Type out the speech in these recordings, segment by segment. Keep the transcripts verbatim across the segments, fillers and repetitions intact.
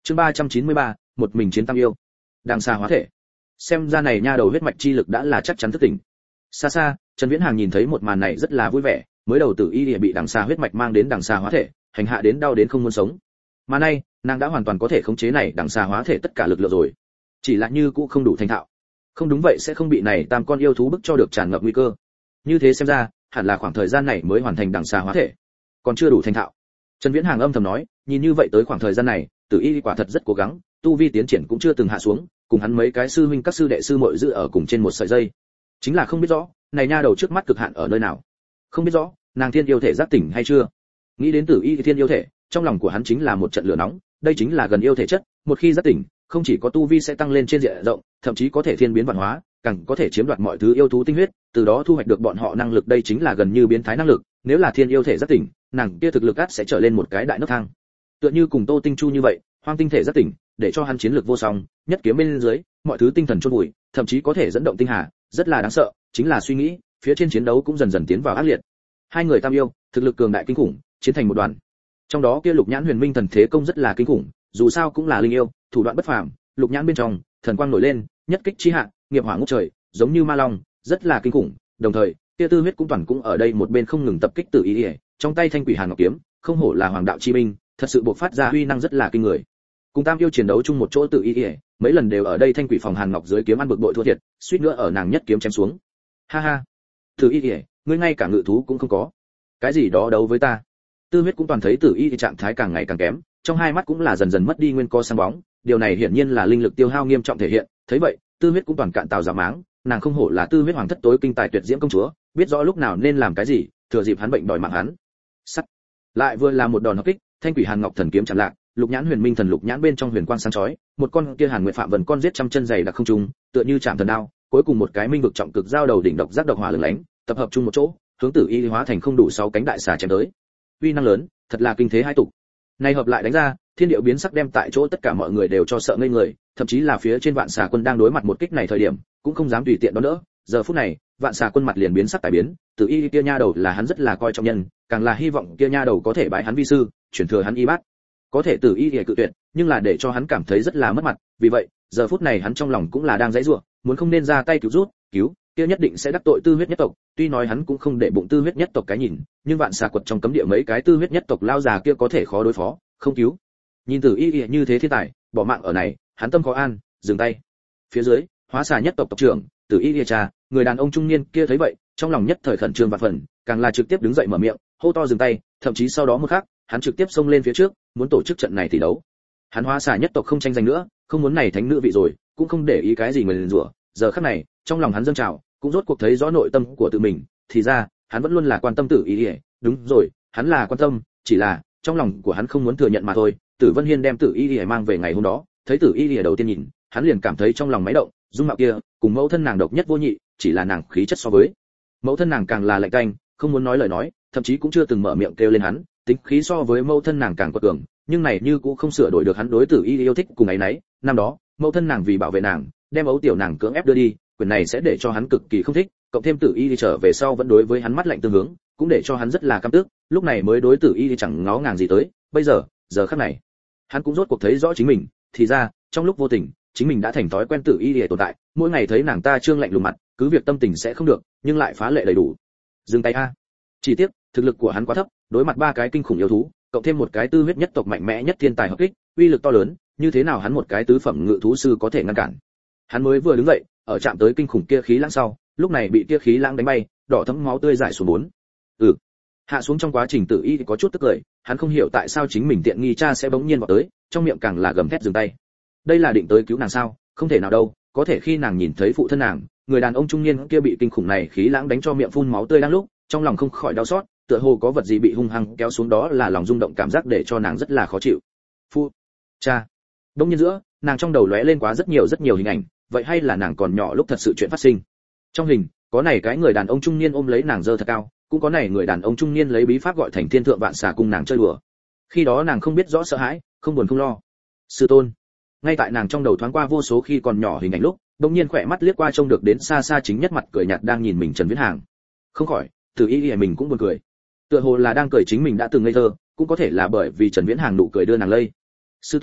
Chương ba trăm chín mươi ba, một mình chiến tam yêu. Đằng xa hóa thể. Xem ra này nha đầu huyết mạch chi lực đã là chắc chắn thức tỉnh. Xa xa, Trần Viễn Hàng nhìn thấy một màn này rất là vui vẻ, mới đầu Tử Y Lìa bị đằng xa huyết mạch mang đến đằng xa hóa thể, hành hạ đến đau đến không muốn sống. Mà nay, nàng đã hoàn toàn có thể khống chế này đằng xa hóa thể tất cả lực lượng rồi. Chỉ là như cũ không đủ thành thạo. Không đúng vậy sẽ không bị này tam con yêu thú bức cho được tràn ngập nguy cơ. Như thế xem ra, hẳn là khoảng thời gian này mới hoàn thành đằng xa hóa thể, còn chưa đủ thành thạo. Trần Viễn Hàng âm thầm nói, nhìn như vậy tới khoảng thời gian này, Tử Y quả thật rất cố gắng, tu vi tiến triển cũng chưa từng hạ xuống, cùng hắn mấy cái sư huynh các sư đệ sư muội giữ ở cùng trên một sợi dây. Chính là không biết rõ, này nha đầu trước mắt cực hạn ở nơi nào. Không biết rõ, nàng thiên yêu thể giác tỉnh hay chưa. Nghĩ đến Tử Y thiên yêu thể, trong lòng của hắn chính là một trận lửa nóng, đây chính là gần yêu thể chất, một khi giác tỉnh, không chỉ có tu vi sẽ tăng lên trên diện rộng, thậm chí có thể thiên biến vạn hóa, càng có thể chiếm đoạt mọi thứ yêu thú tinh huyết, từ đó thu hoạch được bọn họ năng lực, đây chính là gần như biến thái năng lực, nếu là thiên yêu thể giác tỉnh, nàng kia thực lực ắt sẽ trở lên một cái đại nấc thang. Tựa như cùng Tô Tinh Chu như vậy, hoang tinh thể giác tỉnh, để cho hắn chiến lược vô song, nhất kiếm bên dưới, mọi thứ tinh thần chôn vùi, thậm chí có thể dẫn động tinh hà, rất là đáng sợ, chính là suy nghĩ, phía trên chiến đấu cũng dần dần tiến vào ác liệt. Hai người tam yêu, thực lực cường đại kinh khủng, chiến thành một đoàn. Trong đó kia Lục Nhãn Huyền Minh thần thế công rất là kinh khủng, dù sao cũng là linh yêu, thủ đoạn bất phàm, Lục Nhãn bên trong, thần quang nổi lên, nhất kích chi hạ, nghiệp hỏa ngút trời, giống như ma long, rất là kinh khủng. Đồng thời, kia Tư Huyết cũng toàn cũng ở đây một bên không ngừng tập kích Tử Y, trong tay thanh quỷ hàn ngọc kiếm, không hổ là hoàng đạo chi binh, thật sự bộc phát ra uy năng rất là kinh người. Cùng tam yêu chiến đấu chung một chỗ Tử Y, mấy lần đều ở đây thanh quỷ phòng hàn ngọc dưới kiếm ăn bực bội thua thiệt, suýt nữa ở nàng nhất kiếm chém xuống. Ha ha, Tử Y, ngươi ngay cả ngự thú cũng không có, cái gì đó đấu với ta. Tư Huyết cũng toàn thấy Tử Y trạng thái càng ngày càng kém, trong hai mắt cũng là dần dần mất đi nguyên co sáng bóng, điều này hiển nhiên là linh lực tiêu hao nghiêm trọng thể hiện. Thấy vậy, Tư Huyết cũng toàn cạn tàu giả máng, nàng không hổ là Tư Huyết hoàng thất tối kinh tài tuyệt diễm công chúa, biết rõ lúc nào nên làm cái gì, thừa dịp hắn bệnh đòi mạng hắn. Sắt. Lại vừa là một đòn hợp kích, thanh quỷ hàn ngọc thần kiếm chạm lạc, Lục Nhãn Huyền Minh thần lục nhãn bên trong huyền quang sáng chói, một con kia Hàn Nguyệt Phạm Vân con giết trăm chân dày đặc không trung, tựa như chạm thần đao, cuối cùng một cái minh vực trọng cực giao đầu đỉnh độc giác độc hỏa lửng lánh, tập hợp chung một chỗ, hướng Tử Y hóa thành không đủ sáu cánh đại xà chém tới. Uy năng lớn, thật là kinh thế hai tục. Này hợp lại đánh ra, thiên điệu biến sắc đem tại chỗ tất cả mọi người đều cho sợ ngây người, thậm chí là phía trên Vạn Xà Quân đang đối mặt một kích này thời điểm, cũng không dám tùy tiện đón đỡ. Giờ phút này, Vạn Xà Quân mặt liền biến sắc tại biến, Tử Y kia nha đầu là hắn rất là coi trọng nhân, càng là hy vọng kia nha đầu có thể bái hắn vi sư, chuyển thừa hắn y bát. Có thể Tử Y thì cự tuyệt, nhưng là để cho hắn cảm thấy rất là mất mặt, vì vậy, giờ phút này hắn trong lòng cũng là đang giãy giụa, muốn không nên ra tay cứu rút, cứu, kia nhất định sẽ đắc tội Tư Huyết nhất tộc, tuy nói hắn cũng không để bụng Tư Huyết nhất tộc cái nhìn, nhưng Vạn Xà Quật trong cấm địa mấy cái Tư Huyết nhất tộc lao già kia có thể khó đối phó, không cứu. Nhìn Tử Y như thế thiên tài, bỏ mạng ở này, hắn tâm khó an, dừng tay. Phía dưới, Hóa Xà nhất tộc tộc trưởng, Tử Y cha, người đàn ông trung niên kia thấy vậy, trong lòng nhất thời khẩn trương và phần, càng là trực tiếp đứng dậy mở miệng, hô to dừng tay, thậm chí sau đó một khắc, hắn trực tiếp xông lên phía trước, muốn tổ chức trận này thi đấu. Hắn Hóa Xà nhất tộc không tranh giành nữa, không muốn này thánh nữ vị rồi, cũng không để ý cái gì người rủa, giờ khắc này, trong lòng hắn dâng trào, cũng rốt cuộc thấy rõ nội tâm của tự mình, thì ra, hắn vẫn luôn là quan tâm Tử Y, đúng rồi, hắn là quan tâm, chỉ là trong lòng của hắn không muốn thừa nhận mà thôi. Tử Vân Hiên đem Tử Y mang về ngày hôm đó, thấy Tử Y đầu tiên nhìn, hắn liền cảm thấy trong lòng máy động, dung mạo kia, cùng mẫu thân nàng độc nhất vô nhị, chỉ là nàng khí chất so với mẫu thân nàng càng là lạnh tanh, không muốn nói lời nói, thậm chí cũng chưa từng mở miệng kêu lên hắn, tính khí so với mẫu thân nàng càng quật cường, nhưng này như cũng không sửa đổi được hắn đối Tử Y yêu thích cùng ấy nấy. Năm đó, mẫu thân nàng vì bảo vệ nàng, đem ấu tiểu nàng cưỡng ép đưa đi, quyền này sẽ để cho hắn cực kỳ không thích, cộng thêm Tử Y trở về sau vẫn đối với hắn mắt lạnh tương hướng, cũng để cho hắn rất là căm tức, lúc này mới đối Tử Y chẳng ngó ngàng gì tới, bây giờ, giờ khắc này, hắn cũng rốt cuộc thấy rõ chính mình, thì ra, trong lúc vô tình, chính mình đã thành thói quen Tử Y để tồn tại, mỗi ngày thấy nàng ta trương lạnh lùng mặt, cứ việc tâm tình sẽ không được, nhưng lại phá lệ đầy đủ. Dừng tay a. Chỉ tiếc, thực lực của hắn quá thấp, đối mặt ba cái kinh khủng yêu thú, cộng thêm một cái Tư Huyết nhất tộc mạnh mẽ nhất thiên tài hợp kích, uy lực to lớn, như thế nào hắn một cái tứ phẩm ngự thú sư có thể ngăn cản. Hắn mới vừa đứng dậy, ở chạm tới kinh khủng kia khí lãng sau, lúc này bị kia khí lãng đánh bay, đỏ thẫm máu tươi rải xuống bốn. Ừ. Hạ xuống trong quá trình Tử Y có chút tức cười, hắn không hiểu tại sao chính mình tiện nghi cha sẽ bỗng nhiên vọt tới, trong miệng càng là gầm thét dừng tay. Đây là định tới cứu nàng sao? Không thể nào đâu, có thể khi nàng nhìn thấy phụ thân nàng, người đàn ông trung niên kia bị kinh khủng này khí lãng đánh cho miệng phun máu tươi đang lúc, trong lòng không khỏi đau xót, tựa hồ có vật gì bị hung hăng kéo xuống, đó là lòng rung động cảm giác để cho nàng rất là khó chịu. Phụ, cha. Đông nhiên giữa, nàng trong đầu lóe lên quá rất nhiều rất nhiều hình ảnh, vậy hay là nàng còn nhỏ lúc thật sự chuyện phát sinh. Trong hình, có này cái người đàn ông trung niên ôm lấy nàng dơ thật cao, cũng có này người đàn ông trung niên lấy bí pháp gọi thành Thiên Thượng Vạn Xà cùng nàng chơi đùa. Khi đó nàng không biết rõ sợ hãi, không buồn không lo. Sư tôn. Ngay tại nàng trong đầu thoáng qua vô số khi còn nhỏ hình ảnh lúc, đột nhiên khỏe mắt liếc qua trông được đến xa xa chính nhất mặt cười nhạt đang nhìn mình Trần Viễn Hàng. Không khỏi, Tử Y mình cũng buồn cười. Tựa hồ là đang cười chính mình đã từng ngây thơ, cũng có thể là bởi vì Trần Viễn Hàng nụ cười đưa nàng lây. Sư tôn,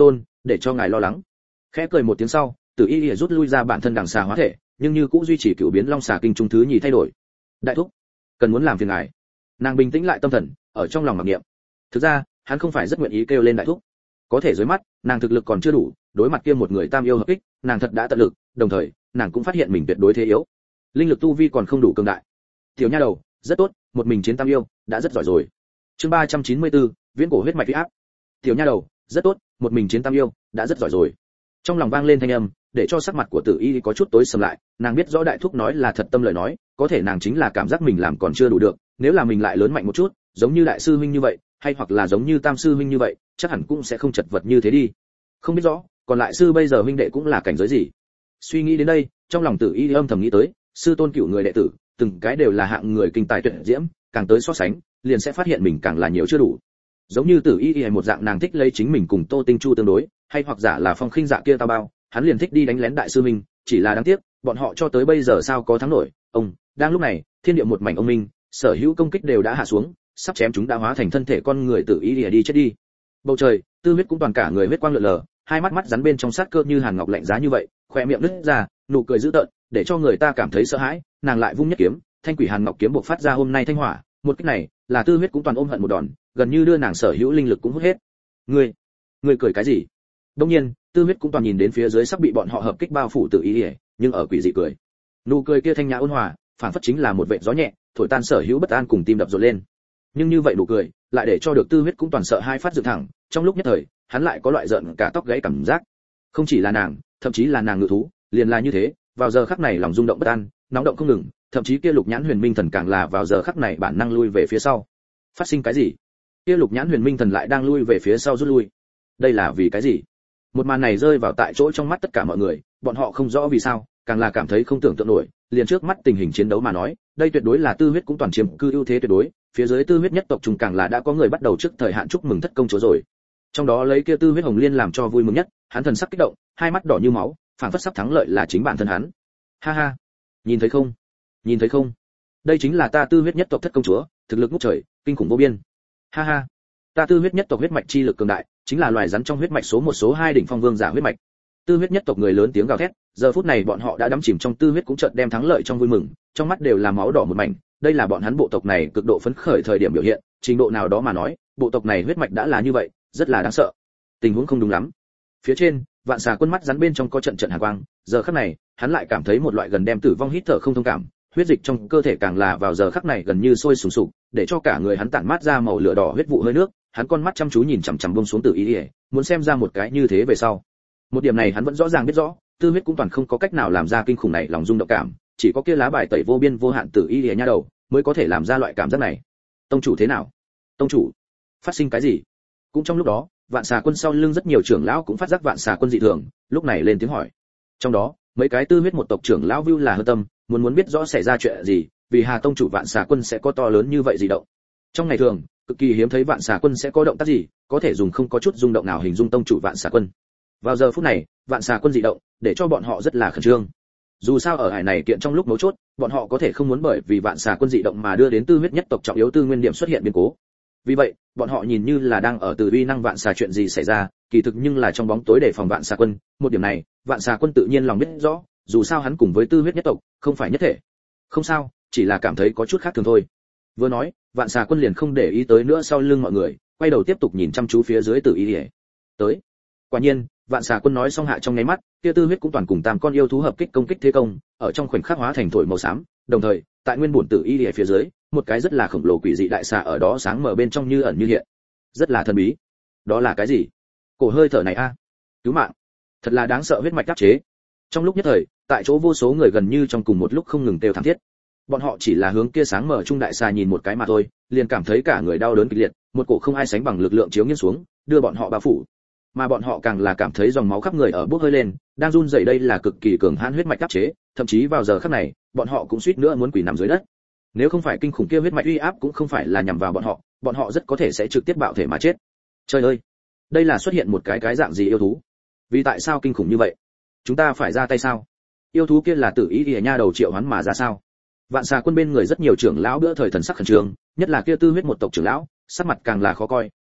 để cho ngài lo lắng. Khẽ cười một tiếng sau, Tử Y Lìa rút lui ra bản thân đằng xà hóa thể, nhưng như cũng duy trì cửu biến long xà kinh trung thứ nhì thay đổi. Đại thúc, cần muốn làm phiền ngài. Nàng bình tĩnh lại tâm thần, ở trong lòng mặc niệm. Thực ra, hắn không phải rất nguyện ý kêu lên đại thúc. Có thể dưới mắt, nàng thực lực còn chưa đủ, đối mặt kia một người tam yêu hợp kích, nàng thật đã tận lực, đồng thời, nàng cũng phát hiện mình tuyệt đối thế yếu. Linh lực tu vi còn không đủ cường đại. Tiểu nha đầu, rất tốt, một mình chiến tam yêu, đã rất giỏi rồi. Chương ba trăm chín mươi tư, viễn cổ huyết mạch uy áp. Tiểu nha đầu, rất tốt, một mình chiến tam yêu, đã rất giỏi rồi. Trong lòng vang lên thanh âm, để cho sắc mặt của Tử Y có chút tối sầm lại, nàng biết rõ đại thúc nói là thật tâm lời nói, có thể nàng chính là cảm giác mình làm còn chưa đủ được, nếu là mình lại lớn mạnh một chút, giống như đại sư huynh như vậy, hay hoặc là giống như tam sư huynh như vậy, chắc hẳn cũng sẽ không chật vật như thế đi. Không biết rõ, còn lại sư bây giờ huynh đệ cũng là cảnh giới gì. Suy nghĩ đến đây, trong lòng Tử Y âm thầm nghĩ tới, sư tôn cửu người đệ tử, từng cái đều là hạng người kinh tài tuyệt diễm, càng tới so sánh, liền sẽ phát hiện mình càng là nhiều chưa đủ. Giống như Tử Y một dạng, nàng thích lấy chính mình cùng Tô Tinh Chu tương đối, hay hoặc giả là Phong Khinh Dạ kia tao bao, hắn liền thích đi đánh lén đại sư huynh, chỉ là đáng tiếc, bọn họ cho tới bây giờ sao có thắng nổi. Ông, đang lúc này, thiên địa một mảnh ông minh, sở hữu công kích đều đã hạ xuống, sắp chém chúng đã hóa thành thân thể con người Tử Y đi chết đi. Bầu trời, Tư Huyết cũng toàn cả người huyết quang lượn lờ, hai mắt mắt rắn bên trong sát cơ như hàn ngọc lạnh giá như vậy, khóe miệng nứt ra, nụ cười dữ tợn, để cho người ta cảm thấy sợ hãi. Nàng lại vung nhất kiếm, thanh quỷ hàn ngọc kiếm bộc phát ra hôm nay thanh hỏa, một kích này, là Tư Huyết cũng toàn ôm hận một đòn, gần như đưa nàng sở hữu linh lực cũng hút hết. Ngươi, ngươi cười cái gì? Đương nhiên, Tư Huyết cũng toàn nhìn đến phía dưới sắp bị bọn họ hợp kích bao phủ Tử Y, nhưng ở quỷ dị cười. Nụ cười kia thanh nhã ôn hòa, phản phất chính là một vệt gió nhẹ, thổi tan sở hữu bất an cùng tim đập rộn lên. Nhưng như vậy nụ cười, lại để cho được Tư Huyết cũng toàn sợ hai phát dựng thẳng, trong lúc nhất thời, hắn lại có loại giận cả tóc gáy cảm giác. Không chỉ là nàng, thậm chí là nàng ngự thú, liền là như thế, vào giờ khắc này lòng rung động bất an, nóng động không ngừng, thậm chí kia Lục Nhãn Huyền Minh Thần càng là vào giờ khắc này bản năng lui về phía sau. Phát sinh cái gì? Kia Lục Nhãn Huyền Minh Thần lại đang lui về phía sau rút lui. Đây là vì cái gì? Một màn này rơi vào tại chỗ trong mắt tất cả mọi người, bọn họ không rõ vì sao, càng là cảm thấy không tưởng tượng nổi, liền trước mắt tình hình chiến đấu mà nói, đây tuyệt đối là Tư Huyết cũng toàn chiếm cư ưu thế tuyệt đối, phía dưới Tư Huyết nhất tộc trùng càng là đã có người bắt đầu trước thời hạn chúc mừng thất công chúa rồi. Trong đó lấy kia Tư Huyết Hồng Liên làm cho vui mừng nhất, hắn thần sắc kích động, hai mắt đỏ như máu, phảng phất sắp thắng lợi là chính bản thân hắn. Ha ha, nhìn thấy không? Nhìn thấy không? Đây chính là ta Tư Huyết nhất tộc thất công chúa, thực lực ngút trời, kinh khủng vô biên. Ha ha, ta Tư Huyết nhất tộc huyết mạch chi lực cường đại, chính là loài rắn trong huyết mạch số một số hai đỉnh phong vương giả huyết mạch. Tư Huyết nhất tộc người lớn tiếng gào thét, giờ phút này bọn họ đã đắm chìm trong Tư Huyết cũng chợt đem thắng lợi trong vui mừng, trong mắt đều là máu đỏ một mảnh, đây là bọn hắn bộ tộc này cực độ phấn khởi thời điểm biểu hiện, trình độ nào đó mà nói, bộ tộc này huyết mạch đã là như vậy, rất là đáng sợ. Tình huống không đúng lắm. Phía trên, Vạn Xà Quân mắt rắn bên trong có trận trận hàn quang, giờ khắc này, hắn lại cảm thấy một loại gần đem tử vong hít thở không thông cảm, huyết dịch trong cơ thể càng là vào giờ khắc này gần như sôi sùng sục, để cho cả người hắn tản mát ra màu lửa đỏ huyết vụ hơi nước, hắn con mắt chăm chú nhìn chằm chằm buông xuống Tử Y, muốn xem ra một cái như thế về sau. Một điểm này hắn vẫn rõ ràng biết rõ, Tư Huyết cũng toàn không có cách nào làm ra kinh khủng này lòng rung động cảm, chỉ có kia lá bài tẩy vô biên vô hạn Tử Y nha đầu mới có thể làm ra loại cảm giác này. Tông chủ thế nào? Tông chủ, phát sinh cái gì? Cũng trong lúc đó, Vạn Xà Quân sau lưng rất nhiều trưởng lão cũng phát giác Vạn Xà Quân dị thường, lúc này lên tiếng hỏi. Trong đó, mấy cái Tư Huyết một tộc trưởng lão view là hơn tâm, muốn muốn biết rõ xảy ra chuyện gì, vì Hà tông chủ Vạn Xà Quân sẽ có to lớn như vậy gì động. Trong ngày thường, cực kỳ hiếm thấy Vạn Xà Quân sẽ có động tác gì, có thể dùng không có chút rung động nào hình dung tông chủ Vạn Xà Quân. Vào giờ phút này, Vạn Xà Quân dị động, để cho bọn họ rất là khẩn trương. Dù sao ở hải này kiện trong lúc mấu chốt, bọn họ có thể không muốn bởi vì Vạn Xà Quân dị động mà đưa đến Tư Huyết nhất tộc trọng yếu tư nguyên điểm xuất hiện biến cố. Vì vậy, bọn họ nhìn như là đang ở từ uy năng Vạn Xà chuyện gì xảy ra, kỳ thực nhưng là trong bóng tối để phòng Vạn Xà Quân. Một điểm này, Vạn Xà Quân tự nhiên lòng biết rõ, dù sao hắn cùng với Tư Huyết nhất tộc không phải nhất thể. Không sao, chỉ là cảm thấy có chút khác thường thôi. Vừa nói, Vạn Xà Quân liền không để ý tới nữa sau lưng mọi người, quay đầu tiếp tục nhìn chăm chú phía dưới Tử Y. Tới. Quả nhiên, Vạn Xà Quân nói xong hạ trong nháy mắt, kia Tư Huyết cũng toàn cùng tam con yêu thú hợp kích công kích thế công, ở trong khoảnh khắc hóa thành thổi màu xám, đồng thời, tại nguyên bổn Tử Y ở phía dưới, một cái rất là khổng lồ quỷ dị đại xà ở đó sáng mở bên trong như ẩn như hiện. Rất là thần bí. Đó là cái gì? Cổ hơi thở này a, cứu mạng. Thật là đáng sợ huyết mạch áp chế. Trong lúc nhất thời, tại chỗ vô số người gần như trong cùng một lúc không ngừng kêu thảm thiết. Bọn họ chỉ là hướng kia sáng mở trung đại xà nhìn một cái mà thôi, liền cảm thấy cả người đau đớn kịch liệt, một cổ không ai sánh bằng lực lượng chiếu nghiêng xuống, đưa bọn họ bao phủ. Mà bọn họ càng là cảm thấy dòng máu khắp người ở bốc hơi lên, đang run rẩy, đây là cực kỳ cường hãn huyết mạch áp chế, thậm chí vào giờ khắc này, bọn họ cũng suýt nữa muốn quỳ nằm dưới đất. Nếu không phải kinh khủng kia huyết mạch uy áp cũng không phải là nhằm vào bọn họ, bọn họ rất có thể sẽ trực tiếp bạo thể mà chết. Trời ơi, đây là xuất hiện một cái cái dạng gì yêu thú? Vì tại sao kinh khủng như vậy? Chúng ta phải ra tay sao? Yêu thú kia là Tử Y Y nha đầu triệu hoán mà ra sao? Vạn Xà Quân bên người rất nhiều trưởng lão bữa thời thần sắc khẩn trương, nhất là kia Tư Huyết một tộc trưởng lão, sắc mặt càng là khó coi,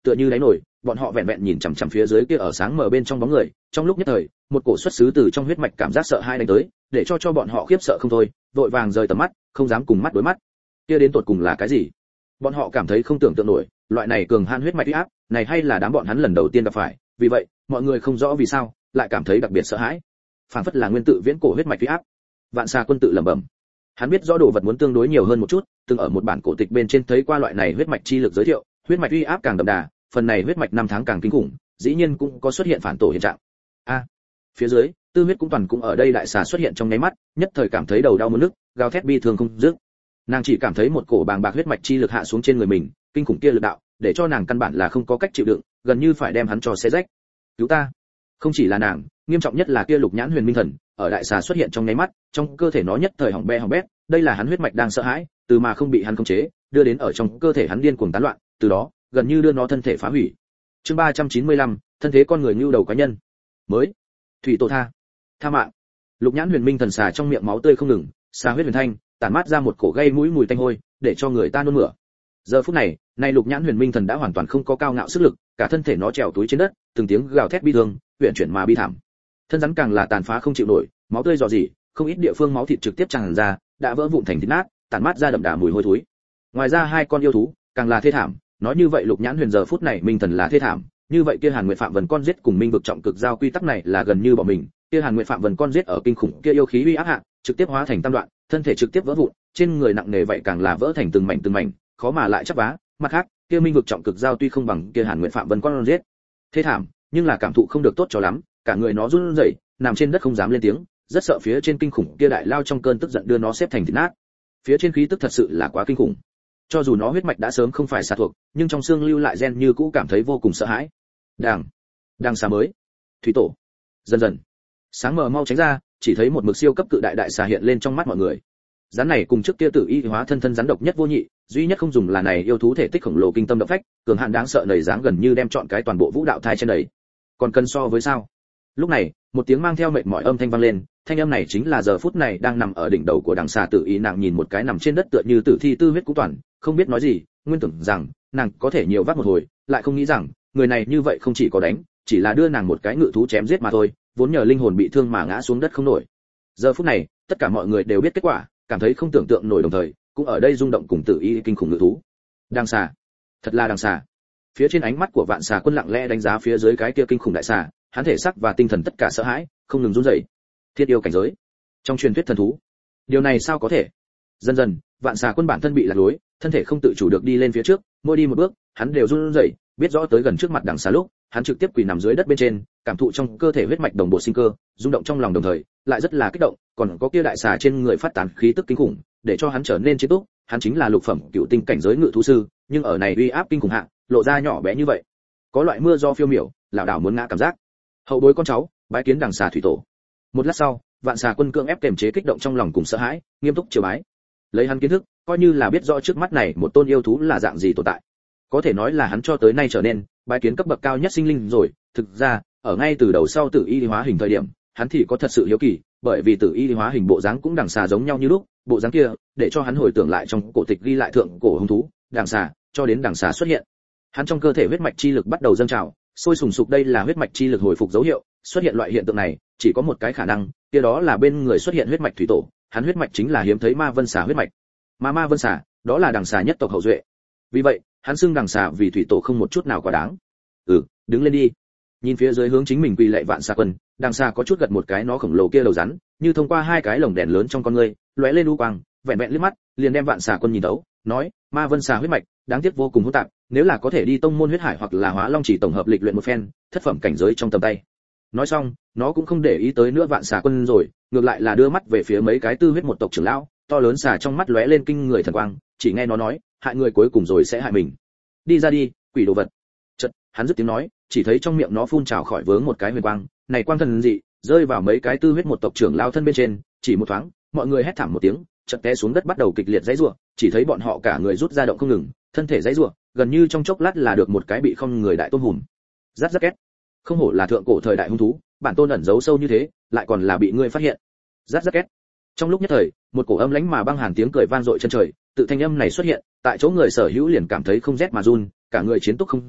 tựa như đáy nổi, bọn họ vẹn vẹn nhìn chằm chằm phía dưới kia ở sáng mờ bên trong bóng người, trong lúc nhất thời, một cổ xuất xứ từ trong huyết mạch cảm giác sợ hãi đánh tới, để cho cho bọn họ khiếp sợ không thôi, vội vàng rời tầm mắt, không dám cùng mắt đối mắt. Kia đến tột cùng là cái gì? Bọn họ cảm thấy không tưởng tượng nổi, loại này cường hãn huyết mạch uy áp, này hay là đám bọn hắn lần đầu tiên gặp phải, vì vậy, mọi người không rõ vì sao, lại cảm thấy đặc biệt sợ hãi. Phản phất là nguyên tự viễn cổ huyết mạch uy áp. Vạn Xà Quân tự lẩm bẩm. Hắn biết rõ đồ vật muốn tương đối nhiều hơn một chút, từng ở một bản cổ tịch bên trên thấy qua loại này huyết mạch chi lực giới thiệu, huyết mạch uy áp càng đậm đà, phần này huyết mạch năm tháng càng kinh khủng, dĩ nhiên cũng có xuất hiện phản tổ hiện trạng. A, phía dưới, Tư Huyết cũng toàn cũng ở đây đại xà xuất hiện trong nháy mắt, nhất thời cảm thấy đầu đau muốn nức, gào thét bi thương không dứt. Nàng chỉ cảm thấy một cổ bàng bạc huyết mạch chi lực hạ xuống trên người mình, kinh khủng kia lực đạo, để cho nàng căn bản là không có cách chịu đựng, gần như phải đem hắn cho xé rách. Cứu ta! Không chỉ là nàng, nghiêm trọng nhất là kia Lục Nhãn Huyền Minh Thần, ở đại xà xuất hiện trong nháy mắt, trong cơ thể nó nhất thời hỏng bét hỏng bét, đây là hắn huyết mạch đang sợ hãi, từ mà không bị hắn khống chế, đưa đến ở trong cơ thể hắn điên cuồng tán loạn, từ đó, gần như đưa nó thân thể phá hủy. Chương ba trăm chín mươi lăm, thân thế con người nhu đầu cá nhân. Mới, thủy tổ tha, tha mạng. Lục Nhãn Huyền Minh Thần xà trong miệng máu tươi không ngừng, xà huyết huyền thanh, tản mát ra một cổ gây mũi mùi tanh hôi, để cho người ta nôn mửa. Giờ phút này, nay Lục Nhãn Huyền Minh Thần đã hoàn toàn không có cao ngạo sức lực, cả thân thể nó trèo túi trên đất, từng tiếng gào thét bi thương, huyền chuyển mà bi thảm. Thân rắn càng là tàn phá không chịu nổi, máu tươi rò rỉ, không ít địa phương máu thịt trực tiếp tràn ra, đã vỡ vụn thành thịt nát, tản mát ra đậm đà mùi hôi thối. Ngoài ra hai con yêu thú, càng là thê thảm, nói như vậy Lục Nhãn Huyền giờ phút này Minh Thần là thê thảm, như vậy kia Hàn Nguyệt Phạm Vân con giết cùng Minh vực trọng cực giao quy tắc này là gần như bỏ mình, kia Hàn Nguyệt Phạm Vân con giết ở kinh khủng kia yêu khí uy áp hạ, trực tiếp hóa thành tam đoạn, thân thể trực tiếp vỡ vụn, trên người nặng nề vậy càng là vỡ thành từng mảnh từng mảnh, khó mà lại chắp vá. Mặt khác, kia Minh vực trọng cực giao tuy không bằng kia Hàn Nguyệt Phạm Vân con giết thê thảm, nhưng là cảm thụ không được tốt cho lắm, cả người nó run rẩy, nằm trên đất không dám lên tiếng, rất sợ phía trên kinh khủng kia đại lao trong cơn tức giận đưa nó xếp thành thịt nát. Phía trên khí tức thật sự là quá kinh khủng. Cho dù nó huyết mạch đã sớm không phải xà thuộc, nhưng trong xương lưu lại gen như cũ cảm thấy vô cùng sợ hãi. Đàng, đang xà mới, thủy tổ. Dần dần, sáng mờ mau tránh ra, chỉ thấy một mực siêu cấp cự đại đại xà hiện lên trong mắt mọi người. Rắn này cùng trước kia tự y hóa thân thân rắn độc nhất vô nhị, duy nhất không dùng là này yêu thú thể tích khổng lồ kinh tâm động phách, cường hạn đáng sợ nảy dáng gần như đem chọn cái toàn bộ vũ đạo thai trên đầy. Còn cần so với sao? Lúc này, một tiếng mang theo mệt mỏi âm thanh vang lên, thanh âm này chính là giờ phút này đang nằm ở đỉnh đầu của đằng xà tự ý nàng nhìn một cái nằm trên đất tựa như tử thi Tư Huyết Cú Toàn, không biết nói gì, nguyên tưởng rằng nàng có thể nhiều vác một hồi, lại không nghĩ rằng người này như vậy không chỉ có đánh, chỉ là đưa nàng một cái ngự thú chém giết mà thôi, vốn nhờ linh hồn bị thương mà ngã xuống đất không nổi. Giờ phút này, tất cả mọi người đều biết kết quả, cảm thấy không tưởng tượng nổi đồng thời, cũng ở đây rung động cùng tự ý kinh khủng ngự thú. Đằng xà, thật là đằng xà. Phía trên ánh mắt của Vạn Xà Quân lặng lẽ đánh giá phía dưới cái kia kinh khủng đại xà, hắn thể xác và tinh thần tất cả sợ hãi, không ngừng run rẩy. Thiết yêu cảnh giới, trong truyền thuyết thần thú, điều này sao có thể? Dần dần, Vạn Xà Quân bản thân bị lạc lối, thân thể không tự chủ được đi lên phía trước, mỗi đi một bước, hắn đều run rẩy, biết rõ tới gần trước mặt đằng xà lúc, hắn trực tiếp quỳ nằm dưới đất bên trên, cảm thụ trong cơ thể huyết mạch đồng bộ sinh cơ, rung động trong lòng đồng thời, lại rất là kích động, còn có kia đại xà trên người phát tán khí tức kinh khủng, để cho hắn trở nên chiến túc, hắn chính là lục phẩm cựu tinh cảnh giới ngự thú sư, nhưng ở này uy áp kinh khủng hạng, lộ ra nhỏ bé như vậy, có loại mưa do phiêu miểu, lão đảo muốn ngã cảm giác. Hậu bối con cháu, bái kiến đằng xà thủy tổ. Một lát sau, Vạn Xà Quân cưỡng ép kiềm chế kích động trong lòng cùng sợ hãi, nghiêm túc triều bái. Lấy hắn kiến thức, coi như là biết rõ trước mắt này một tôn yêu thú là dạng gì tồn tại, có thể nói là hắn cho tới nay trở nên bái kiến cấp bậc cao nhất sinh linh rồi. Thực ra, ở ngay từ đầu sau Tử Y hóa hình thời điểm, hắn thì có thật sự hiếu kỳ, bởi vì Tử Y hóa hình bộ dáng cũng đằng xà giống nhau như lúc, bộ dáng kia, để cho hắn hồi tưởng lại trong cổ tịch ghi lại thượng cổ hung thú, đằng xà, cho đến đằng xà xuất hiện, hắn trong cơ thể huyết mạch chi lực bắt đầu dâng trào, sôi sùng sục, đây là huyết mạch chi lực hồi phục dấu hiệu. Xuất hiện loại hiện tượng này, chỉ có một cái khả năng, kia đó là bên người xuất hiện huyết mạch thủy tổ, hắn huyết mạch chính là hiếm thấy Ma Vân xà huyết mạch. Mà Ma Vân xà, đó là đằng xà nhất tộc hậu duệ. Vì vậy, hắn xưng đằng xà vì thủy tổ không một chút nào quá đáng. Ừ, đứng lên đi. Nhìn phía dưới hướng chính mình quỳ lạy Vạn Xà Quân, đằng xà có chút gật một cái nó khổng lồ kia đầu rắn, như thông qua hai cái lồng đèn lớn trong con ngươi, lóe lên u quang, vẹn vẹn liếc mắt, liền đem Vạn Xà Quân nhìn thấu, nói: Ma Vân xà huyết mạch, đáng tiếc vô cùng hỗn tạp, nếu là có thể đi tông môn huyết hải hoặc là Hóa Long chỉ tổng hợp lịch luyện một phen, thất phẩm cảnh giới trong tầm tay. Nói xong, nó cũng không để ý tới nữa Vạn Xà Quân rồi, ngược lại là đưa mắt về phía mấy cái tư huyết một tộc trưởng lão, to lớn xà trong mắt lóe lên kinh người thần quang, chỉ nghe nó nói: hại người cuối cùng rồi sẽ hại mình. Đi ra đi, quỷ đồ vật. Chợt, hắn dứt tiếng nói, chỉ thấy trong miệng nó phun trào khỏi vướng một cái huyền quang, này quang thần dị, rơi vào mấy cái tư huyết một tộc trưởng lão thân bên trên, chỉ một thoáng, mọi người hét thảm một tiếng, chợt té xuống đất bắt đầu kịch liệt giãy giụa, chỉ thấy bọn họ cả người rút ra động không ngừng, thân thể giãy giụa, gần như trong chốc lát là được một cái bị không người đại tôm hùm. Rát rát két. Không hổ là thượng cổ thời đại hung thú, bản tôn ẩn giấu sâu như thế, lại còn là bị ngươi phát hiện. Rát rát két. Trong lúc nhất thời, một cổ âm lãnh mà băng hàn tiếng cười vang dội chân trời, tự thanh âm này xuất hiện, tại chỗ người sở hữu liền cảm thấy không rét mà run, cả người chiến túc không dứt,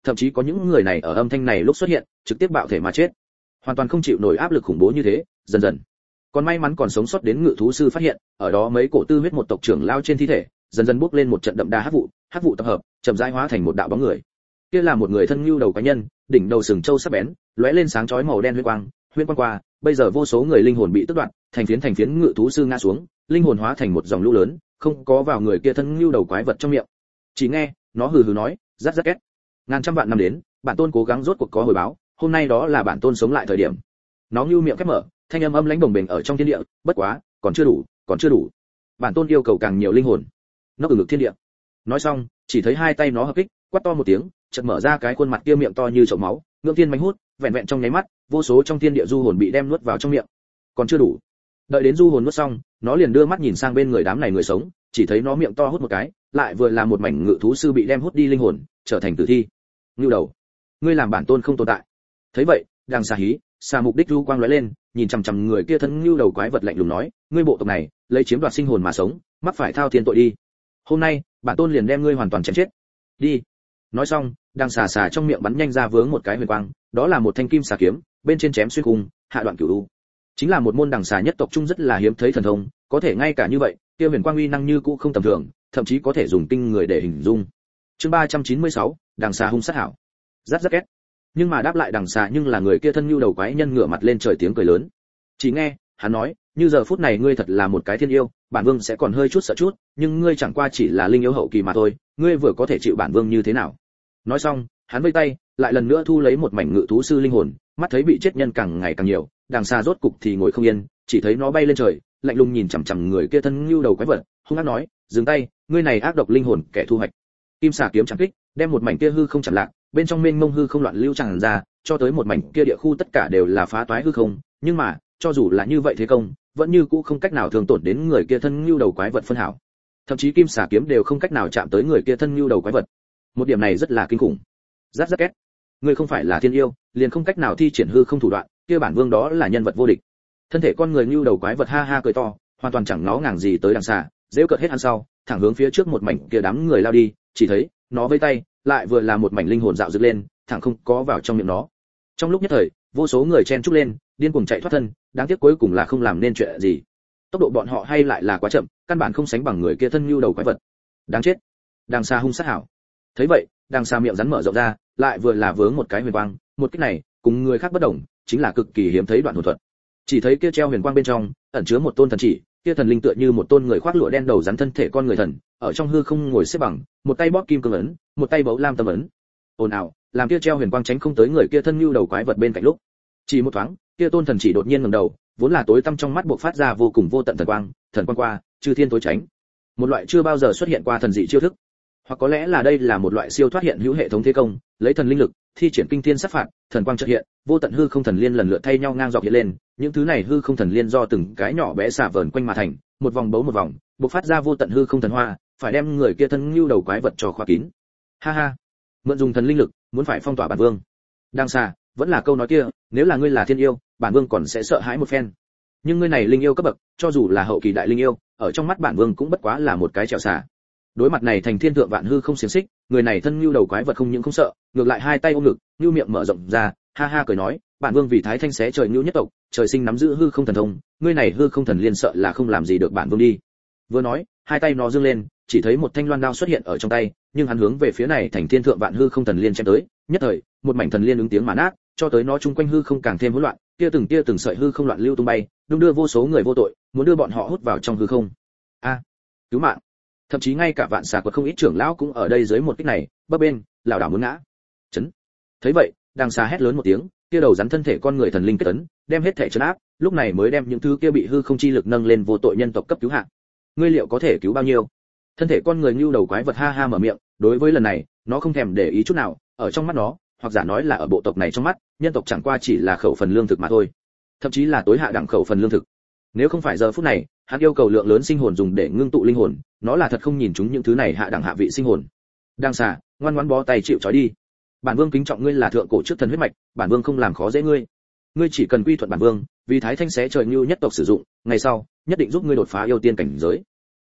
thậm chí có những người này ở âm thanh này lúc xuất hiện trực tiếp bạo thể mà chết, hoàn toàn không chịu nổi áp lực khủng bố như thế. Dần dần còn may mắn còn sống sót đến ngự thú sư phát hiện ở đó mấy cổ tư huyết một tộc trưởng lao trên thi thể dần dần bốc lên một trận đậm đà hắc vụ, hắc vụ tập hợp chậm rãi hóa thành một đạo bóng người. Kia là một người thân nhu đầu quái nhân, đỉnh đầu sừng châu sắc bén, lóe lên sáng chói màu đen huyết quang, huyết quang qua, bây giờ vô số người linh hồn bị tước đoạt, thành phiến thành phiến ngự thú sư ngã xuống, linh hồn hóa thành một dòng lũ lớn, không có vào người kia thân nhu đầu quái vật trong miệng. Chỉ nghe nó hừ hừ nói, rát rát két. Ngàn trăm vạn năm đến, bản tôn cố gắng rốt cuộc có hồi báo, hôm nay đó là bản tôn sống lại thời điểm. Nó nhu miệng khép mở, thanh âm âm lãnh bồng bềnh ở trong thiên địa, bất quá, còn chưa đủ, còn chưa đủ. Bản tôn yêu cầu càng nhiều linh hồn. Nó ử ngực thiên địa. Nói xong, chỉ thấy hai tay nó hợp kích, quát to một tiếng, chợt mở ra cái khuôn mặt kia miệng to như chậu máu, ngưỡng thiên mánh hút, vẹn vẹn trong nháy mắt, vô số trong thiên địa du hồn bị đem nuốt vào trong miệng. Còn chưa đủ. Đợi đến du hồn nuốt xong, nó liền đưa mắt nhìn sang bên người đám này người sống, chỉ thấy nó miệng to hút một cái, lại vừa là một mảnh ngự thú sư bị đem hút đi linh hồn, trở thành tử thi. Ngưu đầu, ngươi làm bản tôn không tồn tại. Thấy vậy, đang xà hí, xà mục đích du quang lóe lên, nhìn chằm chằm người kia thân ngưu đầu quái vật lạnh lùng nói, ngươi bộ tộc này, lấy chiếm đoạt sinh hồn mà sống, mắc phải thao thiên tội đi. Hôm nay, bản tôn liền đem ngươi hoàn toàn chém chết. Đi. Nói xong, đang xà xà trong miệng bắn nhanh ra vướng một cái huyền quang, đó là một thanh kim xà kiếm, bên trên chém xuyên cùng, hạ đoạn cửu u. Chính là một môn đằng xà nhất tộc trung rất là hiếm thấy thần thông, có thể ngay cả như vậy, kia huyền quang uy năng như cũ không tầm thường, thậm chí có thể dùng kinh người để hình dung. Chương ba trăm chín mươi sáu, đằng xà hung sát hảo. Rát rát két. Nhưng mà đáp lại đằng xà nhưng là người kia thân nhu đầu quái nhân ngửa mặt lên trời tiếng cười lớn. Chỉ nghe, hắn nói, như giờ phút này ngươi thật là một cái thiên yêu, bản vương sẽ còn hơi chút sợ chút, nhưng ngươi chẳng qua chỉ là linh yêu hậu kỳ mà thôi, ngươi vừa có thể chịu bản vương như thế nào? Nói xong, hắn vây tay, lại lần nữa thu lấy một mảnh ngự thú sư linh hồn, mắt thấy bị chết nhân càng ngày càng nhiều, đằng xa rốt cục thì ngồi không yên, chỉ thấy nó bay lên trời, lạnh lùng nhìn chằm chằm người kia thân nhu đầu quái vật, hung ác nói, dừng tay, ngươi này ác độc linh hồn, kẻ thu hoạch. Kim xà kiếm chạm kích, đem một mảnh kia hư không chặn lạc, bên trong mênh mông hư không loạn lưu tràn ra, cho tới một mảnh kia địa khu tất cả đều là phá toái hư không, nhưng mà, cho dù là như vậy thế công, vẫn như cũ không cách nào thương tổn đến người kia thân nhu đầu quái vật phân hảo. Thậm chí kim xà kiếm đều không cách nào chạm tới người kia thân nhu đầu quái vật. Một điểm này rất là kinh khủng. Rát rát két. Ngươi không phải là thiên yêu, liền không cách nào thi triển hư không thủ đoạn, kia bản vương đó là nhân vật vô địch. Thân thể con người nhu đầu quái vật ha ha cười to, hoàn toàn chẳng ngó ngàng gì tới đằng xà, giễu cợt hết ăn sau, thẳng hướng phía trước một mảnh kia đám người lao đi, chỉ thấy nó vây tay, lại vừa là một mảnh linh hồn dạo dựng lên, thẳng không có vào trong miệng nó. Trong lúc nhất thời, vô số người chen chúc lên, điên cuồng chạy thoát thân, đáng tiếc cuối cùng là không làm nên chuyện gì. Tốc độ bọn họ hay lại là quá chậm, căn bản không sánh bằng người kia thân nhu đầu quái vật. Đáng chết. Đằng xa hung sát hảo. Thấy vậy, đằng xa miệng rắn mở rộng ra, lại vừa là vướng một cái huyền quang, một cái này, cùng người khác bất đồng, chính là cực kỳ hiếm thấy đoạn hồn thuật. Chỉ thấy kia treo huyền quang bên trong, ẩn chứa một tôn thần chỉ, kia thần linh tựa như một tôn người khoác lụa đen đầu rắn thân thể con người thần, ở trong hư không ngồi xếp bằng, một tay bóp kim cương ấn, một tay bấu lam tâm ấn. Ồn ào, làm kia treo huyền quang tránh không tới người kia thân nhu đầu quái vật bên cạnh lúc. Chỉ một thoáng, kia tôn thần chỉ đột nhiên ngẩng đầu, vốn là tối tăm trong mắt bộc phát ra vô cùng vô tận thần quang, thần quang qua, chư thiên tối tránh. Một loại chưa bao giờ xuất hiện qua thần dị chiêu thức. Hoặc có lẽ là đây là một loại siêu thoát hiện hữu hệ thống thế công, lấy thần linh lực, thi triển kinh thiên sát phạt, thần quang chợt hiện, vô tận hư không thần liên lần lượt thay nhau ngang dọc hiện lên, những thứ này hư không thần liên do từng cái nhỏ bé xả vờn quanh mà thành, một vòng bấu một vòng, bộc phát ra vô tận hư không thần hoa, phải đem người kia thân nhu đầu quái vật cho khóa kín. Ha ha, mượn dùng thần linh lực, muốn phải phong tỏa bản vương. Đang xa, vẫn là câu nói kia, nếu là ngươi là thiên yêu, bản vương còn sẽ sợ hãi một phen. Nhưng ngươi này linh yêu cấp bậc, cho dù là hậu kỳ đại linh yêu, ở trong mắt bản vương cũng bất quá là một cái chèo xả. Đối mặt này thành thiên thượng vạn hư không xiềng xích, người này thân nhu đầu quái vật không những không sợ, ngược lại hai tay ôm ngực, nhu miệng mở rộng ra, ha ha cười nói, bản vương vì thái thanh xé trời nhu nhất tộc, trời sinh nắm giữ hư không thần thông, ngươi này hư không thần liên sợ là không làm gì được bản vương đi. Vừa nói, hai tay nó giương lên, chỉ thấy một thanh loan đao xuất hiện ở trong tay, nhưng hắn hướng về phía này thành thiên thượng vạn hư không thần liên chém tới, nhất thời, một mảnh thần liên ứng tiếng mà nát, cho tới nó chung quanh hư không càng thêm hỗn loạn, kia từng tia từng sợi hư không loạn lưu tung bay, đung đưa vô số người vô tội, muốn đưa bọn họ hút vào trong hư không. A, cứu mạng! Thậm chí ngay cả vạn xà quật không ít trưởng lão cũng ở đây dưới một kích này, bấp bên, lảo đảo muốn ngã. Chấn. Thấy vậy, đằng xà hét lớn một tiếng, kia đầu rắn thân thể con người thần linh kết ấn, đem hết thể trấn áp, lúc này mới đem những thứ kia bị hư không chi lực nâng lên vô tội nhân tộc cấp cứu hạ. Ngươi liệu có thể cứu bao nhiêu? Thân thể con người nhu đầu quái vật ha ha mở miệng, đối với lần này, nó không thèm để ý chút nào, ở trong mắt nó, hoặc giả nói là ở bộ tộc này trong mắt, nhân tộc chẳng qua chỉ là khẩu phần lương thực mà thôi, thậm chí là tối hạ đẳng khẩu phần lương thực. Nếu không phải giờ phút này, hắn yêu cầu lượng lớn sinh hồn dùng để ngưng tụ linh hồn, nó là thật không nhìn chúng những thứ này hạ đẳng hạ vị sinh hồn. Đang xà, ngoan ngoãn bó tay chịu trói đi. Bản vương kính trọng ngươi là thượng cổ trước thần huyết mạch, bản vương không làm khó dễ ngươi. Ngươi chỉ cần quy thuận bản vương, vì thái thanh xé trời như nhất tộc sử dụng, ngày sau nhất định giúp ngươi đột phá yêu tiên cảnh giới.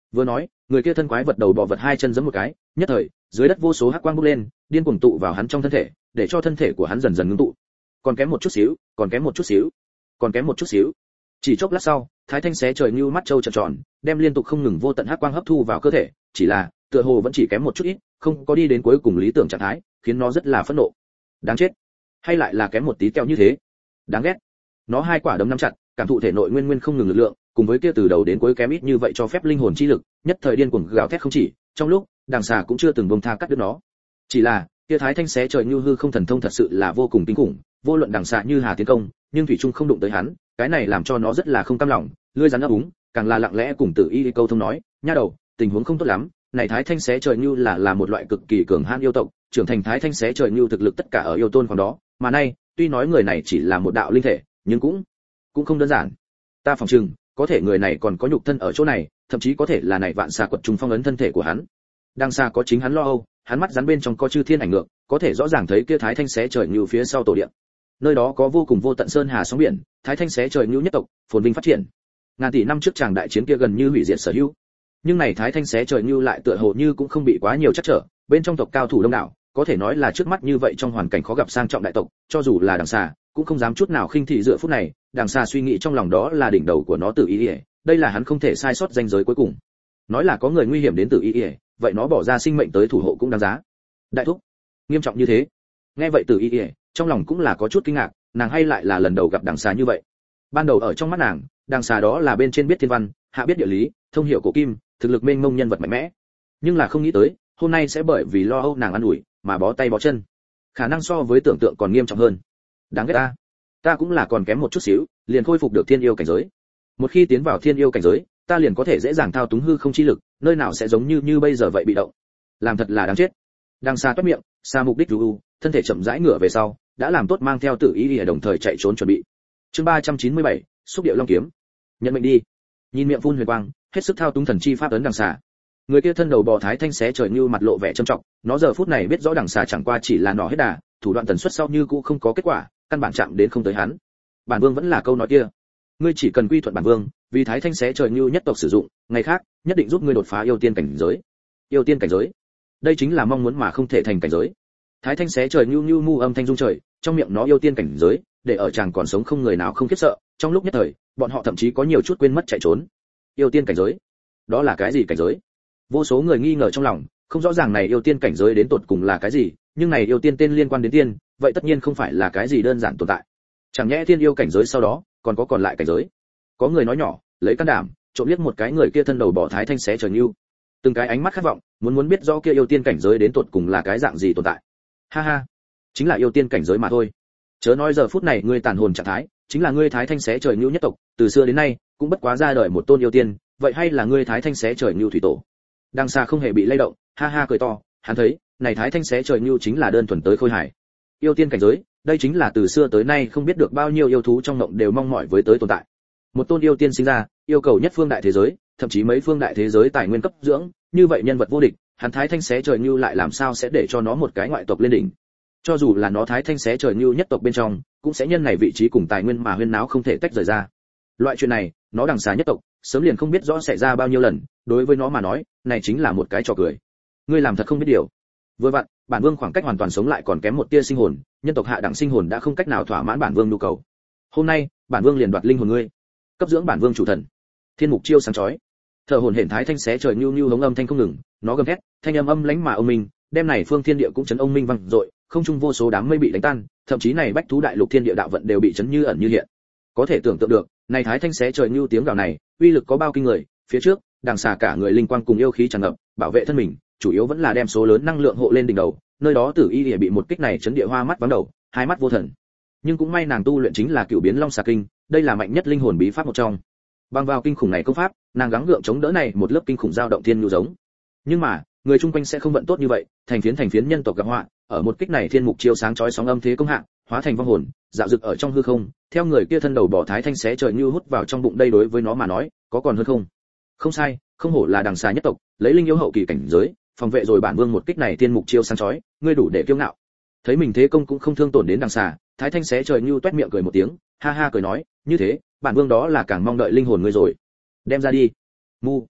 Vừa nói, người kia thân quái vật đầu bò vật hai chân giẫm một cái, nhất thời, dưới đất vô số hắc quang bốc lên, điên cuồng tụ vào hắn trong thân thể, để cho thân thể của hắn dần dần ngưng tụ. Còn kém một chút xíu, còn kém một chút xíu, còn kém một chút xíu. Chỉ chốc lát sau, Thái Thanh xé trời như mắt trâu tròn tròn, đem liên tục không ngừng vô tận hắc quang hấp thu vào cơ thể, chỉ là, tựa hồ vẫn chỉ kém một chút ít, không có đi đến cuối cùng lý tưởng trạng thái, khiến nó rất là phẫn nộ. Đáng chết, hay lại là kém một tí keo như thế. Đáng ghét. Nó hai quả đấm nắm chặt, cảm thụ thể nội nguyên nguyên không ngừng lực lượng, cùng với kia từ đầu đến cuối kém ít như vậy cho phép linh hồn chi lực, nhất thời điên cuồng gào thét không chỉ, trong lúc, đằng xà cũng chưa từng buông tha cắt đứt nó. Chỉ là, kia Thái Thanh xé trời như hư không thần thông thật sự là vô cùng kinh khủng, vô luận đằng xà như hà tiến công, nhưng thủy trung không đụng tới hắn, cái này làm cho nó rất là không cam lòng, lưỡi rắn ấp úng, càng là lặng lẽ cùng Tử Y câu thông nói, nha đầu, tình huống không tốt lắm, này Thái Thanh xé trời như là là một loại cực kỳ cường hãn yêu tộc, trưởng thành Thái Thanh xé trời như thực lực tất cả ở yêu tôn khoảng đó, mà nay, tuy nói người này chỉ là một đạo linh thể, nhưng cũng cũng không đơn giản. Ta phòng trừng, có thể người này còn có nhục thân ở chỗ này, thậm chí có thể là này vạn xà quật trùng phong ấn thân thể của hắn. Đang xa có chính hắn lo âu, hắn mắt rắn bên trong có chư thiên ảnh ngược, có thể rõ ràng thấy kia Thái Thanh xé trời như phía sau tổ địa. Nơi đó có vô cùng vô tận sơn hà sóng biển, Thái Thanh xé trời như nhất tộc, phồn vinh phát triển. Ngàn tỷ năm trước chàng đại chiến kia gần như hủy diệt sở hữu. Nhưng này Thái Thanh xé trời như lại tựa hồ như cũng không bị quá nhiều trắc trở, bên trong tộc cao thủ đông đảo, có thể nói là trước mắt như vậy trong hoàn cảnh khó gặp sang trọng đại tộc, cho dù là đằng xà, cũng không dám chút nào khinh thị dựa phút này, đằng xà suy nghĩ trong lòng đó là đỉnh đầu của nó Tử Y, đây là hắn không thể sai sót danh giới cuối cùng. Nói là có người nguy hiểm đến Tử Y, vậy nó bỏ ra sinh mệnh tới thủ hộ cũng đáng giá. Đại thúc, nghiêm trọng như thế. Nghe vậy Tử Y, trong lòng cũng là có chút kinh ngạc, nàng hay lại là lần đầu gặp đằng xà như vậy. Ban đầu ở trong mắt nàng, đằng xà đó là bên trên biết thiên văn, hạ biết địa lý, thông hiểu cổ kim, thực lực mênh mông nhân vật mạnh mẽ. Nhưng là không nghĩ tới, hôm nay sẽ bởi vì lo âu nàng ăn ủi mà bó tay bó chân. Khả năng so với tưởng tượng còn nghiêm trọng hơn. Đáng ghét ta. Ta cũng là còn kém một chút xíu, liền khôi phục được thiên yêu cảnh giới. Một khi tiến vào thiên yêu cảnh giới, ta liền có thể dễ dàng thao túng hư không chi lực, nơi nào sẽ giống như như bây giờ vậy bị động. Làm thật là đáng chết. Đang xa toát miệng, xa mục đích rú, thân thể chậm rãi ngửa về sau, đã làm tốt mang theo Tử Y để đồng thời chạy trốn chuẩn bị. Chương ba trăm chín mươi bảy, xúc điệu long kiếm. Nhận mệnh đi. Nhìn miệng phun huyền quang, hết sức thao túng thần chi pháp ấn đằng xà. Người kia thân đầu bò Thái Thanh xé trời như mặt lộ vẻ trầm trọng, nó giờ phút này biết rõ đằng xà chẳng qua chỉ là nỏ hết đà, thủ đoạn tần suất sau như cũ không có kết quả, căn bản chạm đến không tới hắn. Bản vương vẫn là câu nói kia, ngươi chỉ cần quy thuận bản vương, vì Thái Thanh xé trời như nhất tộc sử dụng, ngày khác nhất định giúp ngươi đột phá yêu tiên cảnh giới. Yêu tiên cảnh giới, đây chính là mong muốn mà không thể thành cảnh giới. Thái Thanh xé trời như như mu âm thanh rung trời, trong miệng nó yêu tiên cảnh giới, để ở chàng còn sống không người nào không khiếp sợ, trong lúc nhất thời, bọn họ thậm chí có nhiều chút quên mất chạy trốn. Yêu tiên cảnh giới, đó là cái gì cảnh giới? Vô số người nghi ngờ trong lòng, không rõ ràng này yêu tiên cảnh giới đến tột cùng là cái gì, nhưng này yêu tiên tên liên quan đến tiên, vậy tất nhiên không phải là cái gì đơn giản tồn tại. Chẳng nhẽ tiên yêu cảnh giới sau đó, còn có còn lại cảnh giới? Có người nói nhỏ, lấy can đảm, trộm liếc một cái người kia thân đầu bỏ Thái Thanh xé trời như. Từng cái ánh mắt khát vọng, muốn muốn biết rõ kia yêu tiên cảnh giới đến tột cùng là cái dạng gì tồn tại. Ha ha, chính là yêu tiên cảnh giới mà thôi. Chớ nói giờ phút này ngươi tàn hồn trạng thái, chính là ngươi Thái Thanh xé trời như nhất tộc, từ xưa đến nay cũng bất quá ra đời một tôn yêu tiên, vậy hay là ngươi Thái Thanh xé trời như thủy tổ? Đang xa không hề bị lay động, ha ha cười to, hắn thấy, này Thái Thanh xé trời như chính là đơn thuần tới khôi hài. Yêu tiên cảnh giới, đây chính là từ xưa tới nay không biết được bao nhiêu yêu thú trong mộng đều mong mỏi với tới tồn tại. Một tôn yêu tiên sinh ra, yêu cầu nhất phương đại thế giới, thậm chí mấy phương đại thế giới tài nguyên cấp dưỡng, như vậy nhân vật vô địch, hắn Thái Thanh xé trời như lại làm sao sẽ để cho nó một cái ngoại tộc lên đỉnh? Cho dù là nó Thái Thanh xé trời như nhất tộc bên trong, cũng sẽ nhân này vị trí cùng tài nguyên mà huyên náo không thể tách rời ra. Loại chuyện này, nó đằng xà nhất tộc, sớm liền không biết rõ xảy ra bao nhiêu lần, đối với nó mà nói, này chính là một cái trò cười. Ngươi làm thật không biết điều. Vừa vặn, bản vương khoảng cách hoàn toàn sống lại còn kém một tia sinh hồn, nhân tộc hạ đẳng sinh hồn đã không cách nào thỏa mãn bản vương nhu cầu. Hôm nay, bản vương liền đoạt linh hồn ngươi, cấp dưỡng bản vương chủ thần. Thiên mục chiêu sáng chói. Thở hồn hển Thái Thanh xé trời nhu nhu hống âm thanh không ngừng, nó gầm thét, thanh âm âm lãnh mà ông minh, đem này phương thiên địa cũng chấn ông minh vang dội, không trung vô số đám mây bị đánh tan, thậm chí này bách thú đại lục thiên địa đạo vận đều bị chấn như ẩn như hiện. Có thể tưởng tượng được, này Thái Thanh xé trời nhu tiếng gào này, uy lực có bao kinh người, phía trước, đằng xà cả người linh quang cùng yêu khí tràn ngập, bảo vệ thân mình, chủ yếu vẫn là đem số lớn năng lượng hộ lên đỉnh đầu, nơi đó Tử Y Lìa bị một kích này chấn địa hoa mắt vắng đầu, hai mắt vô thần. Nhưng cũng may nàng tu luyện chính là Cửu Biến Long Xà Kinh, đây là mạnh nhất linh hồn bí pháp một trong. Bằng vào kinh khủng này công pháp, nàng gắng gượng chống đỡ này một lớp kinh khủng dao động thiên nhu giống. Nhưng mà, người chung quanh sẽ không vận tốt như vậy, thành phiến thành phiến nhân tộc gặp họa, ở một kích này thiên mục chiếu sáng chói sóng âm thế công hạ, hóa thành vong hồn, dạo dực ở trong hư không, theo người kia thân đầu bỏ Thái Thanh xé trời như hút vào trong bụng đây đối với nó mà nói, có còn hơn không? Không sai, không hổ là đằng xà nhất tộc, lấy linh yêu hậu kỳ cảnh giới, phòng vệ rồi bản vương một kích này thiên mục chiêu sáng chói, ngươi đủ để kiêu ngạo. Thấy mình thế công cũng không thương tổn đến đằng xà, Thái Thanh xé trời như toét miệng cười một tiếng, ha ha cười nói, như thế, bản vương đó là càng mong đợi linh hồn ngươi rồi. Đem ra đi. Mu.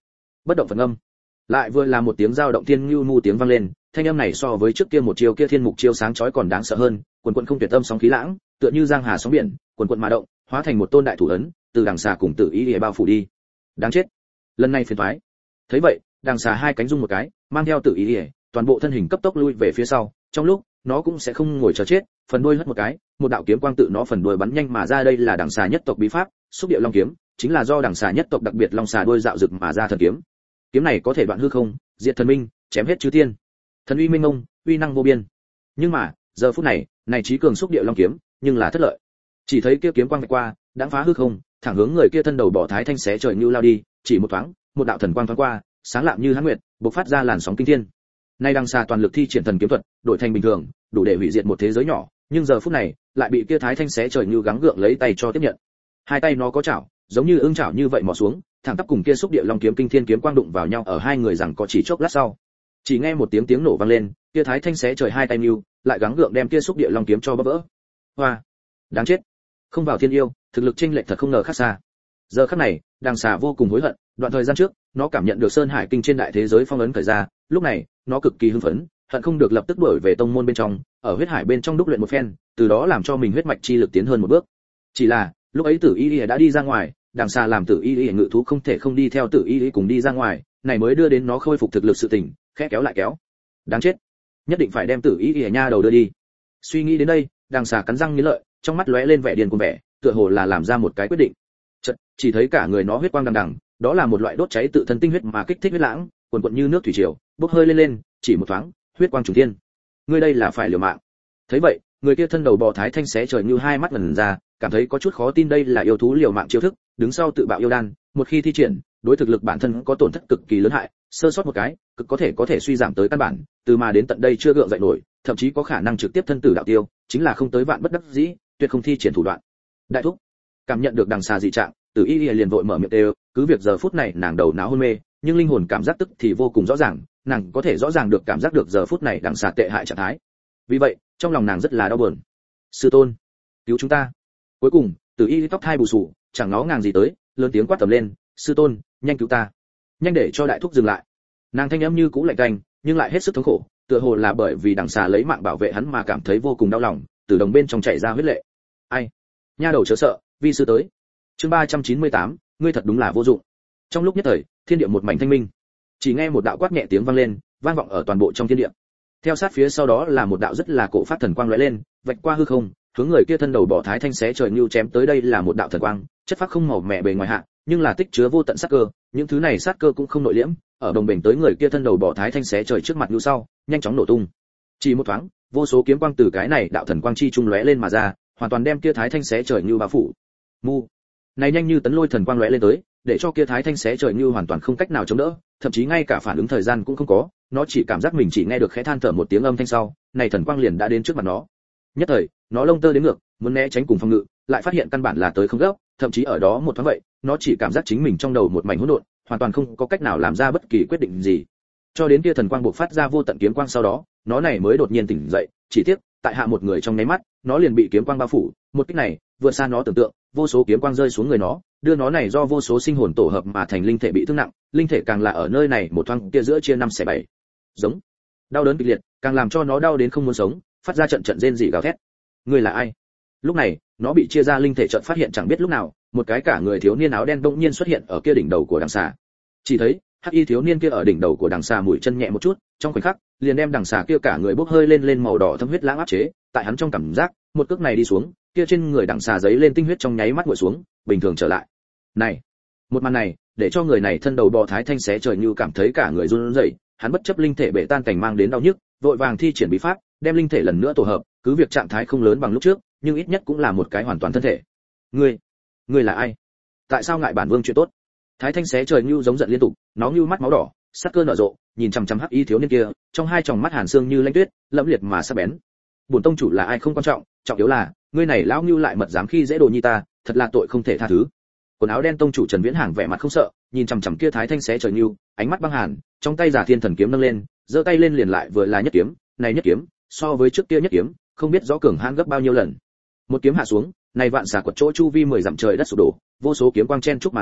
Bất động phần âm. Lại vừa là một tiếng dao động thiên lưu mu tiếng vang lên, thanh âm này so với trước kia một chiêu kia thiên mục chiêu sáng chói còn đáng sợ hơn, quần quần không tuyệt tâm sóng khí lãng, tựa như giang hà sóng biển, quần quần mà động, hóa thành một tôn đại thủ ấn, từ đằng xà cùng Tử Y Lìa bao phủ đi. Đáng chết. Lần này phiền toái. Thấy vậy, đằng xà hai cánh rung một cái, mang theo Tử Y Lìa, toàn bộ thân hình cấp tốc lui về phía sau, trong lúc nó cũng sẽ không ngồi chờ chết, phần đuôi hất một cái, một đạo kiếm quang tự nó phần đuôi bắn nhanh mà ra. Đây là đằng xà nhất tộc bí pháp, xúc điệu long kiếm, chính là do đằng xà nhất tộc đặc biệt long xà đuôi dạo rực mà ra thần kiếm. Kiếm này có thể đoạn hư không, diệt thần minh, chém hết chư thiên. Thần uy minh mông, uy năng vô biên. Nhưng mà, giờ phút này, này trí cường xúc điệu long kiếm, nhưng là thất lợi. Chỉ thấy kia kiếm quang vạch qua, đã phá hư không, thẳng hướng người kia thân đầu bỏ thái thanh xé trời như lao đi, chỉ một thoáng, một đạo thần quang thoáng qua, sáng lạng như hán nguyệt, bộc phát ra làn sóng kinh thiên. Nay đằng xà toàn lực thi triển thần kiếm thuật, đổi thành bình thường, đủ để hủy diệt một thế giới nhỏ, nhưng giờ phút này, lại bị kia thái thanh xé trời như gắng gượng lấy tay cho tiếp nhận. Hai tay nó có chảo, giống như ưng chảo như vậy mò xuống, thẳng tắp cùng kia xúc địa long kiếm kinh thiên kiếm quang đụng vào nhau ở hai người rằng có chỉ chốc lát sau. Chỉ nghe một tiếng tiếng nổ vang lên, kia thái thanh xé trời hai tay nưu, lại gắng gượng đem kia xúc địa long kiếm cho bóp vỡ. Hoa, đáng chết. Không vào thiên yêu, thực lực chênh lệch thật không ngờ khác xa. Giờ khắc này, đằng xà vô cùng hối hận, đoạn thời gian trước, nó cảm nhận được Sơn Hải Kinh trên đại thế giới phong ấn thời ra, lúc này, nó cực kỳ hưng phấn, hận không được lập tức đuổi về tông môn bên trong, ở huyết hải bên trong đúc luyện một phen, từ đó làm cho mình huyết mạch chi lực tiến hơn một bước. Chỉ là, lúc ấy Tử Y Lìa đã đi ra ngoài, đằng xà làm Tử Y Lìa ngự thú không thể không đi theo Tử Y Lìa cùng đi ra ngoài, này mới đưa đến nó khôi phục thực lực sự tỉnh, khẽ kéo lại kéo. Đáng chết, nhất định phải đem Tử Y Lìa nha đầu đưa đi. Suy nghĩ đến đây, đằng xà cắn răng nghiến lợi, trong mắt lóe lên vẻ điên cuồng vẻ, tựa hồ là làm ra một cái quyết định. Chợt, chỉ thấy cả người nó huyết quang đằng đằng, đó là một loại đốt cháy tự thân tinh huyết mà kích thích huyết lãng, cuồn cuộn như nước thủy triều, bốc hơi lên lên, chỉ một thoáng, huyết quang trùng thiên. Ngươi đây là phải liều mạng. Thấy vậy, người kia thân đầu bò thái thanh xé trời như hai mắt ngần ra, cảm thấy có chút khó tin đây là yêu thú liều mạng chiêu thức, đứng sau tự bạo yêu đan, một khi thi triển, đối thực lực bản thân có tổn thất cực kỳ lớn hại, sơ sót một cái, cực có thể có thể suy giảm tới căn bản, từ mà đến tận đây chưa gượng dậy nổi, thậm chí có khả năng trực tiếp thân tử đạo tiêu, chính là không tới vạn bất đắc dĩ, tuyệt không thi triển thủ đoạn. Đại thúc, cảm nhận được đằng xà dị trạng, Tử Y liền vội mở miệng đều, cứ việc giờ phút này nàng đầu não hôn mê, nhưng linh hồn cảm giác tức thì vô cùng rõ ràng, nàng có thể rõ ràng được cảm giác được giờ phút này đằng xà tệ hại trạng thái. Vì vậy, trong lòng nàng rất là đau buồn. Sư tôn, cứu chúng ta. Cuối cùng, Tử Y tóc hai bù xù, chẳng ngó ngàng gì tới, lớn tiếng quát tầm lên, sư tôn, nhanh cứu ta, nhanh để cho đại thúc dừng lại. Nàng thanh âm như cũ lạnh tanh, nhưng lại hết sức thống khổ, tựa hồ là bởi vì đằng xà lấy mạng bảo vệ hắn mà cảm thấy vô cùng đau lòng, từ đồng bên trong chảy ra huyết lệ. Ai, nha đầu chớ sợ, vi sư tới. Chương ba trăm chín mươi tám, ngươi thật đúng là vô dụng. Trong lúc nhất thời, thiên địa một mảnh thanh minh, chỉ nghe một đạo quát nhẹ tiếng vang lên, vang vọng ở toàn bộ trong thiên địa. Theo sát phía sau đó là một đạo rất là cổ phát thần quang lóe lên, vạch qua hư không, hướng người kia thân đầu bỏ thái thanh xé trời như chém tới. Đây là một đạo thần quang, chất phác không màu mẹ bề ngoài hạ, nhưng là tích chứa vô tận sát cơ, những thứ này sát cơ cũng không nội liễm, ở đồng bền tới người kia thân đầu bỏ thái thanh xé trời trước mặt như sau, nhanh chóng nổ tung. Chỉ một thoáng, vô số kiếm quang từ cái này đạo thần quang chi trung lóe lên mà ra, hoàn toàn đem kia thái thanh xé trời như bao phủ. Mu, này nhanh như tấn lôi thần quang lóe lên tới, để cho kia thái thanh xé trời như hoàn toàn không cách nào chống đỡ, thậm chí ngay cả phản ứng thời gian cũng không có, nó chỉ cảm giác mình chỉ nghe được khẽ than thở một tiếng âm thanh sau, này thần quang liền đã đến trước mặt nó. Nhất thời, nó lông tơ đến ngược, muốn né tránh cùng phòng ngự, lại phát hiện căn bản là tới không gấp, thậm chí ở đó một thoáng vậy, nó chỉ cảm giác chính mình trong đầu một mảnh hỗn độn, hoàn toàn không có cách nào làm ra bất kỳ quyết định gì. Cho đến kia thần quang bộc phát ra vô tận kiếm quang sau đó, nó này mới đột nhiên tỉnh dậy, chỉ tiếc, tại hạ một người trong nháy mắt, nó liền bị kiếm quang bao phủ, một kích này, vượt xa nó tưởng tượng, vô số kiếm quang rơi xuống người nó, đưa nó này do vô số sinh hồn tổ hợp mà thành linh thể bị thương nặng, linh thể càng là ở nơi này một thoáng kia giữa chia năm xẻ bảy. Giống, đau đớn kịch liệt, càng làm cho nó đau đến không muốn sống, phát ra trận trận rên rỉ gào thét. Ngươi là ai? Lúc này, nó bị chia ra linh thể chợt phát hiện chẳng biết lúc nào, một cái cả người thiếu niên áo đen bỗng nhiên xuất hiện ở kia đỉnh đầu của đằng xà. Chỉ thấy, hắc y thiếu niên kia ở đỉnh đầu của đằng xà mũi chân nhẹ một chút, trong khoảnh khắc, liền đem đằng xà kia cả người bốc hơi lên lên màu đỏ thâm huyết lãng áp chế, tại hắn trong cảm giác, một cước này đi xuống, kia trên người đằng xà giấy lên tinh huyết trong nháy mắt nguội xuống, bình thường trở lại. Này, một màn này, để cho người này thân đầu bò thái thanh xé trời như cảm thấy cả người run rẩy, hắn bất chấp linh thể bể tan cảnh mang đến đau nhức, vội vàng thi triển bí pháp, đem linh thể lần nữa tổ hợp, cứ việc trạng thái không lớn bằng lúc trước, nhưng ít nhất cũng là một cái hoàn toàn thân thể. Ngươi, ngươi là ai? Tại sao ngại bản vương chuyện tốt? Thái thanh xé trời như giống giận liên tục, nó như mắt máu đỏ, sắc cơ nở rộ, nhìn chằm chằm hắc y thiếu niên kia, trong hai tròng mắt hàn xương như lanh tuyết, lẫm liệt mà sắc bén. Bổn tông chủ là ai không quan trọng, trọng yếu là, ngươi này lão như lại mật dám khi dễ đồ nhi ta, thật là tội không thể tha thứ. Quần áo đen tông chủ Trần Viễn Hàng vẻ mặt không sợ, nhìn chằm chằm kia thái thanh xé trời như, ánh mắt băng hàn, trong tay giả thiên thần kiếm nâng lên, giơ tay lên liền lại vừa là nhất kiếm, này nhất kiếm, so với trước kia nhất kiếm, không biết rõ cường hãn gấp bao nhiêu lần. Một kiếm hạ xuống, này vạn xà quật chỗ chu vi mười dặm trời đất sụp đổ, vô số kiếm quang chen trúc mà ra,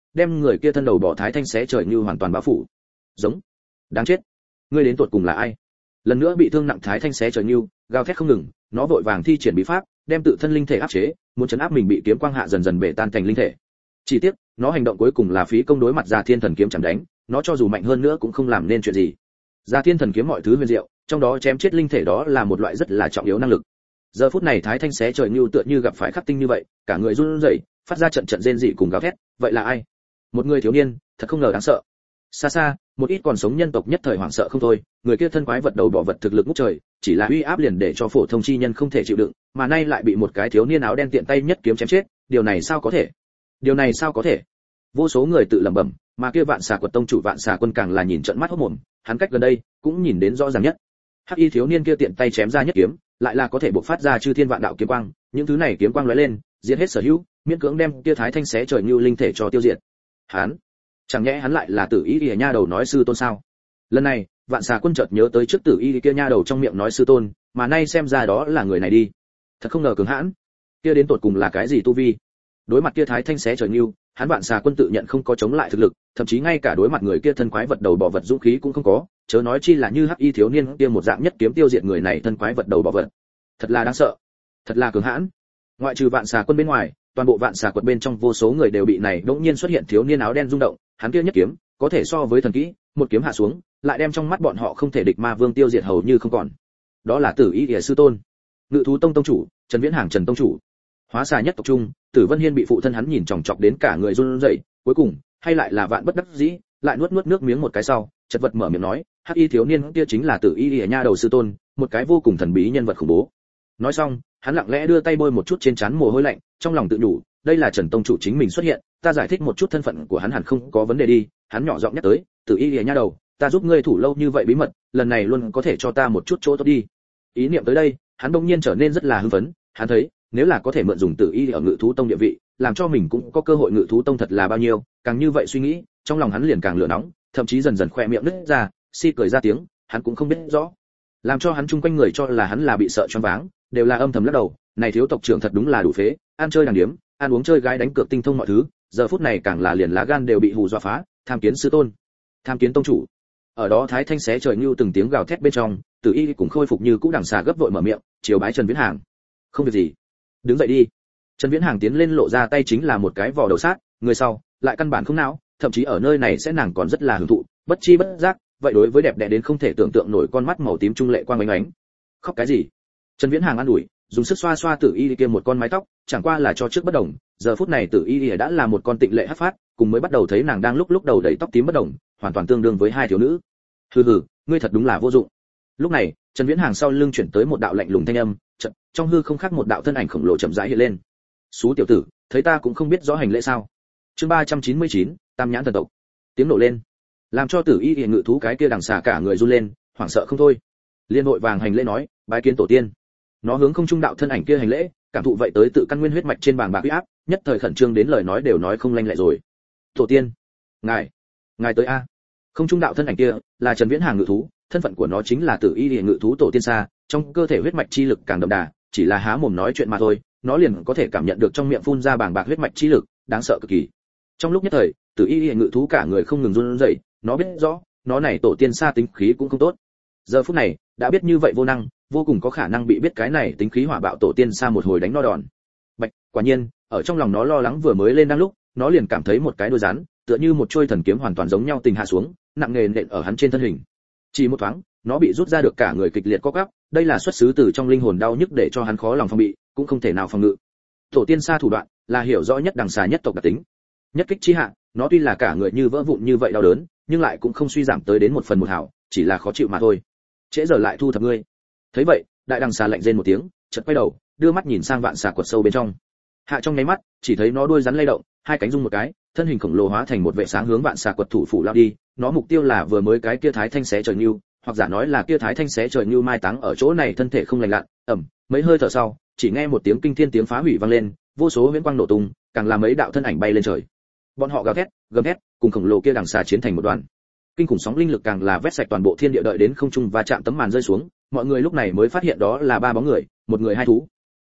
đem người kia thân đầu bỏ thái thanh xé trời như hoàn toàn bao phủ. Giống, đáng chết, ngươi đến tuột cùng là ai? Lần nữa bị thương nặng thái thanh xé trời như gào thét không ngừng, nó vội vàng thi triển bí pháp, đem tự thân linh thể áp chế, muốn chấn áp mình bị kiếm quang hạ dần dần bể tan thành linh thể. Chỉ tiếc, nó hành động cuối cùng là phí công đối mặt Già Thiên Thần kiếm chẳng đánh, nó cho dù mạnh hơn nữa cũng không làm nên chuyện gì. Già Thiên Thần kiếm mọi thứ huyền diệu, trong đó chém chết linh thể đó là một loại rất là trọng yếu năng lực. Giờ phút này thái thanh xé trời như tựa như gặp phải khắc tinh như vậy, cả người run rẩy, phát ra trận trận rên rỉ cùng gào thét, vậy là ai? Một người thiếu niên, thật không ngờ đáng sợ. Xa xa, một ít còn sống nhân tộc nhất thời hoảng sợ không thôi, người kia thân quái vật đầu bỏ vật thực lực ngút trời, chỉ là uy áp liền để cho phổ thông chi nhân không thể chịu đựng, mà nay lại bị một cái thiếu niên áo đen tiện tay nhất kiếm chém chết, điều này sao có thể? Điều này sao có thể? Vô số người tự lẩm bẩm, mà kia Vạn Xà Quật tông chủ Vạn Xà Quân càng là nhìn trợn mắt hốt mồm, hắn cách gần đây cũng nhìn đến rõ ràng nhất. Hắc y thiếu niên kia tiện tay chém ra nhất kiếm, lại là có thể bộc phát ra chư thiên vạn đạo kiếm quang, những thứ này kiếm quang lóe lên, diệt hết sở hữu, miễn cưỡng đem kia thái thanh xé trời như linh thể cho tiêu diệt. Hắn, chẳng nhẽ hắn lại là Tử Y Y nha đầu nói sư tôn sao? Lần này, Vạn Xà Quân chợt nhớ tới trước Tử Y kia nha đầu trong miệng nói sư tôn, mà nay xem ra đó là người này đi. Thật không ngờ cường hãn. Kia đến tột cùng là cái gì tu vi? Đối mặt kia thái thanh xé trời như, hắn Vạn Xà Quân tự nhận không có chống lại thực lực, thậm chí ngay cả đối mặt người kia thân quái vật đầu bò vật dũng khí cũng không có, chớ nói chi là như Hắc Y thiếu niên kia một dạng nhất kiếm tiêu diệt người này thân quái vật đầu bò vật. Thật là đáng sợ, thật là cường hãn. Ngoại trừ Vạn Xà Quân bên ngoài, toàn bộ Vạn Xà Quật bên trong vô số người đều bị này đột nhiên xuất hiện thiếu niên áo đen rung động, hắn kia nhất kiếm, có thể so với thần kỹ, một kiếm hạ xuống, lại đem trong mắt bọn họ không thể địch ma vương tiêu diệt hầu như không còn. Đó là Tử Y Y sư tôn, Ngự thú tông tông chủ, Trần Viễn Hàng Trần tông chủ. Hóa xà nhất tộc trung, Tử Vân Hiên bị phụ thân hắn nhìn chòng chọc đến cả người run rẩy, cuối cùng, hay lại là vạn bất đắc dĩ, lại nuốt nuốt nước miếng một cái sau, chật vật mở miệng nói, Hắc Y thiếu niên kia chính là Tử Y Y nha đầu sư tôn, một cái vô cùng thần bí nhân vật khủng bố. Nói xong, hắn lặng lẽ đưa tay bôi một chút trên trán mồ hôi lạnh, trong lòng tự nhủ, đây là Trần tông chủ chính mình xuất hiện, ta giải thích một chút thân phận của hắn hẳn không có vấn đề đi. Hắn nhỏ giọng nhắc tới, Tử Y Y nha đầu, ta giúp ngươi thủ lâu như vậy bí mật, lần này luôn có thể cho ta một chút chỗ tốt đi. Ý niệm tới đây, hắn bỗng nhiên trở nên rất là hưng phấn, hắn thấy, nếu là có thể mượn dùng Tử Y ở Ngự thú tông địa vị, làm cho mình cũng có cơ hội Ngự thú tông thật là bao nhiêu, càng như vậy suy nghĩ, trong lòng hắn liền càng lửa nóng, thậm chí dần dần khoe miệng nứt ra, si cười ra tiếng, hắn cũng không biết rõ. Làm cho hắn chung quanh người cho là hắn là bị sợ choáng váng, đều là âm thầm lắc đầu, này thiếu tộc trưởng thật đúng là đủ phế, ăn chơi đàng điếm, ăn uống chơi gái đánh cược tinh thông mọi thứ, giờ phút này càng là liền lá gan đều bị hù dọa phá, tham kiến sư tôn, tham kiến tông chủ. Ở đó thái thanh xé trời như từng tiếng gào thét bên trong, Tử Y cũng khôi phục như cũ đằng xà gấp vội mở miệng, chiều bái Trần Viễn Hàng. Không việc gì, đứng dậy đi. Trần Viễn Hàng tiến lên lộ ra tay chính là một cái vò đầu sát, người sau lại căn bản không não, thậm chí ở nơi này sẽ nàng còn rất là hưởng thụ, bất chi bất giác, vậy đối với đẹp đẽ đến không thể tưởng tượng nổi con mắt màu tím trung lệ quang ánh ánh. Khóc cái gì? Trần Viễn Hàng an ủi, dùng sức xoa xoa Tử Y kia một con mái tóc, chẳng qua là cho trước bất đồng, giờ phút này Tử Y đã là một con tịnh lệ hắc phát, cùng mới bắt đầu thấy nàng đang lúc lúc đầu đầy tóc tím bất đồng, hoàn toàn tương đương với hai thiếu nữ. Hừ hừ, ngươi thật đúng là vô dụng. Lúc này, Trần Viễn Hàng sau lưng chuyển tới một đạo lạnh lùng thanh âm, chợt, trong hư không khác một đạo thân ảnh khổng lồ chậm rãi hiện lên. "Sú tiểu tử, thấy ta cũng không biết rõ hành lễ sao?" Chương ba trăm chín mươi chín, Tam nhãn thần tộc. Tiếng nổ lên, làm cho Tử Y Ngự thú cái kia đằng xà cả người run lên, hoảng sợ không thôi. Liên hội vàng hành lễ nói, bái kiến tổ tiên. Nó hướng không trung đạo thân ảnh kia hành lễ, cảm thụ vậy tới tự căn nguyên huyết mạch trên bàng bạc uy áp, nhất thời khẩn trương đến lời nói đều nói không lanh lẹ rồi. "Tổ tiên, ngài, ngài tới a." Không trung đạo thân ảnh kia là Trần Viễn Hàng ngự thú, thân phận của nó chính là Tử Y ngự thú tổ tiên xa, trong cơ thể huyết mạch chi lực càng đậm đà, chỉ là há mồm nói chuyện mà thôi, nó liền có thể cảm nhận được trong miệng phun ra bàng bạc huyết mạch chi lực, đáng sợ cực kỳ. Trong lúc nhất thời, Tử Y ngự thú cả người không ngừng run rẩy, nó biết rõ, nó này tổ tiên xa tính khí cũng không tốt. Giờ phút này, đã biết như vậy vô năng, vô cùng có khả năng bị biết cái này tính khí hỏa bạo tổ tiên xa một hồi đánh no đòn. Bạch, quả nhiên, ở trong lòng nó lo lắng vừa mới lên đang lúc, nó liền cảm thấy một cái đôi rắn, tựa như một trôi thần kiếm hoàn toàn giống nhau tình hạ xuống, nặng nề nện ở hắn trên thân hình. Chỉ một thoáng, nó bị rút ra được cả người kịch liệt co quắp, đây là xuất xứ từ trong linh hồn đau nhức để cho hắn khó lòng phòng bị, cũng không thể nào phòng ngự. Tổ tiên xa thủ đoạn, là hiểu rõ nhất đằng xà nhất tộc đặc tính. Nhất kích chi hạ, nó tuy là cả người như vỡ vụn như vậy đau đớn, nhưng lại cũng không suy giảm tới đến một phần một hảo, chỉ là khó chịu mà thôi. Trễ giờ lại thu thập ngươi. Thấy vậy, đại đằng xà lạnh rên một tiếng, chợt quay đầu, đưa mắt nhìn sang Vạn Xà Quật sâu bên trong. Hạ trong nháy mắt, chỉ thấy nó đuôi rắn lay động, hai cánh rung một cái, thân hình khổng lồ hóa thành một vệ sáng hướng Vạn Xà Quật thủ phủ lao đi, nó mục tiêu là vừa mới cái kia thái thanh xé trời nhưu, hoặc giả nói là kia thái thanh xé trời nhưu mai táng ở chỗ này thân thể không lành lặn, ầm, mấy hơi thở sau, chỉ nghe một tiếng kinh thiên tiếng phá hủy vang lên, vô số huyễn quang nổ tung, càng làm mấy đạo thân ảnh bay lên trời. Bọn họ gào thét, gầm thét, cùng khổng lồ kia đằng xà chiến thành một đoàn. Kinh khủng sóng linh lực càng là vét sạch toàn bộ thiên địa, đợi đến không trung và chạm tấm màn rơi xuống, mọi người lúc này mới phát hiện đó là ba bóng người, một người hai thú.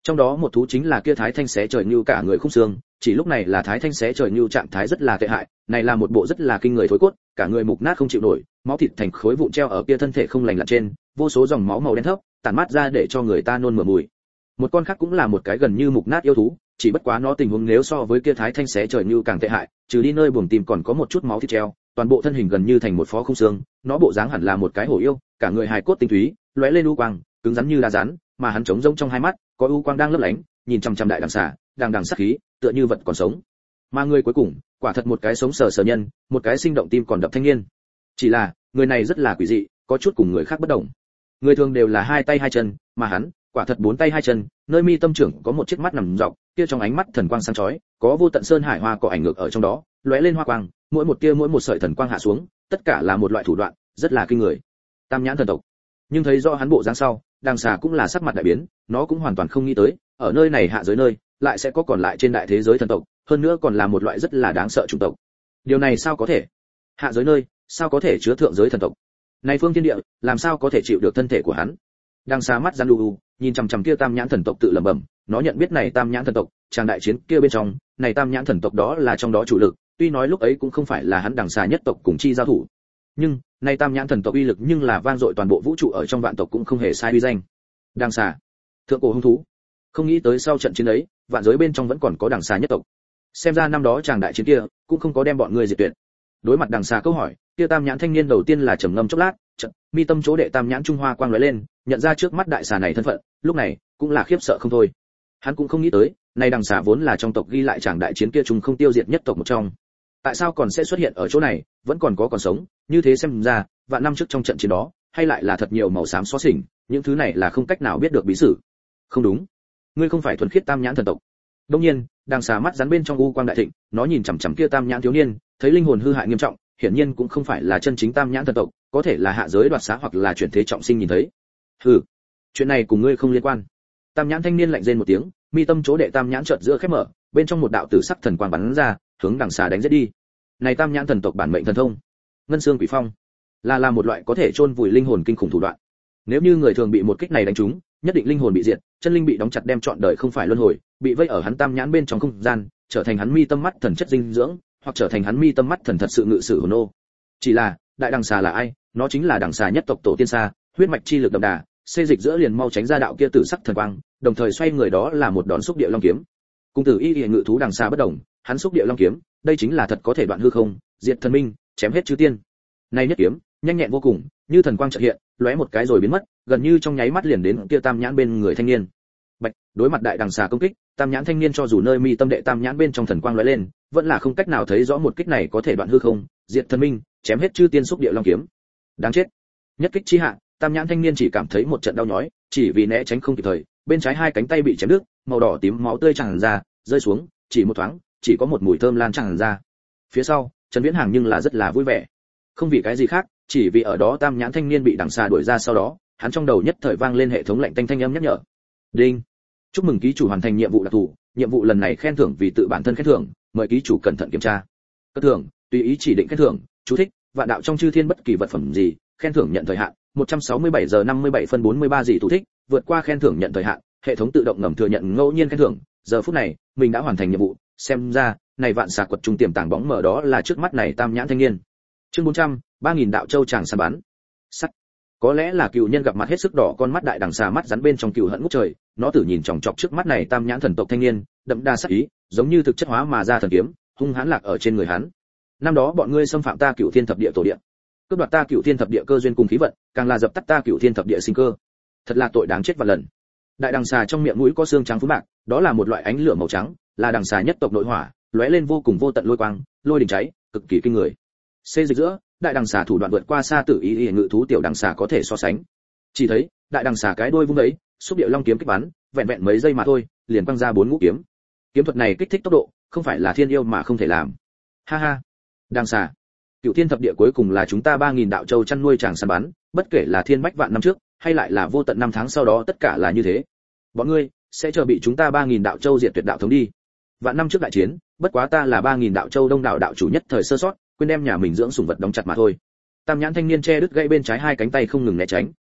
Trong đó một thú chính là kia thái thanh xé trời như cả người khung xương, chỉ lúc này là thái thanh xé trời như trạng thái rất là tệ hại, này là một bộ rất là kinh người thối cốt, cả người mục nát không chịu nổi, máu thịt thành khối vụn treo ở kia thân thể không lành lặn trên, vô số dòng máu màu đen thấp, tản mát ra để cho người ta nôn mửa mùi. Một con khác cũng là một cái gần như mục nát yêu thú, chỉ bất quá nó tình huống nếu so với kia thái thanh xé trời như càng tệ hại, trừ đi nơi buồng tim còn có một chút máu thịt treo, toàn bộ thân hình gần như thành một phó khung xương, nó bộ dáng hẳn là một cái hổ yêu, cả người hài cốt tinh túy, lóe lên u quang, cứng rắn như đá rắn, mà hắn trống rỗng trong hai mắt, có u quang đang lấp lánh, nhìn chằm chằm đại đằng xà, đang đằng sát khí, tựa như vật còn sống. Mà người cuối cùng, quả thật một cái sống sờ sờ nhân, một cái sinh động tim còn đập thanh niên. Chỉ là, người này rất là quỷ dị, có chút cùng người khác bất đồng. Người thường đều là hai tay hai chân, mà hắn, quả thật bốn tay hai chân, nơi mi tâm trưởng có một chiếc mắt nằm dọc, kia trong ánh mắt thần quang sáng chói, có vô tận sơn hải hoa cỏ ảnh ngược ở trong đó, lóe lên hoa quang, mỗi một tia mỗi một sợi thần quang hạ xuống, tất cả là một loại thủ đoạn, rất là kinh người. Tam nhãn thần tộc. Nhưng thấy rõ hắn bộ dáng sau, đằng xà cũng là sắc mặt đại biến, nó cũng hoàn toàn không nghĩ tới, ở nơi này hạ giới nơi, lại sẽ có còn lại trên đại thế giới thần tộc, hơn nữa còn là một loại rất là đáng sợ chủng tộc. Điều này sao có thể? Hạ giới nơi, sao có thể chứa thượng giới thần tộc? Này phương thiên địa, làm sao có thể chịu được thân thể của hắn? Đằng xà mắt rắn lù, nhìn chằm chằm kia tam nhãn thần tộc tự lẩm bẩm, nó nhận biết này tam nhãn thần tộc, tràng đại chiến kia bên trong, này tam nhãn thần tộc đó là trong đó chủ lực, tuy nói lúc ấy cũng không phải là hắn đằng xà nhất tộc cùng chi giao thủ. Nhưng, này tam nhãn thần tộc uy lực nhưng là vang dội toàn bộ vũ trụ ở trong vạn tộc cũng không hề sai uy danh. Đằng xà, thượng cổ hung thú. Không nghĩ tới sau trận chiến ấy, vạn giới bên trong vẫn còn có đằng xà nhất tộc. Xem ra năm đó chàng đại chiến kia cũng không có đem bọn người diệt tuyệt. Đối mặt đằng xà câu hỏi, kia tam nhãn thanh niên đầu tiên là trầm ngâm chốc lát, chợt mi tâm chỗ đệ tam nhãn trung hoa quang lóe lên, nhận ra trước mắt đại xà này thân phận, lúc này cũng là khiếp sợ không thôi. Hắn cũng không nghĩ tới, này đằng xà vốn là trong tộc ghi lại chàng đại chiến kia trùng không tiêu diệt nhất tộc một trong. Tại sao còn sẽ xuất hiện ở chỗ này, vẫn còn có còn sống, như thế xem ra, vạn năm trước trong trận chiến đó, hay lại là thật nhiều màu xám xóa xỉnh, những thứ này là không cách nào biết được bí sử. Không đúng, ngươi không phải thuần khiết tam nhãn thần tộc. Đương nhiên, đằng xà mắt rắn bên trong u quang đại thịnh, nó nhìn chằm chằm kia tam nhãn thiếu niên, thấy linh hồn hư hại nghiêm trọng, hiển nhiên cũng không phải là chân chính tam nhãn thần tộc, có thể là hạ giới đoạt xá hoặc là chuyển thế trọng sinh nhìn thấy. Hừ, chuyện này cùng ngươi không liên quan. Tam nhãn thanh niên lạnh rên một tiếng, mi tâm chỗ đệ tam nhãn chợt giữa khép mở, bên trong một đạo tử sắc thần quang bắn ra, hướng đằng xà đánh giết đi. Này tam nhãn thần tộc bản mệnh thần thông, ngân xương quỷ phong, là là một loại có thể chôn vùi linh hồn kinh khủng thủ đoạn. Nếu như người thường bị một kích này đánh trúng, nhất định linh hồn bị diệt, chân linh bị đóng chặt đem trọn đời không phải luân hồi, bị vây ở hắn tam nhãn bên trong không gian, trở thành hắn mi tâm mắt thần chất dinh dưỡng, hoặc trở thành hắn mi tâm mắt thần thật sự ngự sử hồn ô. Chỉ là, đại đằng xà là ai? Nó chính là đằng xà nhất tộc tổ tiên xa, huyết mạch chi lực đậm đà, xê dịch giữa liền mau tránh ra đạo kia tử sắc thần quang, đồng thời xoay người đó là một đòn xúc địa long kiếm. Cung tử y y ngự thú đằng xà bất động, hắn xúc địa long kiếm, đây chính là thật có thể đoạn hư không, diệt thần minh, chém hết chư tiên. Này nhất kiếm, nhanh nhẹn vô cùng, như thần quang chợt hiện, lóe một cái rồi biến mất, gần như trong nháy mắt liền đến kia tam nhãn bên người thanh niên. Bạch, đối mặt đại đằng xà công kích, tam nhãn thanh niên cho dù nơi mi tâm đệ tam nhãn bên trong thần quang lóe lên, vẫn là không cách nào thấy rõ một kích này có thể đoạn hư không, diệt thần minh, chém hết chư tiên xúc địa long kiếm. Đáng chết. Nhất kích chi hạ, tam nhãn thanh niên chỉ cảm thấy một trận đau nhói, chỉ vì né tránh không kịp thời, bên trái hai cánh tay bị chém đứt, màu đỏ tím máu tươi tràn ra, rơi xuống, chỉ một thoáng, chỉ có một mùi thơm lan tràn ra. Phía sau, Trần Viễn Hàng nhưng là rất là vui vẻ. Không vì cái gì khác, chỉ vì ở đó tam nhãn thanh niên bị đằng xà đuổi ra sau đó, hắn trong đầu nhất thời vang lên hệ thống lạnh tanh thanh âm nhắc nhở. Đinh. Chúc mừng ký chủ hoàn thành nhiệm vụ đặc thù, nhiệm vụ lần này khen thưởng vì tự bản thân khen thưởng, mời ký chủ cẩn thận kiểm tra. Cơ thưởng, tùy ý chỉ định khen thưởng, chú thích, vạn đạo trong chư thiên bất kỳ vật phẩm gì, khen thưởng nhận thời hạn, một trăm sáu mươi bảy giờ năm mươi bảy phân bốn mươi ba gì thủ thích, vượt qua khen thưởng nhận thời hạn, hệ thống tự động ngầm thừa nhận ngẫu nhiên khen thưởng, giờ phút này, mình đã hoàn thành nhiệm vụ, xem ra, này vạn xà quật trung tiềm tàng bóng mở đó là trước mắt này tam nhãn thanh niên. Chương bốn trăm, ba nghìn đạo châu chàng săn bắn. Sắt. Có lẽ là cựu nhân gặp mặt hết sức đỏ con mắt đại đằng xà mắt rắn bên trong cựu hận ngút trời, nó tử nhìn chòng chọc trước mắt này tam nhãn thần tộc thanh niên, đậm đà sát ý, giống như thực chất hóa mà ra thần kiếm, hung hãn lạc ở trên người hắn. Năm đó bọn ngươi xâm phạm ta cựu thiên thập địa tổ địa, cướp đoạt ta cựu thiên thập địa cơ duyên cùng khí vận, càng là dập tắt ta cựu thiên thập địa sinh cơ. Thật là tội đáng chết vạn lần. Đại đằng xà trong miệng mũi có xương trắng phú bạc, đó là một loại ánh lửa màu trắng, là đằng xà nhất tộc nội hỏa, lóe lên vô cùng vô tận lôi quang, lôi đỉnh cháy, cực kỳ kinh người. Xê dịch giữa, đại đằng xà thủ đoạn vượt qua xa tự ý ý ngự thú tiểu đằng xà có thể so sánh. Chỉ thấy, đại đằng xà cái đuôi vung đấy, xúc điệu long kiếm kích bắn, vẹn vẹn mấy giây mà thôi, liền quăng ra bốn ngũ kiếm. Kiếm thuật này kích thích tốc độ, không phải là thiên yêu mà không thể làm. Ha ha, đằng xà, cựu thiên thập địa cuối cùng là chúng ta ba nghìn đạo châu chăn nuôi chàng săn bắn, bất kể là thiên bách vạn năm trước, hay lại là vô tận năm tháng sau đó tất cả là như thế. Bọn ngươi sẽ chờ bị chúng ta ba nghìn đạo châu diệt tuyệt đạo thống đi. Vạn năm trước đại chiến, bất quá ta là ba nghìn đạo châu đông đảo đạo chủ nhất thời sơ sót, quên đem nhà mình dưỡng sủng vật đóng chặt mà thôi. Tam nhãn thanh niên che đứt gãy bên trái hai cánh tay không ngừng né tránh.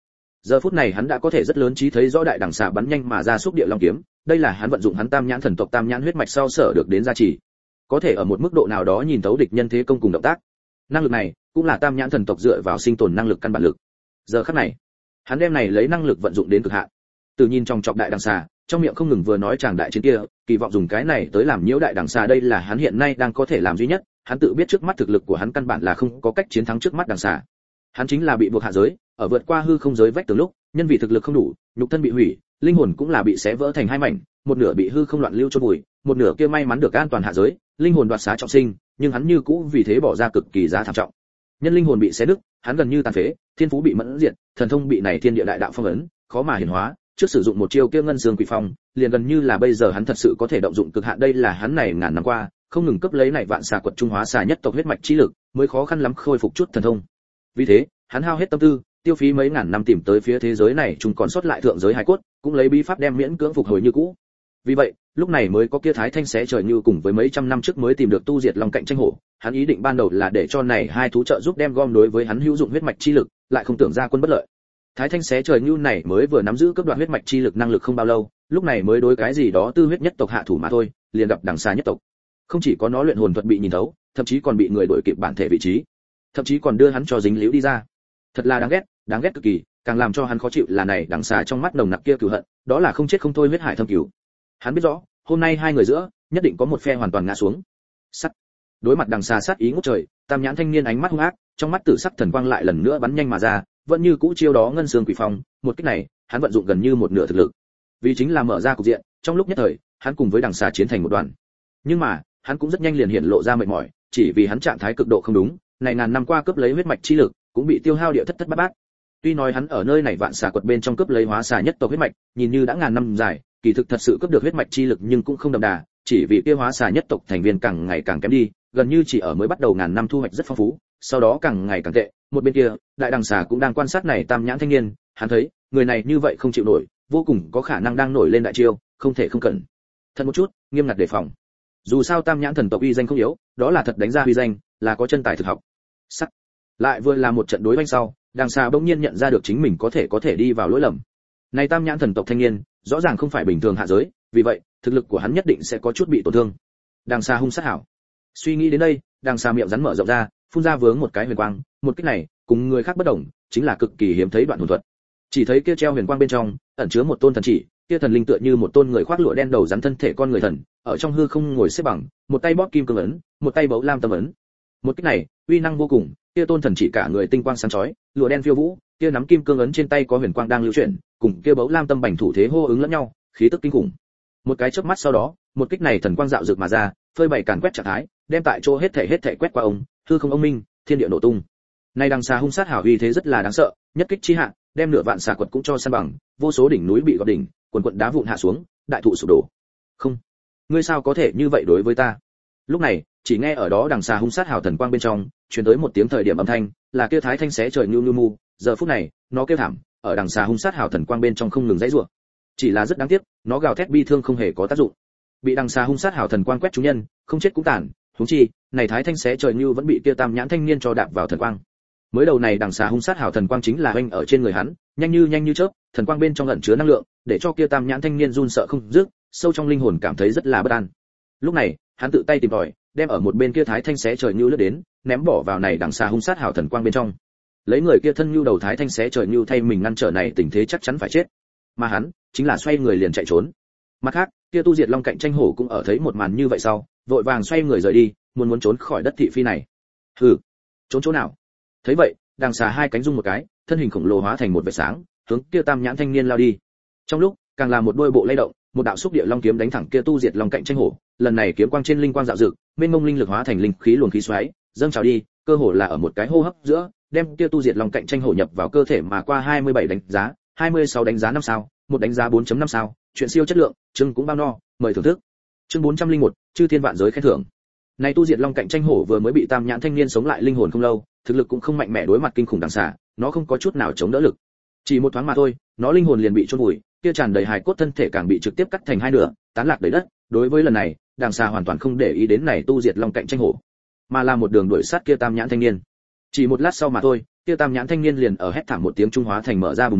Giờ phút này hắn đã có thể rất lớn trí thấy rõ đại đằng xà bắn nhanh mà ra xúc địa long kiếm, đây là hắn vận dụng hắn tam nhãn thần tộc tam nhãn huyết mạch sau sở được đến gia trì, có thể ở một mức độ nào đó nhìn thấu địch nhân thế công cùng động tác. Năng lực này cũng là tam nhãn thần tộc dựa vào sinh tồn năng lực căn bản lực. Giờ khắc này, hắn đem này lấy năng lực vận dụng đến cực hạn. Từ nhìn trong chọc đại đằng xà, trong miệng không ngừng vừa nói chàng đại chiến kia, kỳ vọng dùng cái này tới làm nhiễu đại đằng xà, đây là hắn hiện nay đang có thể làm duy nhất. Hắn tự biết trước mắt thực lực của hắn căn bản là không có cách chiến thắng trước mắt đằng xà. Hắn chính là bị buộc hạ giới, ở vượt qua hư không giới vách tường lúc, nhân vì thực lực không đủ, nhục thân bị hủy, linh hồn cũng là bị xé vỡ thành hai mảnh, một nửa bị hư không loạn lưu chôn vùi, một nửa kia may mắn được an toàn hạ giới, linh hồn đoạt xá trọng sinh, nhưng hắn như cũ vì thế bỏ ra cực kỳ giá thảm trọng. Nhân linh hồn bị xé nứt, hắn gần như tàn phế, thiên phú bị mẫn diệt, thần thông bị này thiên địa đại đạo phong ấn, khó mà hiển hóa, trước sử dụng một chiêu kia ngân xương quỷ phong, liền gần như là bây giờ hắn thật sự có thể động dụng cực hạn, đây là hắn này ngàn năm qua, không ngừng cấp lấy này vạn xà quật trung hóa xà nhất tộc huyết mạch chi lực, mới khó khăn lắm khôi phục chút thần thông. Vì thế, hắn hao hết tâm tư, tiêu phí mấy ngàn năm tìm tới phía thế giới này chúng còn sót lại thượng giới hải cốt, cũng lấy bí pháp đem miễn cưỡng phục hồi như cũ. Vì vậy, lúc này mới có kia thái thanh xé trời như cùng với mấy trăm năm trước mới tìm được tu diệt long cạnh tranh hổ, hắn ý định ban đầu là để cho này hai thú trợ giúp đem gom đối với hắn hữu dụng huyết mạch chi lực, lại không tưởng ra quân bất lợi. Thái thanh xé trời như này mới vừa nắm giữ cấp đoạn huyết mạch chi lực năng lực không bao lâu, lúc này mới đối cái gì đó tư huyết nhất tộc hạ thủ mà thôi, liền gặp đằng xa nhất tộc. Không chỉ có nó luyện hồn thuật bị nhìn thấu, thậm chí còn bị người đuổi kịp bản thể vị trí, thậm chí còn đưa hắn cho dính liễu đi ra. Thật là đáng ghét, đáng ghét cực kỳ, càng làm cho hắn khó chịu là này đằng xà trong mắt nồng nặc kia cừu hận, đó là không chết không thôi huyết hải thâm cừu. Hắn biết rõ, hôm nay hai người giữa, nhất định có một phe hoàn toàn ngã xuống. Sắt. Đối mặt đằng xà sát ý ngút trời, tam nhãn thanh niên ánh mắt hung ác, trong mắt tử sắc thần quang lại lần nữa bắn nhanh mà ra, vẫn như cũ chiêu đó ngân xương quỷ phong, một kích này, hắn vận dụng gần như một nửa thực lực. Vì chính là mở ra cục diện, trong lúc nhất thời, hắn cùng với đằng xà chiến thành một đoàn. Nhưng mà, hắn cũng rất nhanh liền hiện lộ ra mệt mỏi, chỉ vì hắn trạng thái cực độ không đúng, này ngàn năm qua cướp lấy huyết mạch chi lực, cũng bị tiêu hao địa thất thất bát bát. Tuy nói hắn ở nơi này vạn xà quật bên trong cướp lấy hóa xà nhất tộc huyết mạch, nhìn như đã ngàn năm dài, kỳ thực thật sự cướp được huyết mạch chi lực nhưng cũng không đậm đà, chỉ vì kia hóa xà nhất tộc thành viên càng ngày càng kém đi, gần như chỉ ở mới bắt đầu ngàn năm thu hoạch rất phong phú, sau đó càng ngày càng tệ. Một bên kia, đại đằng xà cũng đang quan sát này tam nhãn thanh niên, hắn thấy, người này như vậy không chịu nổi, vô cùng có khả năng đang nổi lên đại chiêu, không thể không cẩn thận một chút, nghiêm ngặt đề phòng. Dù sao tam nhãn thần tộc uy danh không yếu, đó là thật đánh ra uy danh, là có chân tài thực học. Sắc. Lại vừa là một trận đối oanh sau, đằng xà bỗng nhiên nhận ra được chính mình có thể có thể đi vào lỗi lầm. Này tam nhãn thần tộc thanh niên, rõ ràng không phải bình thường hạ giới, vì vậy, thực lực của hắn nhất định sẽ có chút bị tổn thương. Đằng xà hung sát hảo. Suy nghĩ đến đây, đằng xà miệng rắn mở rộng ra, phun ra vướng một cái huyền quang, một kích này, cùng người khác bất đồng, chính là cực kỳ hiếm thấy đoạn hồn thuật. Chỉ thấy kia treo huyền quang bên trong, ẩn chứa một tôn thần chỉ, kia thần linh tựa như một tôn người khoác lụa đen đầu rắn thân thể con người thần, ở trong hư không ngồi xếp bằng, một tay bóp kim cương ấn, một tay bấu lam tâm ấn. Một kích này, uy năng vô cùng, kia tôn thần chỉ cả người tinh quang sáng chói, lụa đen phiêu vũ, kia nắm kim cương ấn trên tay có huyền quang đang lưu chuyển, cùng kia bấu lam tâm bành thủ thế hô ứng lẫn nhau, khí tức kinh khủng. Một cái chớp mắt sau đó, một kích này thần quang dạo dược mà ra, phơi bày càn quét trạng thái, đem tại chỗ hết thể hết thể quét qua ông, hư không ông minh, thiên địa nổ tung. Này đằng xà hung sát hảo uy thế rất là đáng sợ, nhất kích chi hạ, đem nửa vạn xà quật cũng cho san bằng, vô số đỉnh núi bị gọt đỉnh, quần quần đá vụn hạ xuống, đại thụ sụp đổ. Không, ngươi sao có thể như vậy đối với ta? Lúc này, chỉ nghe ở đó đằng xà hung sát hảo thần quang bên trong, truyền tới một tiếng thời điểm âm thanh, là kia thái thanh xé trời nhu nhu mu, giờ phút này, nó kêu thảm, ở đằng xà hung sát hảo thần quang bên trong không ngừng dãy rủa. Chỉ là rất đáng tiếc, nó gào thét bi thương không hề có tác dụng. Bị đằng xà hung sát hảo thần quang quét trúng nhân, không chết cũng tàn, huống chi, này thái thanh xé trời như vẫn bị kia tam nhãn thanh niên cho đạp vào thần quang. Mới đầu này đằng xà hung sát hảo thần quang chính là oanh ở trên người hắn, nhanh như nhanh như chớp, thần quang bên trong ẩn chứa năng lượng, để cho kia tam nhãn thanh niên run sợ không dứt, sâu trong linh hồn cảm thấy rất là bất an. Lúc này, hắn tự tay tìm tòi, đem ở một bên kia thái thanh xé trời như lướt đến, ném bỏ vào này đằng xà hung sát hảo thần quang bên trong. Lấy người kia thân như đầu thái thanh xé trời như thay mình ngăn trở này tình thế chắc chắn phải chết. Mà hắn, chính là xoay người liền chạy trốn. Mặt khác, kia tu diệt long cạnh tranh hổ cũng ở thấy một màn như vậy sau, vội vàng xoay người rời đi, muốn muốn trốn khỏi đất thị phi này. Hừ, trốn chỗ nào? Thấy vậy, đằng xà hai cánh rung một cái, thân hình khổng lồ hóa thành một vệt sáng, hướng kia tam nhãn thanh niên lao đi. Trong lúc, càng là một đôi bộ lay động, một đạo xúc địa long kiếm đánh thẳng kia tu diệt long cạnh tranh hổ, lần này kiếm quang trên linh quang dạo dực, mênh mông linh lực hóa thành linh khí luồng khí xoáy, dâng trào đi, cơ hồ là ở một cái hô hấp giữa, đem kia tu diệt long cạnh tranh hổ nhập vào cơ thể mà qua hai mươi bảy đánh giá, hai mươi sáu đánh giá năm sao, một đánh giá bốn chấm năm sao, chuyện siêu chất lượng, chương cũng bao no, mời thưởng thức. Chương bốn trăm lẻ một, chư thiên vạn giới khen thưởng. Này tu diệt long cạnh tranh hổ vừa mới bị tam nhãn thanh niên sống lại linh hồn không lâu, thực lực cũng không mạnh mẽ đối mặt kinh khủng đằng xà, nó không có chút nào chống đỡ lực. Chỉ một thoáng mà thôi, nó linh hồn liền bị chôn vùi, kia tràn đầy hài cốt thân thể càng bị trực tiếp cắt thành hai nửa, tán lạc đầy đất. Đối với lần này, đằng xà hoàn toàn không để ý đến này tu diệt long cạnh tranh hổ, mà là một đường đuổi sát kia tam nhãn thanh niên. Chỉ một lát sau mà thôi, kia tam nhãn thanh niên liền ở hét thảm một tiếng trung hóa thành mở ra bùn máu,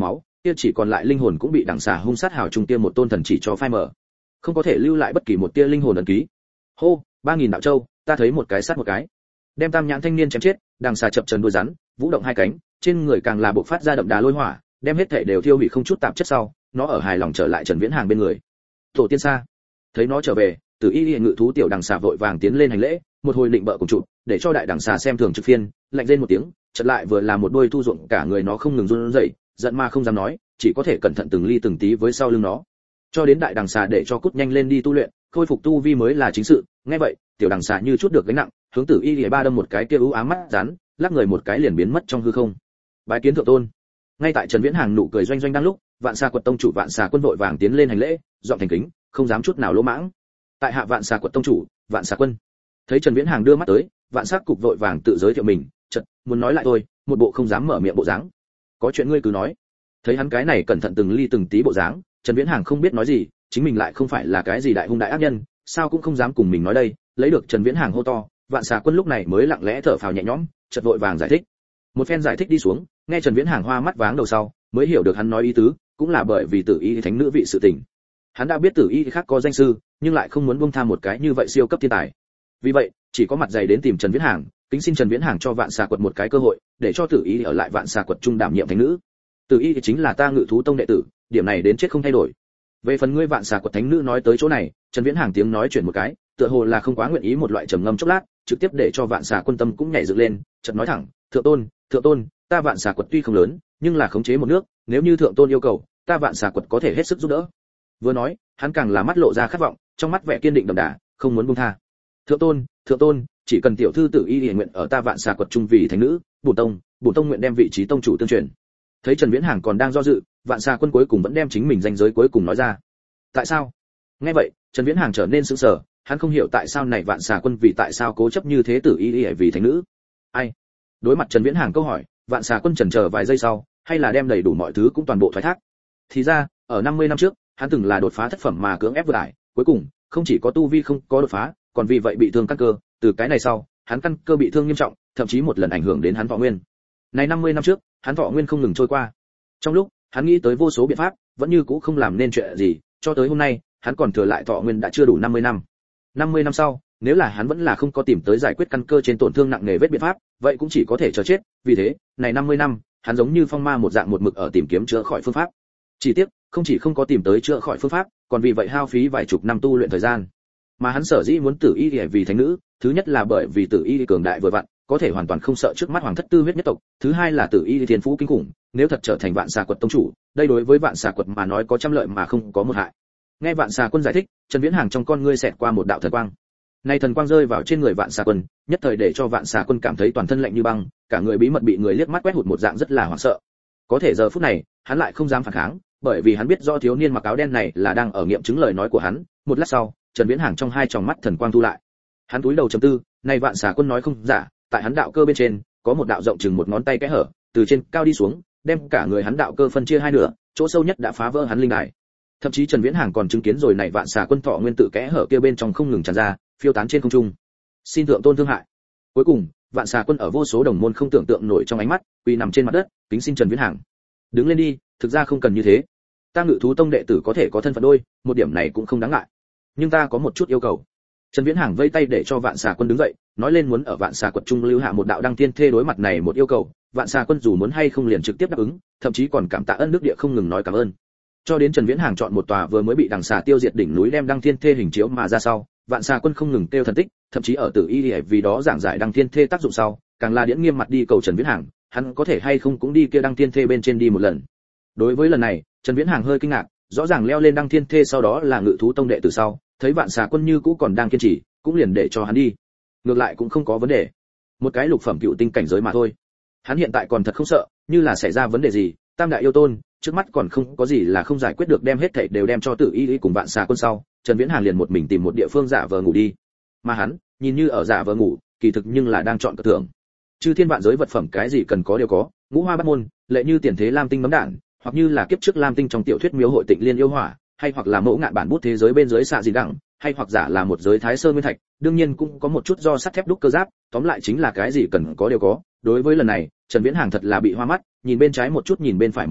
kia chỉ còn lại linh hồn cũng bị đằng xà hung sát hào trung tiêm một tôn thần chỉ cho phai mở, không có thể lưu lại bất kỳ một tia linh hồn ấn ký. Hô, ba nghìn đạo châu, ta thấy một cái sát một cái. Đem tam nhãn thanh niên chém chết, đằng xà chập chờn đuôi rắn, vũ động hai cánh, trên người càng là bộc phát ra đậm đà lôi hỏa, đem hết thể đều thiêu hủy không chút tạp chất sau, nó ở hài lòng trở lại Trần Viễn Hàng bên người. Tổ tiên xa, thấy nó trở về, Tử Y Liễu ngự thú tiểu đằng xà vội vàng tiến lên hành lễ, một hồi định bợ cùng chụp, để cho đại đằng xà xem thường trực phiên, lạnh rên một tiếng, chợt lại vừa là một đôi thu ruộng cả người nó không ngừng run rẩy, giận mà không dám nói, chỉ có thể cẩn thận từng ly từng tí với sau lưng nó. Cho đến đại đằng xà để cho cút nhanh lên đi tu luyện, khôi phục tu vi mới là chính sự. Nghe vậy, tiểu đằng xà như chút được gánh nặng, hướng Tử Y Liễu ba đâm một cái kia u ám mắt rắn, lắc người một cái liền biến mất trong hư không. Bái kiến thượng tôn. Ngay tại Trần Viễn Hàng nụ cười doanh doanh đang lúc, Vạn Xà Quật tông chủ Vạn Xà Quân vội vàng tiến lên hành lễ, giọng thành kính, không dám chút nào lỗ mãng. Tại hạ Vạn Xà Quật tông chủ, Vạn Xà Quân. Thấy Trần Viễn Hàng đưa mắt tới, Vạn Sắc cục vội vàng tự giới thiệu mình, chợt muốn nói lại thôi, một bộ không dám mở miệng bộ dáng. Có chuyện ngươi cứ nói. Thấy hắn cái này cẩn thận từng ly từng tí bộ dáng, Trần Viễn Hàng không biết nói gì, chính mình lại không phải là cái gì đại hung đại ác nhân, sao cũng không dám cùng mình nói đây. Lấy được Trần Viễn Hàng hô to, Vạn Xà Quân lúc này mới lặng lẽ thở phào nhẹ nhõm, chợt vội vàng giải thích. Một phen giải thích đi xuống, nghe Trần Viễn Hàng hoa mắt váng đầu sau, mới hiểu được hắn nói ý tứ, cũng là bởi vì Tử Y thánh nữ vị sự tình. Hắn đã biết Tử Y khác có danh sư, nhưng lại không muốn buông tha một cái như vậy siêu cấp thiên tài. Vì vậy, chỉ có mặt dày đến tìm Trần Viễn Hàng, kính xin Trần Viễn Hàng cho Vạn Xà Quật một cái cơ hội, để cho Tử Y ở lại Vạn Xà Quật trung đảm nhiệm thánh nữ. Tử Y chính là ta Ngự thú tông đệ tử, điểm này đến chết không thay đổi. Về phần ngươi Vạn Xà Quật thánh nữ nói tới chỗ này, Trần Viễn Hàng tiếng nói chuyển một cái, tựa hồ là không quá nguyện ý một loại trầm ngâm chốc lát, trực tiếp để cho Vạn Xà Quân tâm cũng nhảy dựng lên, chợt nói thẳng, thượng tôn, thượng tôn, ta Vạn Xà Quật tuy không lớn, nhưng là khống chế một nước, nếu như thượng tôn yêu cầu, ta Vạn Xà Quật có thể hết sức giúp đỡ. Vừa nói, hắn càng là mắt lộ ra khát vọng, trong mắt vẻ kiên định đậm đà, không muốn buông tha. Thượng tôn, thượng tôn, chỉ cần tiểu thư Tử Y Liễu nguyện ở ta Vạn Xà Quật trung vì thánh nữ, bổn tông, bổn tông nguyện đem vị trí tông chủ tương truyền. Thấy Trần Viễn Hàng còn đang do dự, Vạn Xà Quân cuối cùng vẫn đem chính mình danh giới cuối cùng nói ra. Tại sao? Nghe vậy, Trần Viễn Hàng trở nên sững sờ, hắn không hiểu tại sao này Vạn Xà Quân vì tại sao cố chấp như thế Tử Y Liễu vì thánh nữ. Ai? Đối mặt Trần Viễn Hàng câu hỏi, Vạn Xà Quân chần chờ vài giây sau, hay là đem đầy đủ mọi thứ cũng toàn bộ thoái thác. Thì ra, ở năm mươi năm trước, hắn từng là đột phá thất phẩm mà cưỡng ép vượt ải, cuối cùng, không chỉ có tu vi không có đột phá, còn vì vậy bị thương căn cơ, từ cái này sau, hắn căn cơ bị thương nghiêm trọng, thậm chí một lần ảnh hưởng đến hắn thọ nguyên. Này năm mươi năm trước, hắn thọ nguyên không ngừng trôi qua. Trong lúc, hắn nghĩ tới vô số biện pháp, vẫn như cũ không làm nên chuyện gì, cho tới hôm nay, hắn còn thừa lại thọ nguyên đã chưa đủ năm mươi năm. năm mươi năm sau, nếu là hắn vẫn là không có tìm tới giải quyết căn cơ trên tổn thương nặng nề vết biện pháp, vậy cũng chỉ có thể chờ chết, vì thế, này năm mươi năm, hắn giống như phong ma một dạng một mực ở tìm kiếm chữa khỏi phương pháp. Chỉ tiếc, không chỉ không có tìm tới chữa khỏi phương pháp, còn vì vậy hao phí vài chục năm tu luyện thời gian. Mà hắn sở dĩ muốn Tử Y Liễu vì thánh nữ, thứ nhất là bởi vì Tử Y cường đại vừa vặn, có thể hoàn toàn không sợ trước mắt hoàng thất tư huyết nhất tộc, thứ hai là Tử Y thiên phú kinh khủng, nếu thật trở thành Vạn Xà Quật tông chủ, đây đối với Vạn Xà Quật mà nói có trăm lợi mà không có một hại. Nghe Vạn Xà Quân giải thích, Trần Viễn Hàng trong con ngươi xẹt qua một đạo thần quang. Nay thần quang rơi vào trên người Vạn Xà Quân, nhất thời để cho Vạn Xà Quân cảm thấy toàn thân lạnh như băng, cả người bí mật bị người liếc mắt quét hụt một dạng rất là hoảng sợ. Có thể giờ phút này, hắn lại không dám phản kháng, bởi vì hắn biết rõ thiếu niên mặc áo đen này là đang ở nghiệm chứng lời nói của hắn. Một lát sau, Trần Viễn Hàng trong hai tròng mắt thần quang thu lại. Hắn cúi đầu trầm tư, này Vạn Xà Quân nói không giả, tại hắn đạo cơ bên trên, có một đạo rộng chừng một ngón tay kẽ hở, từ trên cao đi xuống, đem cả người hắn đạo cơ phân chia hai nửa, chỗ sâu nhất đã phá vỡ hắn linh đài. Thậm chí Trần Viễn Hàng còn chứng kiến rồi này Vạn Xà Quân thọ nguyên tự kẽ hở kia bên trong không ngừng tràn ra, phiêu tán trên không trung. Xin thượng tôn thương hại. Cuối cùng, Vạn Xà Quân ở vô số đồng môn không tưởng tượng nổi trong ánh mắt, quỳ nằm trên mặt đất, kính xin Trần Viễn Hàng đứng lên đi, thực ra không cần như thế. Ta Ngự thú tông đệ tử có thể có thân phận đôi, một điểm này cũng không đáng ngại. Nhưng ta có một chút yêu cầu. Trần Viễn Hàng vây tay để cho Vạn Xà Quân đứng dậy, nói lên muốn ở Vạn Xà Quật trung lưu hạ một đạo đăng thiên thê. Đối mặt này một yêu cầu, Vạn Xà Quân dù muốn hay không liền trực tiếp đáp ứng, thậm chí còn cảm tạ ơn đức địa không ngừng nói cảm ơn. Cho đến Trần Viễn Hàng chọn một tòa vừa mới bị đằng xà tiêu diệt đỉnh núi đem đăng thiên thê hình chiếu mà ra sau, Vạn Xà Quân không ngừng tiêu thần tích, thậm chí ở Tử Y Liễu vì đó giảng giải đăng thiên thê tác dụng sau, càng là điễn nghiêm mặt đi cầu Trần Viễn Hàng, hắn có thể hay không cũng đi kia đăng thiên thê bên trên đi một lần. Đối với lần này, Trần Viễn Hàng hơi kinh ngạc, rõ ràng leo lên đăng thiên thê sau đó là Ngự thú tông đệ từ sau, thấy Vạn Xà Quân như cũ còn đang kiên trì, cũng liền để cho hắn đi. Ngược lại cũng không có vấn đề, một cái lục phẩm cựu tinh cảnh giới mà thôi. Hắn hiện tại còn thật không sợ, như là xảy ra vấn đề gì, Tam đại yêu tôn, trước mắt còn không có gì là không giải quyết được, đem hết thảy đều đem cho Tử Y Y cùng Vạn Xà Quân sau, Trần Viễn Hàng liền một mình tìm một địa phương giả vờ ngủ đi. Mà hắn, nhìn như ở giả vờ ngủ, kỳ thực nhưng là đang chọn cờ thưởng. Chư thiên vạn giới vật phẩm cái gì cần có đều có, ngũ hoa bát môn, lệ như tiền thế lam tinh nấm đạn, hoặc như là kiếp trước lam tinh trong tiểu thuyết miếu hội tịnh liên yêu hỏa, hay hoặc là mẫu ngạn bản bút thế giới bên dưới xạ gì đẳng, hay hoặc giả là một giới thái sơn nguyên thạch, đương nhiên cũng có một chút do sắt thép đúc cơ giáp, tóm lại chính là cái gì cần có đều có. Đối với lần này, Trần Viễn Hàng thật là bị hoa mắt, nhìn bên trái một chút nhìn bên phải một chút,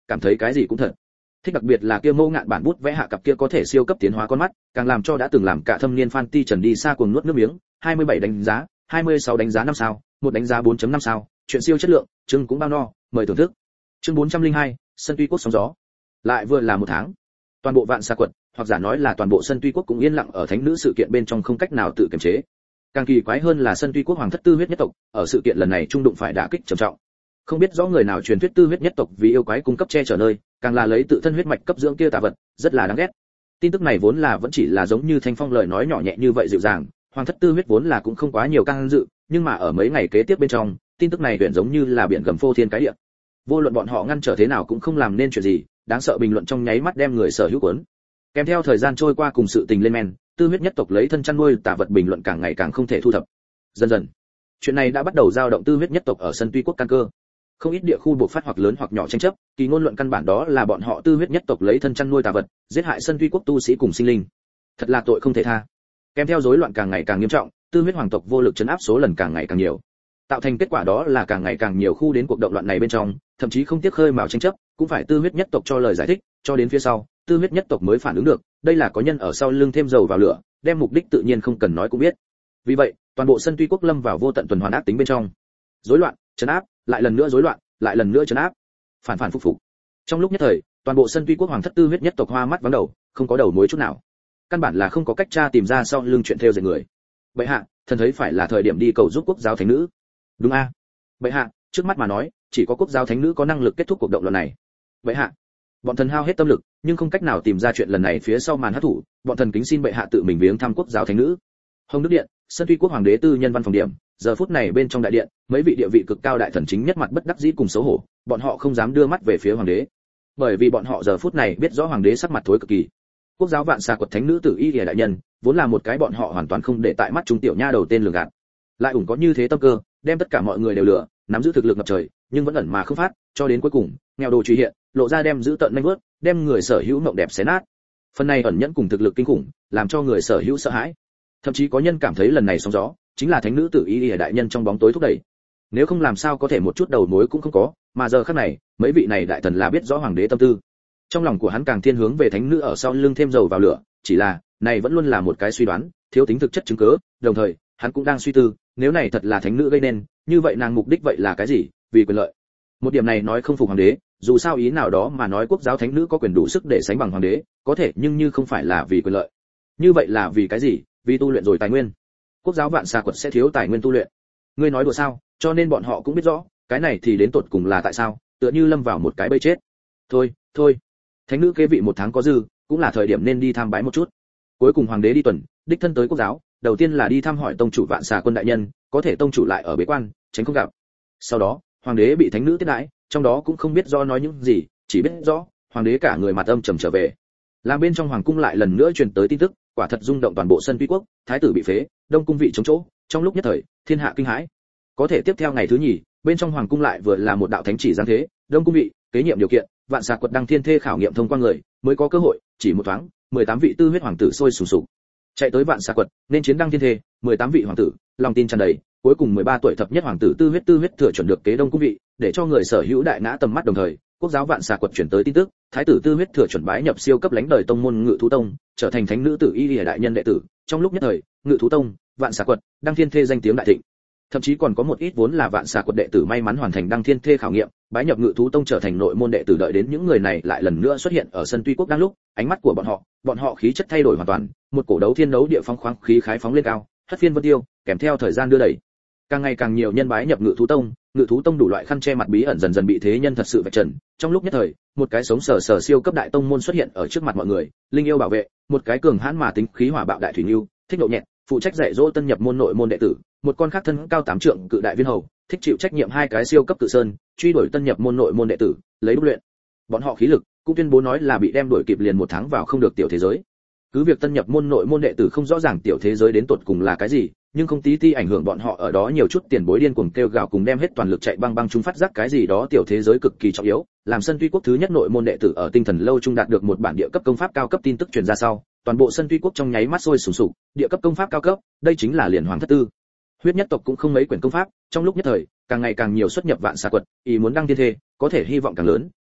cảm thấy cái gì cũng thật. Thích đặc biệt là kia Mâu Ngạn bản bút vẽ hạ cặp kia có thể siêu cấp tiến hóa con mắt, càng làm cho đã từng làm cả thâm niên fan ti Trần đi xa cuồng nuốt nước miếng, hai mươi bảy đánh giá, hai mươi sáu đánh giá năm sao, một đánh giá bốn chấm năm sao, chuyện siêu chất lượng, chương cũng bao no, mời thưởng thức. Chương bốn trăm linh hai, sân Tuy Quốc sóng gió. Lại vừa là một tháng. Toàn bộ Vạn Sa quận, hoặc giả nói là toàn bộ sân Tuy Quốc cũng yên lặng ở thánh nữ sự kiện bên trong không cách nào tự kiềm chế. Càng kỳ quái hơn là sân Tuy Quốc hoàng thất tư huyết nhất tộc, ở sự kiện lần này trung đụng phải đả kích trầm trọng. Không biết rõ người nào truyền thuyết tư huyết nhất tộc vì yêu quái cung cấp che chở nơi, càng là lấy tự thân huyết mạch cấp dưỡng kia tà vật, rất là đáng ghét. Tin tức này vốn là vẫn chỉ là giống như Thanh Phong lời nói nhỏ nhẹ như vậy dịu dàng, hoàng thất tư huyết vốn là cũng không quá nhiều căng dự, nhưng mà ở mấy ngày kế tiếp bên trong, tin tức này tuyển giống như là biển gầm phô thiên cái địa. Vô luận bọn họ ngăn trở thế nào cũng không làm nên chuyện gì, đáng sợ bình luận trong nháy mắt đem người sở hữu cuốn. Kèm theo thời gian trôi qua cùng sự tình lên men, tư huyết nhất tộc lấy thân chăn nuôi tà vật bình luận càng ngày càng không thể thu thập. Dần dần, chuyện này đã bắt đầu dao động tư huyết nhất tộc ở sân Tuy Quốc căn cơ. Không ít địa khu buộc phát hoặc lớn hoặc nhỏ tranh chấp, kỳ ngôn luận căn bản đó là bọn họ tư huyết nhất tộc lấy thân chăn nuôi tà vật, giết hại sân Tuy Quốc tu sĩ cùng sinh linh. Thật là tội không thể tha. Kèm theo rối loạn càng ngày càng nghiêm trọng, tư huyết hoàng tộc vô lực trấn áp số lần càng ngày càng nhiều. Tạo thành kết quả đó là càng ngày càng nhiều khu đến cuộc động loạn này bên trong, thậm chí không tiếc khơi mào tranh chấp, cũng phải tư huyết nhất tộc cho lời giải thích, cho đến phía sau, tư huyết nhất tộc mới phản ứng được, đây là có nhân ở sau lưng thêm dầu vào lửa, đem mục đích tự nhiên không cần nói cũng biết. Vì vậy, toàn bộ sân Tuy Quốc lâm vào vô tận tuần hoàn ác tính bên trong. Rối loạn, trấn áp, lại lần nữa rối loạn, lại lần nữa trấn áp, phản phản phục phục. Trong lúc nhất thời, toàn bộ sân Tuy Quốc hoàng thất tư huyết nhất tộc hoa mắt vắng đầu, không có đầu mối chút nào. Căn bản là không có cách tra tìm ra sau lưng chuyện theo dệt người. Bệ hạ, thần thấy phải là thời điểm đi cầu giúp quốc giáo thánh nữ. Đúng a. À? Bệ hạ, trước mắt mà nói, chỉ có quốc giáo thánh nữ có năng lực kết thúc cuộc động loạn này. Bệ hạ, bọn thần hao hết tâm lực, nhưng không cách nào tìm ra chuyện lần này phía sau màn hắc thủ, bọn thần kính xin bệ hạ tự mình viếng thăm quốc giáo thánh nữ. Hồng Đức điện, sân Tuy Quốc hoàng đế tư nhân văn phòng điểm, giờ phút này bên trong đại điện, mấy vị địa vị cực cao đại thần chính nhất mặt bất đắc dĩ cùng xấu hổ, bọn họ không dám đưa mắt về phía hoàng đế, bởi vì bọn họ giờ phút này biết rõ hoàng đế sắc mặt thối cực kỳ. Quốc giáo Vạn Sa quật thánh nữ Tử Y Lìa đại nhân, vốn là một cái bọn họ hoàn toàn không để tại mắt trung tiểu nha đầu tên lường gạt, lại ủng có như thế tâm cơ, đem tất cả mọi người đều lừa, nắm giữ thực lực ngập trời, nhưng vẫn ẩn mà không phát, cho đến cuối cùng, nghèo đồ truy hiện, lộ ra đem giữ tận nhanh vớt, đem người sở hữu mộng đẹp xé nát. Phần này ẩn nhẫn cùng thực lực kinh khủng, làm cho người sở hữu sợ hãi. Thậm chí có nhân cảm thấy lần này sóng gió, chính là thánh nữ Tử Y Lìa đại nhân trong bóng tối thúc đẩy. Nếu không làm sao có thể một chút đầu mối cũng không có, mà giờ khắc này, mấy vị này đại thần là biết rõ hoàng đế tâm tư. Trong lòng của hắn càng thiên hướng về thánh nữ ở sau lưng thêm dầu vào lửa, chỉ là, này vẫn luôn là một cái suy đoán, thiếu tính thực chất chứng cứ, đồng thời, hắn cũng đang suy tư, nếu này thật là thánh nữ gây nên, như vậy nàng mục đích vậy là cái gì? Vì quyền lợi. Một điểm này nói không phục hoàng đế, dù sao ý nào đó mà nói quốc giáo thánh nữ có quyền đủ sức để sánh bằng hoàng đế, có thể nhưng như không phải là vì quyền lợi. Như vậy là vì cái gì? Vì tu luyện rồi tài nguyên. Quốc giáo Vạn Sa quật sẽ thiếu tài nguyên tu luyện. Ngươi nói đùa sao? Cho nên bọn họ cũng biết rõ, cái này thì đến tột cùng là tại sao, tựa như lâm vào một cái bẫy chết. Thôi, thôi. Thánh nữ kế vị một tháng có dư, cũng là thời điểm nên đi tham bái một chút. Cuối cùng hoàng đế đi tuần, đích thân tới quốc giáo, đầu tiên là đi thăm hỏi tông chủ Vạn Sa quân đại nhân, có thể tông chủ lại ở bế quan, tránh không gặp. Sau đó, hoàng đế bị thánh nữ tiếp đãi, trong đó cũng không biết do nói những gì, chỉ biết rõ, hoàng đế cả người mặt âm trầm trở về. Làm bên trong hoàng cung lại lần nữa truyền tới tin tức, quả thật rung động toàn bộ sân Tuy Quốc, thái tử bị phế, đông cung vị chống chỗ, trong lúc nhất thời, thiên hạ kinh hãi. Có thể tiếp theo ngày thứ nhì, bên trong hoàng cung lại vừa là một đạo thánh chỉ giáng thế, đông cung vị, kế nhiệm điều kiện, Vạn Sa quật đăng thiên thê khảo nghiệm thông qua người, mới có cơ hội, chỉ một thoáng, mười tám vị tư huyết hoàng tử sôi sùng sục. Chạy tới Vạn Sa quật, nên chiến đăng thiên thê, mười tám vị hoàng tử, lòng tin tràn đầy, cuối cùng mười ba tuổi thập nhất hoàng tử tư huyết tư huyết thừa chuẩn được kế đông cung vị, để cho người sở hữu đại ngã tầm mắt đồng thời, quốc giáo Vạn Sa quật chuyển tới tin tức, thái tử tư huyết thừa chuẩn bái nhập siêu cấp lãnh đời tông môn Ngự thú tông, trở thành thánh nữ Tử Y Lìa đại nhân đệ tử, trong lúc nhất thời, Ngự thú tông, Vạn Sa quật, đăng thiên thê danh tiếng đại thịnh. Thậm chí còn có một ít vốn là Vạn Sa quật đệ tử may mắn hoàn thành đăng thiên thê khảo nghiệm, bái nhập Ngự thú tông trở thành nội môn đệ tử, đợi đến những người này lại lần nữa xuất hiện ở sân Tuy Quốc đang lúc, ánh mắt của bọn họ, bọn họ khí chất thay đổi hoàn toàn, một cổ đấu thiên đấu địa phóng khoáng khí khái phóng lên cao, hất phiên vân tiêu, kèm theo thời gian đưa đẩy, càng ngày càng nhiều nhân bái nhập Ngự thú tông, Ngự thú tông đủ loại khăn che mặt bí ẩn dần dần bị thế nhân thật sự vạch trần. Trong lúc nhất thời, một cái sống sờ sờ siêu cấp đại tông môn xuất hiện ở trước mặt mọi người, linh yêu bảo vệ, một cái cường hãn mà tính khí hỏa bạo đại thủy lưu, thích độ nhẹ, phụ trách dạy dỗ tân nhập môn nội môn đệ tử, một con khác thân cao tám trượng cự đại viên hầu, thích chịu trách nhiệm hai cái siêu cấp tự sơn, truy đuổi tân nhập môn nội môn đệ tử, lấy đúc luyện. Bọn họ khí lực, cũng tuyên bố nói là bị đem đuổi kịp liền một tháng vào không được tiểu thế giới. Cứ việc tân nhập môn nội môn đệ tử không rõ ràng tiểu thế giới đến tột cùng là cái gì, nhưng không tí ti ảnh hưởng bọn họ ở đó nhiều chút tiền bối điên cuồng kêu gào cùng đem hết toàn lực chạy băng băng chúng phát giác cái gì đó tiểu thế giới cực kỳ trọng yếu, làm sân Tuy Quốc thứ nhất nội môn đệ tử ở tinh thần lâu trung đạt được một bản địa cấp công pháp cao cấp tin tức truyền ra sau, toàn bộ sân Tuy Quốc trong nháy mắt sôi sùng sục, địa cấp công pháp cao cấp, đây chính là liền hoàng thất tư. Huyết nhất tộc cũng không mấy quyển công pháp, trong lúc nhất thời, càng ngày càng nhiều xuất nhập Vạn Sa quật, ý muốn đăng thiên thê, có thể hy vọng càng lớn,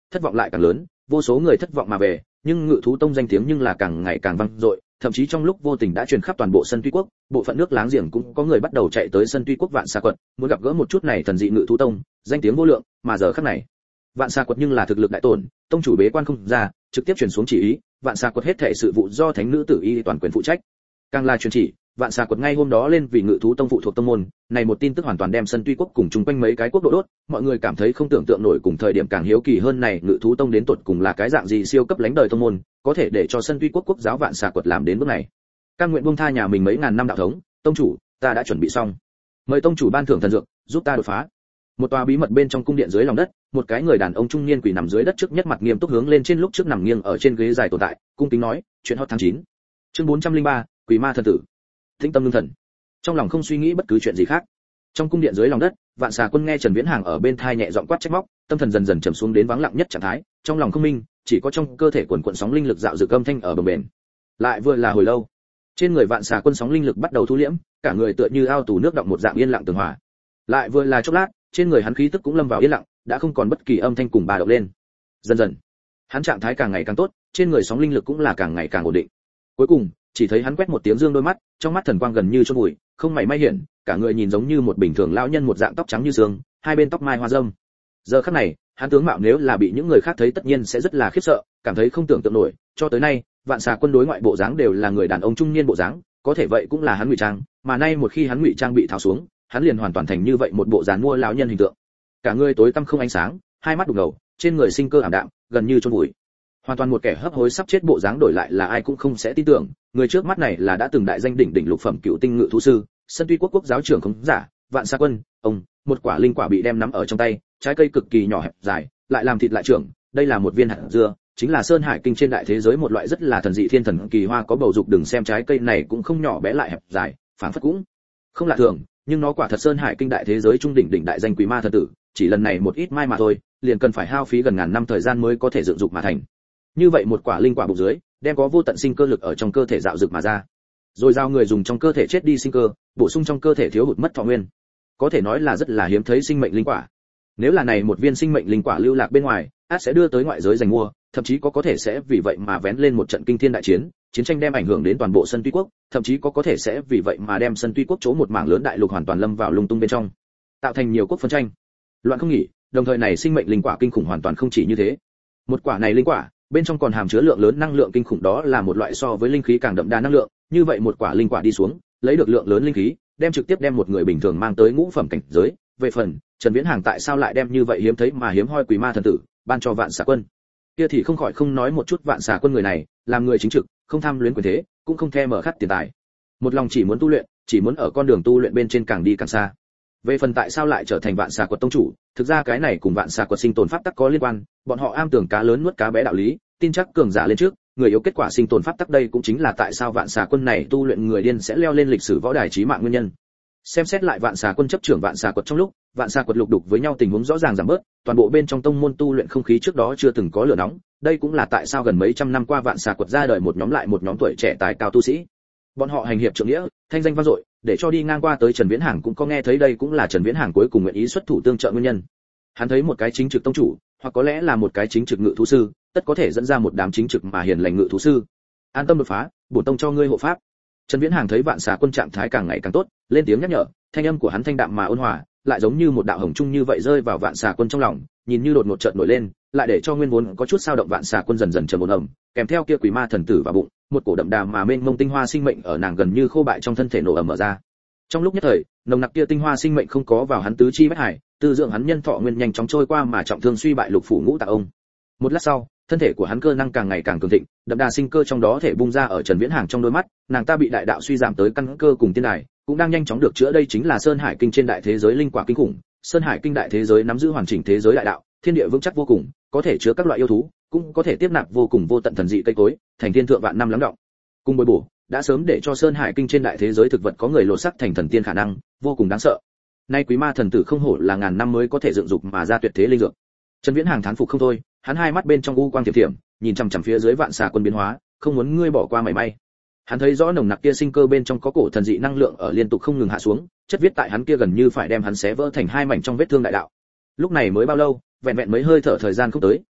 thất vọng lại càng lớn, vô số người thất vọng mà về, nhưng Ngự thú tông danh tiếng nhưng là càng ngày càng vang dội, thậm chí trong lúc vô tình đã truyền khắp toàn bộ sân Tuy Quốc, bộ phận nước láng giềng cũng có người bắt đầu chạy tới sân Tuy Quốc Vạn Xà Quật, muốn gặp gỡ một chút này thần dị Ngự thú tông, danh tiếng vô lượng, mà giờ khắc này, Vạn Xà Quật nhưng là thực lực đại tổn, tông chủ bế quan không ra, trực tiếp truyền xuống chỉ ý, Vạn Xà Quật hết thảy sự vụ do thánh nữ tử y toàn quyền phụ trách. Càng là truyền chỉ, Vạn Xà Quật ngay hôm đó lên vì Ngự thú tông phụ thuộc tông môn, này một tin tức hoàn toàn đem sân Tuy Quốc cùng chung quanh mấy cái quốc độ đốt, mọi người cảm thấy không tưởng tượng nổi, cùng thời điểm càng hiếu kỳ hơn này Ngự thú tông đến tột cùng là cái dạng gì siêu cấp lãnh đời tông môn, có thể để cho sân Tuy Quốc quốc giáo Vạn Xà Quật làm đến bước này. Cam nguyện buông tha nhà mình mấy ngàn năm đạo thống, tông chủ, ta đã chuẩn bị xong. Mời tông chủ ban thưởng thần dược, giúp ta đột phá. Một tòa bí mật bên trong cung điện dưới lòng đất, một cái người đàn ông trung niên quỳ nằm dưới đất trước nhất mặt nghiêm túc hướng lên trên lúc trước nằm nghiêng ở trên ghế dài tồn tại, cung kính nói, chuyện hot tháng chín. Chương bốn trăm lẻ ba, Quỷ Ma thần tử. Tĩnh tâm lương thần. Trong lòng không suy nghĩ bất cứ chuyện gì khác. Trong cung điện dưới lòng đất, Vạn Xà Quân nghe Trần Viễn Hàng ở bên tai nhẹ giọng quát trách móc, tâm thần dần dần trầm xuống đến vắng lặng nhất trạng thái, trong lòng không minh, chỉ có trong cơ thể quần quần sóng linh lực dạo dực âm thanh ở bờ bền. Lại vừa là hồi lâu, trên người Vạn Xà Quân sóng linh lực bắt đầu thu liễm, cả người tựa như ao tù nước động một dạng yên lặng tường hòa. Lại vừa là chốc lát, trên người hắn khí tức cũng lâm vào yên lặng, đã không còn bất kỳ âm thanh cùng bà động lên. Dần dần, hắn trạng thái càng ngày càng tốt, trên người sóng linh lực cũng là càng ngày càng ổn định. Cuối cùng, chỉ thấy hắn quét một tiếng dương đôi mắt, trong mắt thần quang gần như chôn vùi, không mảy may hiển, cả người nhìn giống như một bình thường lão nhân một dạng tóc trắng như sương, hai bên tóc mai hoa râm. Giờ khắc này, hắn tướng mạo nếu là bị những người khác thấy tất nhiên sẽ rất là khiếp sợ, cảm thấy không tưởng tượng nổi, cho tới nay, Vạn Xà Quân đối ngoại bộ dáng đều là người đàn ông trung niên bộ dáng, có thể vậy cũng là hắn ngụy trang, mà nay một khi hắn ngụy trang bị tháo xuống, hắn liền hoàn toàn thành như vậy một bộ dáng mua lão nhân hình tượng. Cả người tối tăm không ánh sáng, hai mắt đục ngầu, trên người sinh cơ ảm đạm, gần như chôn vùi. Hoàn toàn một kẻ hấp hối sắp chết bộ dáng, đổi lại là ai cũng không sẽ tin tưởng, người trước mắt này là đã từng đại danh đỉnh đỉnh lục phẩm cựu tinh ngự thú sư, sân Tuy Quốc quốc giáo trưởng khống giả, Vạn Xà Quân. Ông, một quả linh quả bị đem nắm ở trong tay, trái cây cực kỳ nhỏ hẹp dài, lại làm thịt lại trưởng, đây là một viên hạt dưa, chính là Sơn Hải Kinh trên đại thế giới một loại rất là thần dị thiên thần kỳ hoa có bầu dục, đừng xem trái cây này cũng không nhỏ bé lại hẹp dài, phảng phất cũng không lạ thường, nhưng nó quả thật Sơn Hải Kinh đại thế giới trung đỉnh đỉnh đại danh Quỷ Ma thần tử, chỉ lần này một ít mai mà thôi, liền cần phải hao phí gần ngàn năm thời gian mới có thể dựng dục mà thành. Như vậy một quả linh quả bụng dưới, đem có vô tận sinh cơ lực ở trong cơ thể dạo dực mà ra. Rồi giao người dùng trong cơ thể chết đi sinh cơ, bổ sung trong cơ thể thiếu hụt mất thọ nguyên. Có thể nói là rất là hiếm thấy sinh mệnh linh quả. Nếu là này một viên sinh mệnh linh quả lưu lạc bên ngoài, ắt sẽ đưa tới ngoại giới giành mua, thậm chí có có thể sẽ vì vậy mà vén lên một trận kinh thiên đại chiến, chiến tranh đem ảnh hưởng đến toàn bộ sân Tuy Quốc, thậm chí có có thể sẽ vì vậy mà đem sân Tuy Quốc chỗ một mảng lớn đại lục hoàn toàn lâm vào lung tung bên trong, tạo thành nhiều quốc phân tranh, loạn không nghỉ. Đồng thời này sinh mệnh linh quả kinh khủng hoàn toàn không chỉ như thế. Một quả này linh quả, bên trong còn hàm chứa lượng lớn năng lượng kinh khủng, đó là một loại so với linh khí càng đậm đà năng lượng, như vậy một quả linh quả đi xuống, lấy được lượng lớn linh khí, đem trực tiếp đem một người bình thường mang tới ngũ phẩm cảnh giới. Về phần Trần Viễn Hàng tại sao lại đem như vậy hiếm thấy mà hiếm hoi Quỷ Ma thần tử ban cho Vạn Xà Quân, kia thì không khỏi không nói một chút. Vạn Xà Quân người này, làm người chính trực, không tham luyến quyền thế, cũng không thèm mở khát tiền tài, một lòng chỉ muốn tu luyện, chỉ muốn ở con đường tu luyện bên trên càng đi càng xa. Về phần tại sao lại trở thành Vạn Xà Quật tông chủ, thực ra cái này cùng Vạn Xà Quật sinh tồn pháp tắc có liên quan, bọn họ am tưởng cá lớn nuốt cá bé đạo lý, tin chắc cường giả lên trước, người yếu kết quả sinh tồn pháp tắc, đây cũng chính là tại sao Vạn Xà Quân này tu luyện người điên sẽ leo lên lịch sử võ đài chí mạng nguyên nhân. Xem xét lại Vạn Xà Quân chấp trưởng Vạn Xà Quật trong lúc, Vạn Xà Quật lục đục với nhau tình huống rõ ràng giảm bớt, toàn bộ bên trong tông môn tu luyện không khí trước đó chưa từng có lửa nóng, đây cũng là tại sao gần mấy trăm năm qua Vạn Xà Quật ra đời một nhóm lại một nhóm tuổi trẻ tài cao tu sĩ. Bọn họ hành hiệp trượng nghĩa, thanh danh vang dội, để cho đi ngang qua tới Trần Viễn Hàng cũng có nghe thấy, đây cũng là Trần Viễn Hàng cuối cùng nguyện ý xuất thủ tương trợ nguyên nhân. Hắn thấy một cái chính trực tông chủ, hoặc có lẽ là một cái chính trực ngự thú sư, tất có thể dẫn ra một đám chính trực mà hiền lành ngự thú sư. An tâm đột phá, bổn tông cho ngươi hộ pháp. Trần Viễn Hàng thấy Vạn Xà Quân trạng thái càng ngày càng tốt, lên tiếng nhắc nhở, thanh âm của hắn thanh đạm mà ôn hòa, lại giống như một đạo hồng trung như vậy rơi vào Vạn Xà Quân trong lòng, nhìn như đột ngột chợt nổi lên, lại để cho nguyên vốn có chút sao động Vạn Xà Quân dần dần trầm ổn ẩm, kèm theo kia Quỷ Ma thần tử vào bụng, một cổ đậm đà mà mênh mông tinh hoa sinh mệnh ở nàng gần như khô bại trong thân thể nổ ầm mở ra. Trong lúc nhất thời, nồng nặc kia tinh hoa sinh mệnh không có vào hắn tứ chi bách hải, tư dưỡng hắn nhân thọ nguyên nhanh chóng trôi qua mà trọng thương suy bại lục phủ ngũ tạng ông. Một lát sau, thân thể của hắn cơ năng càng ngày càng cường thịnh, đậm đà sinh cơ trong đó thể bung ra ở Trần Viễn Hàng trong đôi mắt, nàng ta bị đại đạo suy giảm tới căn cơ cùng tiên đài, cũng đang nhanh chóng được chữa, đây chính là Sơn Hải Kinh trên đại thế giới linh quả kinh khủng. Sơn Hải Kinh đại thế giới nắm giữ hoàn chỉnh thế giới đại đạo, thiên địa vững chắc vô cùng, có thể chứa các loại yêu thú, cũng có thể tiếp nạp vô cùng vô tận thần dị cây cối, thành thiên thượng vạn năm lắng đọng. Cùng bồi bổ, đã sớm để cho Sơn Hải Kinh trên đại thế giới thực vật có người lột sắc thành thần tiên khả năng, vô cùng đáng sợ. Nay Quỷ Ma thần tử không hổ là ngàn năm mới có thể dựng dục mà ra tuyệt thế linh dược. Trần Viễn Hàng thán phục không thôi, hắn hai mắt bên trong u quang thiểm thiểm, nhìn chằm chằm phía dưới Vạn Xà Quân biến hóa, không muốn ngươi bỏ qua mảy may. Hắn thấy rõ nồng nặc kia sinh cơ bên trong có cổ thần dị năng lượng ở liên tục không ngừng hạ xuống, chất viết tại hắn kia gần như phải đem hắn xé vỡ thành hai mảnh trong vết thương đại đạo. Lúc này mới bao lâu, vẹn vẹn mấy hơi thở thời gian không tới,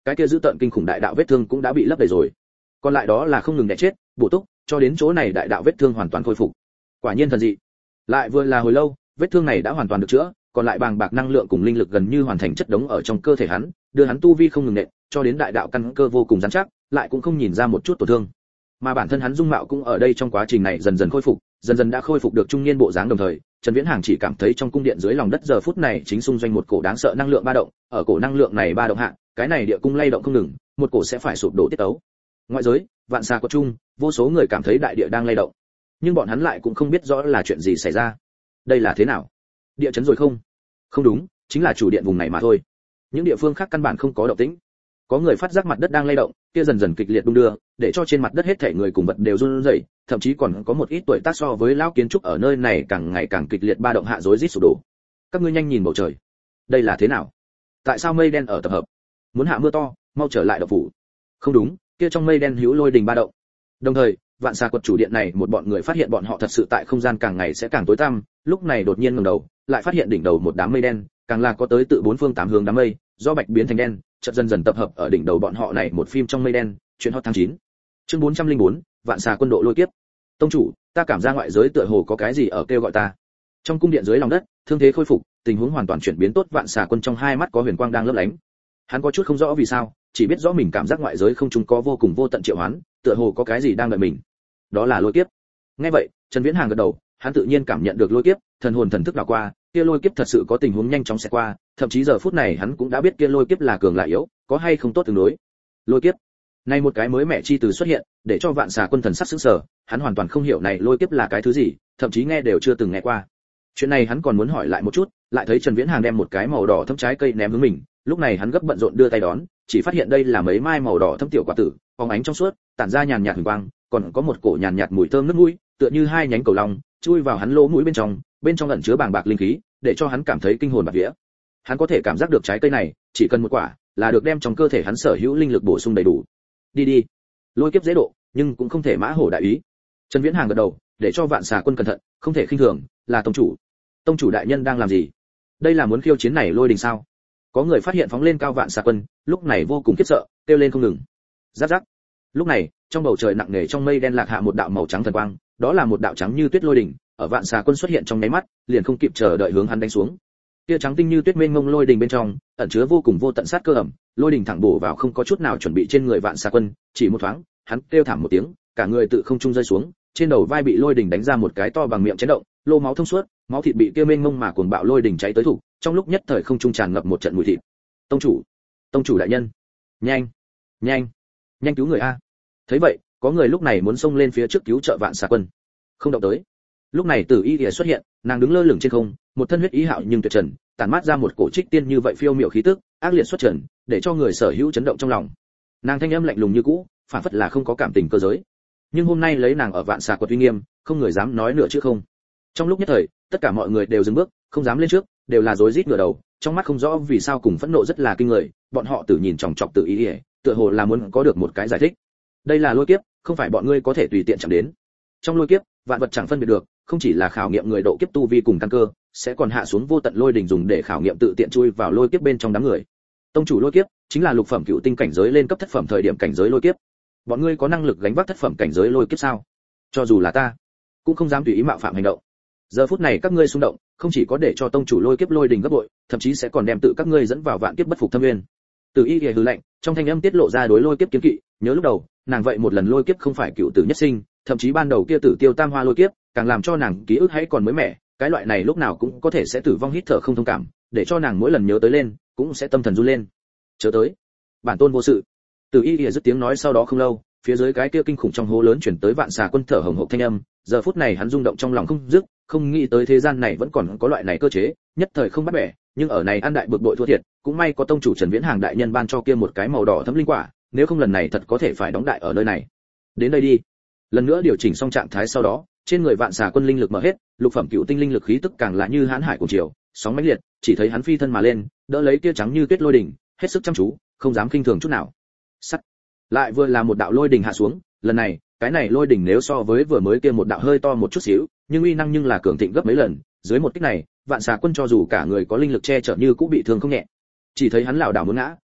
cái kia giữ tận kinh khủng đại đạo vết thương cũng đã bị lấp đầy rồi. Còn lại đó là không ngừng đè chết, bổ túc, cho đến chỗ này đại đạo vết thương hoàn toàn khôi phục. Quả nhiên thần dị. Lại vừa là hồi lâu, vết thương này đã hoàn toàn được chữa, còn lại bàng bạc năng lượng cùng linh lực gần như hoàn thành chất đống ở trong cơ thể hắn, đưa hắn tu vi không ngừng nện, cho đến đại đạo căn cơ vô cùng rắn chắc, lại cũng không nhìn ra một chút tổn thương. Mà bản thân hắn dung mạo cũng ở đây trong quá trình này dần dần khôi phục, dần dần đã khôi phục được trung niên bộ dáng đồng thời, Trần Viễn Hàng chỉ cảm thấy trong cung điện dưới lòng đất giờ phút này chính xung doanh một cổ đáng sợ năng lượng ba động, ở cổ năng lượng này ba động hạ, cái này địa cung lay động không ngừng, một cổ sẽ phải sụp đổ tiết tấu. Ngoại giới, vạn xà có chung, vô số người cảm thấy đại địa đang lay động, nhưng bọn hắn lại cũng không biết rõ là chuyện gì xảy ra. Đây là thế nào? Địa chấn rồi không? Không đúng, chính là chủ điện vùng này mà thôi. Những địa phương khác căn bản không có động tĩnh. Có người phát giác mặt đất đang lay động, kia dần dần kịch liệt đung đưa, để cho trên mặt đất hết thảy người cùng vật đều run rẩy, thậm chí còn có một ít tuổi tác so với lão kiến trúc ở nơi này càng ngày càng kịch liệt ba động hạ rối rít sụp đổ. Các ngươi nhanh nhìn bầu trời, đây là thế nào? Tại sao mây đen ở tập hợp? Muốn hạ mưa to, mau trở lại động phủ. Không đúng, kia trong mây đen hữu lôi đình ba động. Đồng thời, vạn xà quật chủ điện này một bọn người phát hiện bọn họ thật sự tại không gian càng ngày sẽ càng tối tăm, lúc này đột nhiên ngẩng đầu, lại phát hiện đỉnh đầu một đám mây đen, càng là có tới tự bốn phương tám hướng đám mây, do bạch biến thành đen, chợt dần dần tập hợp ở đỉnh đầu bọn họ này một phim trong mây đen, chuyện hot tháng chín. Chương bốn trăm lẻ bốn, vạn xà quân độ lôi kiếp. Tông chủ, ta cảm giác ngoại giới tựa hồ có cái gì ở kêu gọi ta. Trong cung điện dưới lòng đất, thương thế khôi phục, tình huống hoàn toàn chuyển biến tốt, vạn xà quân trong hai mắt có huyền quang đang lấp lánh. Hắn có chút không rõ vì sao, chỉ biết rõ mình cảm giác ngoại giới không trung có vô cùng vô tận triệu hoán, tựa hồ có cái gì đang đợi mình. Đó là lôi kiếp. Nghe vậy, Trần Viễn Hàng gật đầu, hắn tự nhiên cảm nhận được lôi kiếp, thần hồn thần thức đảo qua, kia lôi kiếp thật sự có tình huống nhanh chóng sẽ qua, thậm chí giờ phút này hắn cũng đã biết kia lôi kiếp là cường là yếu, có hay không tốt tương đối. Lôi kiếp. Này một cái mới mẹ chi từ xuất hiện, để cho vạn xà quân thần sắc sững sờ, hắn hoàn toàn không hiểu này lôi kiếp là cái thứ gì, thậm chí nghe đều chưa từng nghe qua. Chuyện này hắn còn muốn hỏi lại một chút, lại thấy Trần Viễn Hàng đem một cái màu đỏ thẫm trái cây ném hướng mình, lúc này hắn gấp bận rộn đưa tay đón, chỉ phát hiện đây là mấy mai màu đỏ thẫm tiểu quả tử, phóng ánh trong suốt, tản ra nhàn nhạt huỳnh quang, còn có một cổ nhàn nhạt mùi thơm nước mũi, tựa như hai nhánh cầu long, chui vào hắn lỗ mũi bên trong, bên trong ẩn chứa bàng bạc linh khí, để cho hắn cảm thấy kinh hồn bạt vía. Hắn có thể cảm giác được trái cây này, chỉ cần một quả, là được đem trong cơ thể hắn sở hữu linh lực bổ sung đầy đủ. Đi đi. Lôi kiếp dễ độ, nhưng cũng không thể mã hổ đại ý. Trần Viễn Hàng gật đầu, để cho vạn xà quân cẩn thận, không thể khinh thường, là tông chủ. Tông chủ đại nhân đang làm gì? Đây là muốn khiêu chiến này lôi đình sao? Có người phát hiện phóng lên cao vạn xà quân, lúc này vô cùng khiếp sợ, kêu lên không ngừng. Rắc rắc. Lúc này, trong bầu trời nặng nề trong mây đen lạc hạ một đạo màu trắng thần quang, đó là một đạo trắng như tuyết lôi đỉnh, ở vạn xà quân xuất hiện trong nháy mắt, liền không kịp chờ đợi hướng hắn đánh xuống. Kia trắng tinh như tuyết mênh mông lôi đỉnh bên trong, ẩn chứa vô cùng vô tận sát cơ ẩm, lôi đỉnh thẳng bổ vào không có chút nào chuẩn bị trên người vạn xà quân, chỉ một thoáng, hắn kêu thảm một tiếng, cả người tự không trung rơi xuống, trên đầu vai bị lôi đỉnh đánh ra một cái to bằng miệng chấn động, lô máu thông suốt, máu thịt bị kia mênh mông mà cuồng bạo lôi đỉnh cháy tới thủ, trong lúc nhất thời không trung tràn ngập một trận mùi thịt. Tông chủ, tông chủ đại nhân, nhanh, nhanh, nhanh cứu người a! Thấy vậy, có người lúc này muốn xông lên phía trước cứu trợ vạn xà quân. Không động tới. Lúc này Tử Y Lìa xuất hiện, nàng đứng lơ lửng trên không, một thân huyết ý hạo nhưng tuyệt trần, tản mát ra một cổ trích tiên như vậy phiêu miểu khí tức, ác liệt xuất trần, để cho người sở hữu chấn động trong lòng. Nàng thanh âm lạnh lùng như cũ, phản phất là không có cảm tình cơ giới. Nhưng hôm nay lấy nàng ở vạn xà quật uy nghiêm, không người dám nói nửa chữ không. Trong lúc nhất thời, tất cả mọi người đều dừng bước, không dám lên trước, đều là rối rít ngửa đầu, trong mắt không rõ vì sao cùng phẫn nộ rất là kinh người, bọn họ tự nhìn chòng chọc Tử Y Lìa, tựa hồ là muốn có được một cái giải thích. Đây là lôi kiếp, không phải bọn ngươi có thể tùy tiện chạm đến. Trong lôi kiếp, vạn vật chẳng phân biệt được, không chỉ là khảo nghiệm người độ kiếp tu vi cùng căn cơ, sẽ còn hạ xuống vô tận lôi đỉnh dùng để khảo nghiệm tự tiện chui vào lôi kiếp bên trong đám người. Tông chủ lôi kiếp chính là lục phẩm cựu tinh cảnh giới lên cấp thất phẩm thời điểm cảnh giới lôi kiếp. Bọn ngươi có năng lực gánh vác thất phẩm cảnh giới lôi kiếp sao? Cho dù là ta, cũng không dám tùy ý mạo phạm hành động. Giờ phút này các ngươi xung động, không chỉ có để cho tông chủ lôi kiếp lôi đỉnh gấp bội, thậm chí sẽ còn đem tự các ngươi dẫn vào vạn kiếp bất phục thâm nguyên. Từ Y Lìa hừ lạnh, trong thanh âm tiết lộ ra đối lôi kiếp kiến kỵ, nhớ lúc đầu, nàng vậy một lần lôi kiếp không phải cựu tử nhất sinh, thậm chí ban đầu kia tử tiêu tam hoa lôi kiếp, càng làm cho nàng ký ức hãy còn mới mẻ, cái loại này lúc nào cũng có thể sẽ tử vong hít thở không thông cảm, để cho nàng mỗi lần nhớ tới lên, cũng sẽ tâm thần run lên. Chớ tới, bản tôn vô sự. Từ Y Lìa dứt tiếng nói sau đó không lâu, phía dưới cái kia kinh khủng trong hố lớn chuyển tới vạn xà quân thở hổn hộc thanh âm, giờ phút này hắn rung động trong lòng không dứt, không nghĩ tới thế gian này vẫn còn có loại này cơ chế, nhất thời không bắt bẻ, nhưng ở này ăn đại bực bội thua thiệt, cũng may có tông chủ Trần Viễn Hàng đại nhân ban cho kia một cái màu đỏ thấm linh quả, nếu không lần này thật có thể phải đóng đại ở nơi này. Đến đây đi. Lần nữa điều chỉnh xong trạng thái sau đó, trên người vạn xà quân linh lực mở hết, lục phẩm cựu tinh linh lực khí tức càng là như hãn hải của triều, sóng mãnh liệt, chỉ thấy hắn phi thân mà lên, đỡ lấy kia trắng như tuyết lôi đỉnh, hết sức chăm chú, không dám khinh thường chút nào. Sắt. Lại vừa là một đạo lôi đỉnh hạ xuống, lần này, cái này lôi đỉnh nếu so với vừa mới kia một đạo hơi to một chút xíu, nhưng uy năng nhưng là cường thịnh gấp mấy lần, dưới một kích này, vạn xà quân cho dù cả người có linh lực che chở như cũng bị thương không nhẹ. Chỉ thấy hắn lảo đảo muốn ngã,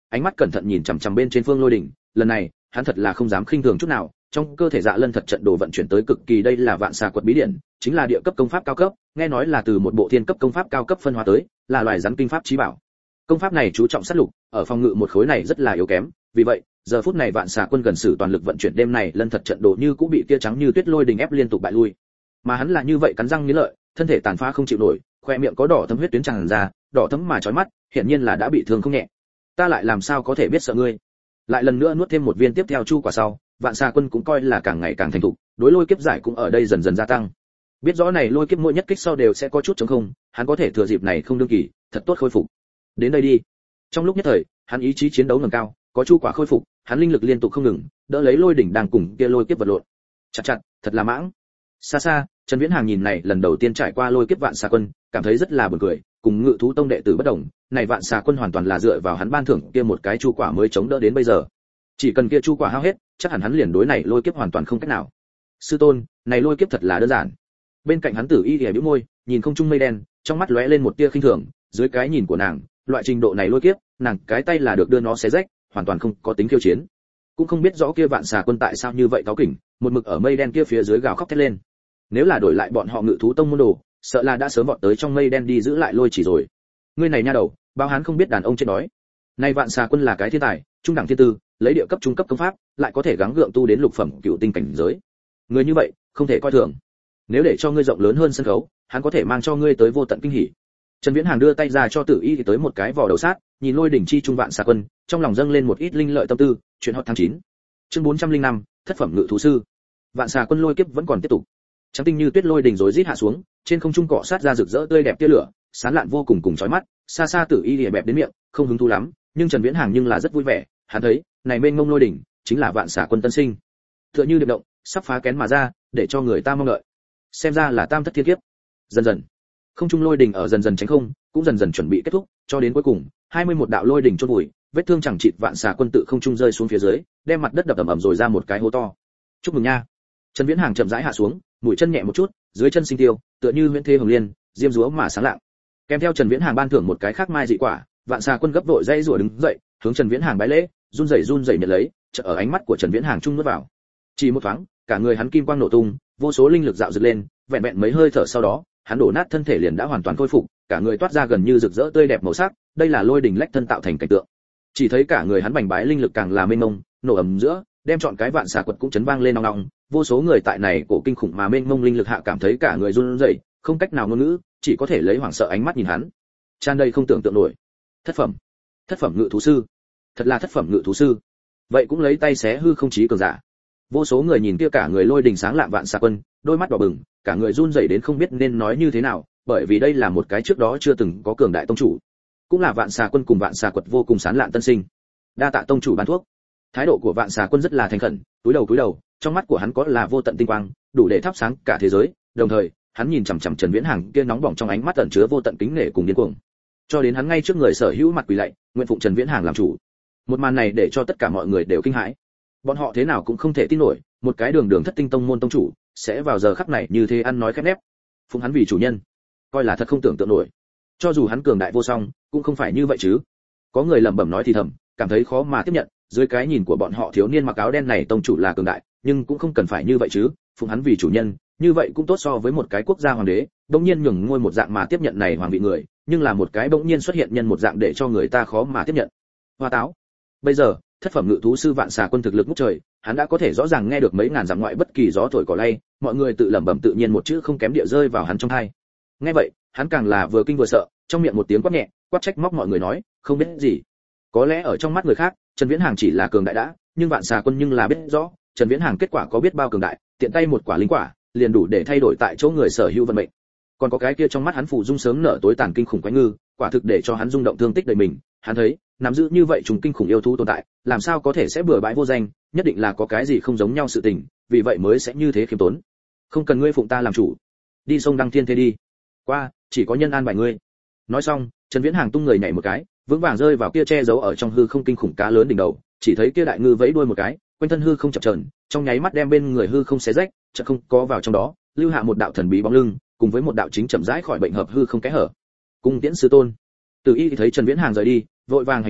ánh mắt cẩn thận nhìn chằm chằm bên trên Phương Lôi đỉnh, lần này, hắn thật là không dám khinh thường chút nào, trong cơ thể Dạ Lân thật trận đồ vận chuyển tới cực kỳ, đây là Vạn Xà Quật bí điển, chính là địa cấp công pháp cao cấp, nghe nói là từ một bộ thiên cấp công pháp cao cấp phân hóa tới, là loài rắn kinh pháp chí bảo. Công pháp này chú trọng sát lục, ở phòng ngự một khối này rất là yếu kém, vì vậy, giờ phút này Vạn Xà Quân gần sử toàn lực vận chuyển, đêm này Lân thật trận đồ như cũng bị kia trắng như tuyết Lôi đỉnh ép liên tục bại lui. Mà hắn là như vậy cắn răng nghiến lợi, thân thể tàn phá không chịu nổi, khoe miệng có đỏ thấm huyết tuyến tràn ra, đỏ thấm mà chói mắt, hiển nhiên là đã bị thương không nhẹ. Ta lại làm sao có thể biết sợ ngươi? Lại lần nữa nuốt thêm một viên tiếp theo chu quả sau, Vạn Xà Quân cũng coi là càng ngày càng thành thục, đối lôi kiếp giải cũng ở đây dần dần gia tăng. Biết rõ này lôi kiếp mỗi nhất kích sau đều sẽ có chút chống không, hắn có thể thừa dịp này không đương kỳ, thật tốt khôi phục. Đến đây đi. Trong lúc nhất thời, hắn ý chí chiến đấu ngẩng cao, có chu quả khôi phục, hắn linh lực liên tục không ngừng, đỡ lấy lôi đỉnh đang cùng kia lôi kiếp vật lộn. Chặt chặt, thật là mãng. Xa xa, Trần Viễn Hàng nhìn này lần đầu tiên trải qua lôi kiếp Vạn Xà Quân, cảm thấy rất là buồn cười, cùng Ngự thú tông đệ tử bất đồng, này Vạn Xà Quân hoàn toàn là dựa vào hắn ban thưởng kia một cái chu quả mới chống đỡ đến bây giờ. Chỉ cần kia chu quả hao hết, chắc hẳn hắn liền đối này lôi kiếp hoàn toàn không cách nào. Sư tôn, này lôi kiếp thật là đơn giản. Bên cạnh hắn Tử Y Liễu bĩu môi, nhìn không trung mây đen, trong mắt lóe lên một tia khinh thường, dưới cái nhìn của nàng, loại trình độ này lôi kiếp, nàng cái tay là được đưa nó xé rách, hoàn toàn không có tính khiêu chiến. Cũng không biết rõ kia Vạn Xà Quân tại sao như vậy cáu kỉnh, một mực ở mây đen kia phía dưới gào khóc thét lên. Nếu là đổi lại bọn họ Ngự thú tông môn đồ, sợ là đã sớm vọt tới trong mây đen đi giữ lại lôi chỉ rồi. Ngươi này nha đầu, bao hắn không biết đàn ông chết đói. Này Vạn Xà Quân là cái thiên tài, trung đẳng thiên tư, lấy địa cấp trung cấp công pháp, lại có thể gắng gượng tu đến lục phẩm cựu tinh cảnh giới. Người như vậy, không thể coi thường. Nếu để cho ngươi rộng lớn hơn sân khấu, hắn có thể mang cho ngươi tới vô tận kinh hỉ. Trần Viễn Hàng đưa tay ra cho Tử Y thì tới một cái vỏ đầu sát, nhìn lôi đỉnh chi trung Vạn Xà Quân, trong lòng dâng lên một ít linh lợi tâm tư, chuyện hot tháng chín. Chương bốn trăm lẻ năm, thất phẩm ngự thú sư. Vạn Xà Quân lôi kiếp vẫn còn tiếp tục. Trắng tinh như tuyết lôi đỉnh rối rít hạ xuống, trên không trung cọ sát ra rực rỡ tươi đẹp tia lửa, sáng lạn vô cùng cùng chói mắt, xa xa Tử Y lìa bẹp đến miệng, không hứng thú lắm, nhưng Trần Viễn Hàng nhưng là rất vui vẻ, hắn thấy, này mênh mông lôi đỉnh, chính là Vạn Xà Quân tân sinh. Tựa như điệp động, sắp phá kén mà ra, để cho người ta mong đợi. Xem ra là tam thất thiên kiếp. Dần dần, không trung lôi đỉnh ở dần dần tránh không, cũng dần dần chuẩn bị kết thúc, cho đến cuối cùng, hai mươi mốt đạo lôi đỉnh chôn vùi, vết thương chẳng chịt Vạn Xà Quân tự không trung rơi xuống phía dưới, đem mặt đất đập ầm ầm rồi ra một cái hố to. Chúc mừng nha. Trần Viễn Hàng chậm rãi hạ xuống, mũi chân nhẹ một chút, dưới chân sinh tiêu, tựa như huyễn thế hồng liên, diêm dúa mà sáng lạng. Kèm theo Trần Viễn Hàng ban thưởng một cái khác mai dị quả, Vạn Xà Quân gấp vội dây rủa đứng dậy, hướng Trần Viễn Hàng bái lễ, run rẩy run rẩy nhận lấy, chợt ở ánh mắt của Trần Viễn Hàng trung nuốt vào. Chỉ một thoáng, cả người hắn kim quang nổ tung, vô số linh lực dạo dực lên, vẹn vẹn mấy hơi thở sau đó, hắn đổ nát thân thể liền đã hoàn toàn khôi phục, cả người toát ra gần như rực rỡ tươi đẹp màu sắc, đây là lôi đỉnh lách thân tạo thành cảnh tượng. Chỉ thấy cả người hắn bành bái linh lực càng là mênh mông, nổ ầm giữa, đem chọn cái Vạn Xà Quật cũng chấn vang lên ong ong, vô số người tại này cổ kinh khủng mà mênh mông linh lực hạ cảm thấy cả người run rẩy, không cách nào ngôn ngữ, chỉ có thể lấy hoảng sợ ánh mắt nhìn hắn. Tràn đầy không tưởng tượng nổi. Thất phẩm, thất phẩm ngự thú sư, thật là thất phẩm ngự thú sư. Vậy cũng lấy tay xé hư không chí cường giả. Vô số người nhìn kia cả người lôi đình sáng lạng Vạn Xà Quân, đôi mắt đỏ bừng, cả người run rẩy đến không biết nên nói như thế nào, bởi vì đây là một cái trước đó chưa từng có cường đại tông chủ, cũng là Vạn Xà Quân cùng Vạn Xà Quật vô cùng sáng lạn tân sinh. Đa tạ tông chủ ban thuốc. Thái độ của Vạn Xà Quân rất là thành khẩn, túi đầu túi đầu, trong mắt của hắn có là vô tận tinh quang, đủ để thắp sáng cả thế giới, đồng thời, hắn nhìn chằm chằm Trần Viễn Hàng kia nóng bỏng trong ánh mắt ẩn chứa vô tận kính nể cùng điên cuồng. Cho đến hắn ngay trước người sở hữu mặt quỳ lạy, nguyện phụng Trần Viễn Hàng làm chủ. Một màn này để cho tất cả mọi người đều kinh hãi. Bọn họ thế nào cũng không thể tin nổi, một cái đường đường thất tinh tông môn tông chủ, sẽ vào giờ khắc này như thế ăn nói khép nép, phụng hắn vì chủ nhân, coi là thật không tưởng tượng nổi. Cho dù hắn cường đại vô song, cũng không phải như vậy chứ. Có người lẩm bẩm nói thì thầm, cảm thấy khó mà tiếp nhận, dưới cái nhìn của bọn họ thiếu niên mặc áo đen này tông chủ là cường đại, nhưng cũng không cần phải như vậy chứ, phụng hắn vì chủ nhân, như vậy cũng tốt so với một cái quốc gia hoàng đế, bỗng nhiên nhường ngôi một dạng mà tiếp nhận này hoàng vị người, nhưng là một cái bỗng nhiên xuất hiện nhân một dạng để cho người ta khó mà tiếp nhận. Hoa táo. Bây giờ, thất phẩm ngự thú sư Vạn Xà Quân thực lực ngút trời, hắn đã có thể rõ ràng nghe được mấy ngàn dặm ngoại bất kỳ gió thổi cỏ lay, mọi người tự lẩm bẩm tự nhiên một chữ không kém địa rơi vào hắn trong tai. Nghe vậy, hắn càng là vừa kinh vừa sợ, trong miệng một tiếng quát nhẹ, quát trách móc mọi người nói, không biết gì. Có lẽ ở trong mắt người khác, Trần Viễn Hàng chỉ là cường đại đã, nhưng Vạn Xà Quân nhưng là biết rõ, Trần Viễn Hàng kết quả có biết bao cường đại, tiện tay một quả linh quả, liền đủ để thay đổi tại chỗ người sở hữu vận mệnh. Còn có cái kia trong mắt hắn phụ dung sớm nở tối tàn kinh khủng quái ngư, quả thực để cho hắn rung động thương tích đời mình, hắn thấy, nắm giữ như vậy trùng kinh khủng yêu thú tồn tại, làm sao có thể sẽ bừa bãi vô danh, nhất định là có cái gì không giống nhau sự tình, vì vậy mới sẽ như thế khiêm tốn. Không cần ngươi phụng ta làm chủ, đi sông Đăng Thiên thế đi. Qua, chỉ có nhân an bài ngươi. Nói xong, Trần Viễn Hàng tung người nhảy một cái, vững vàng rơi vào kia che giấu ở trong hư không kinh khủng cá lớn đỉnh đầu, chỉ thấy kia đại ngư vẫy đuôi một cái, quanh thân hư không chập chờn, trong nháy mắt đem bên người hư không xé rách, chợt không có vào trong đó, lưu hạ một đạo thần bí bóng lưng, cùng với một đạo chính chậm rãi khỏi bệnh hợp hư không kẽ hở. Cung tiễn sư tôn. Từ Y thấy Trần Viễn Hàng rời đi, vội vàng hành lễ,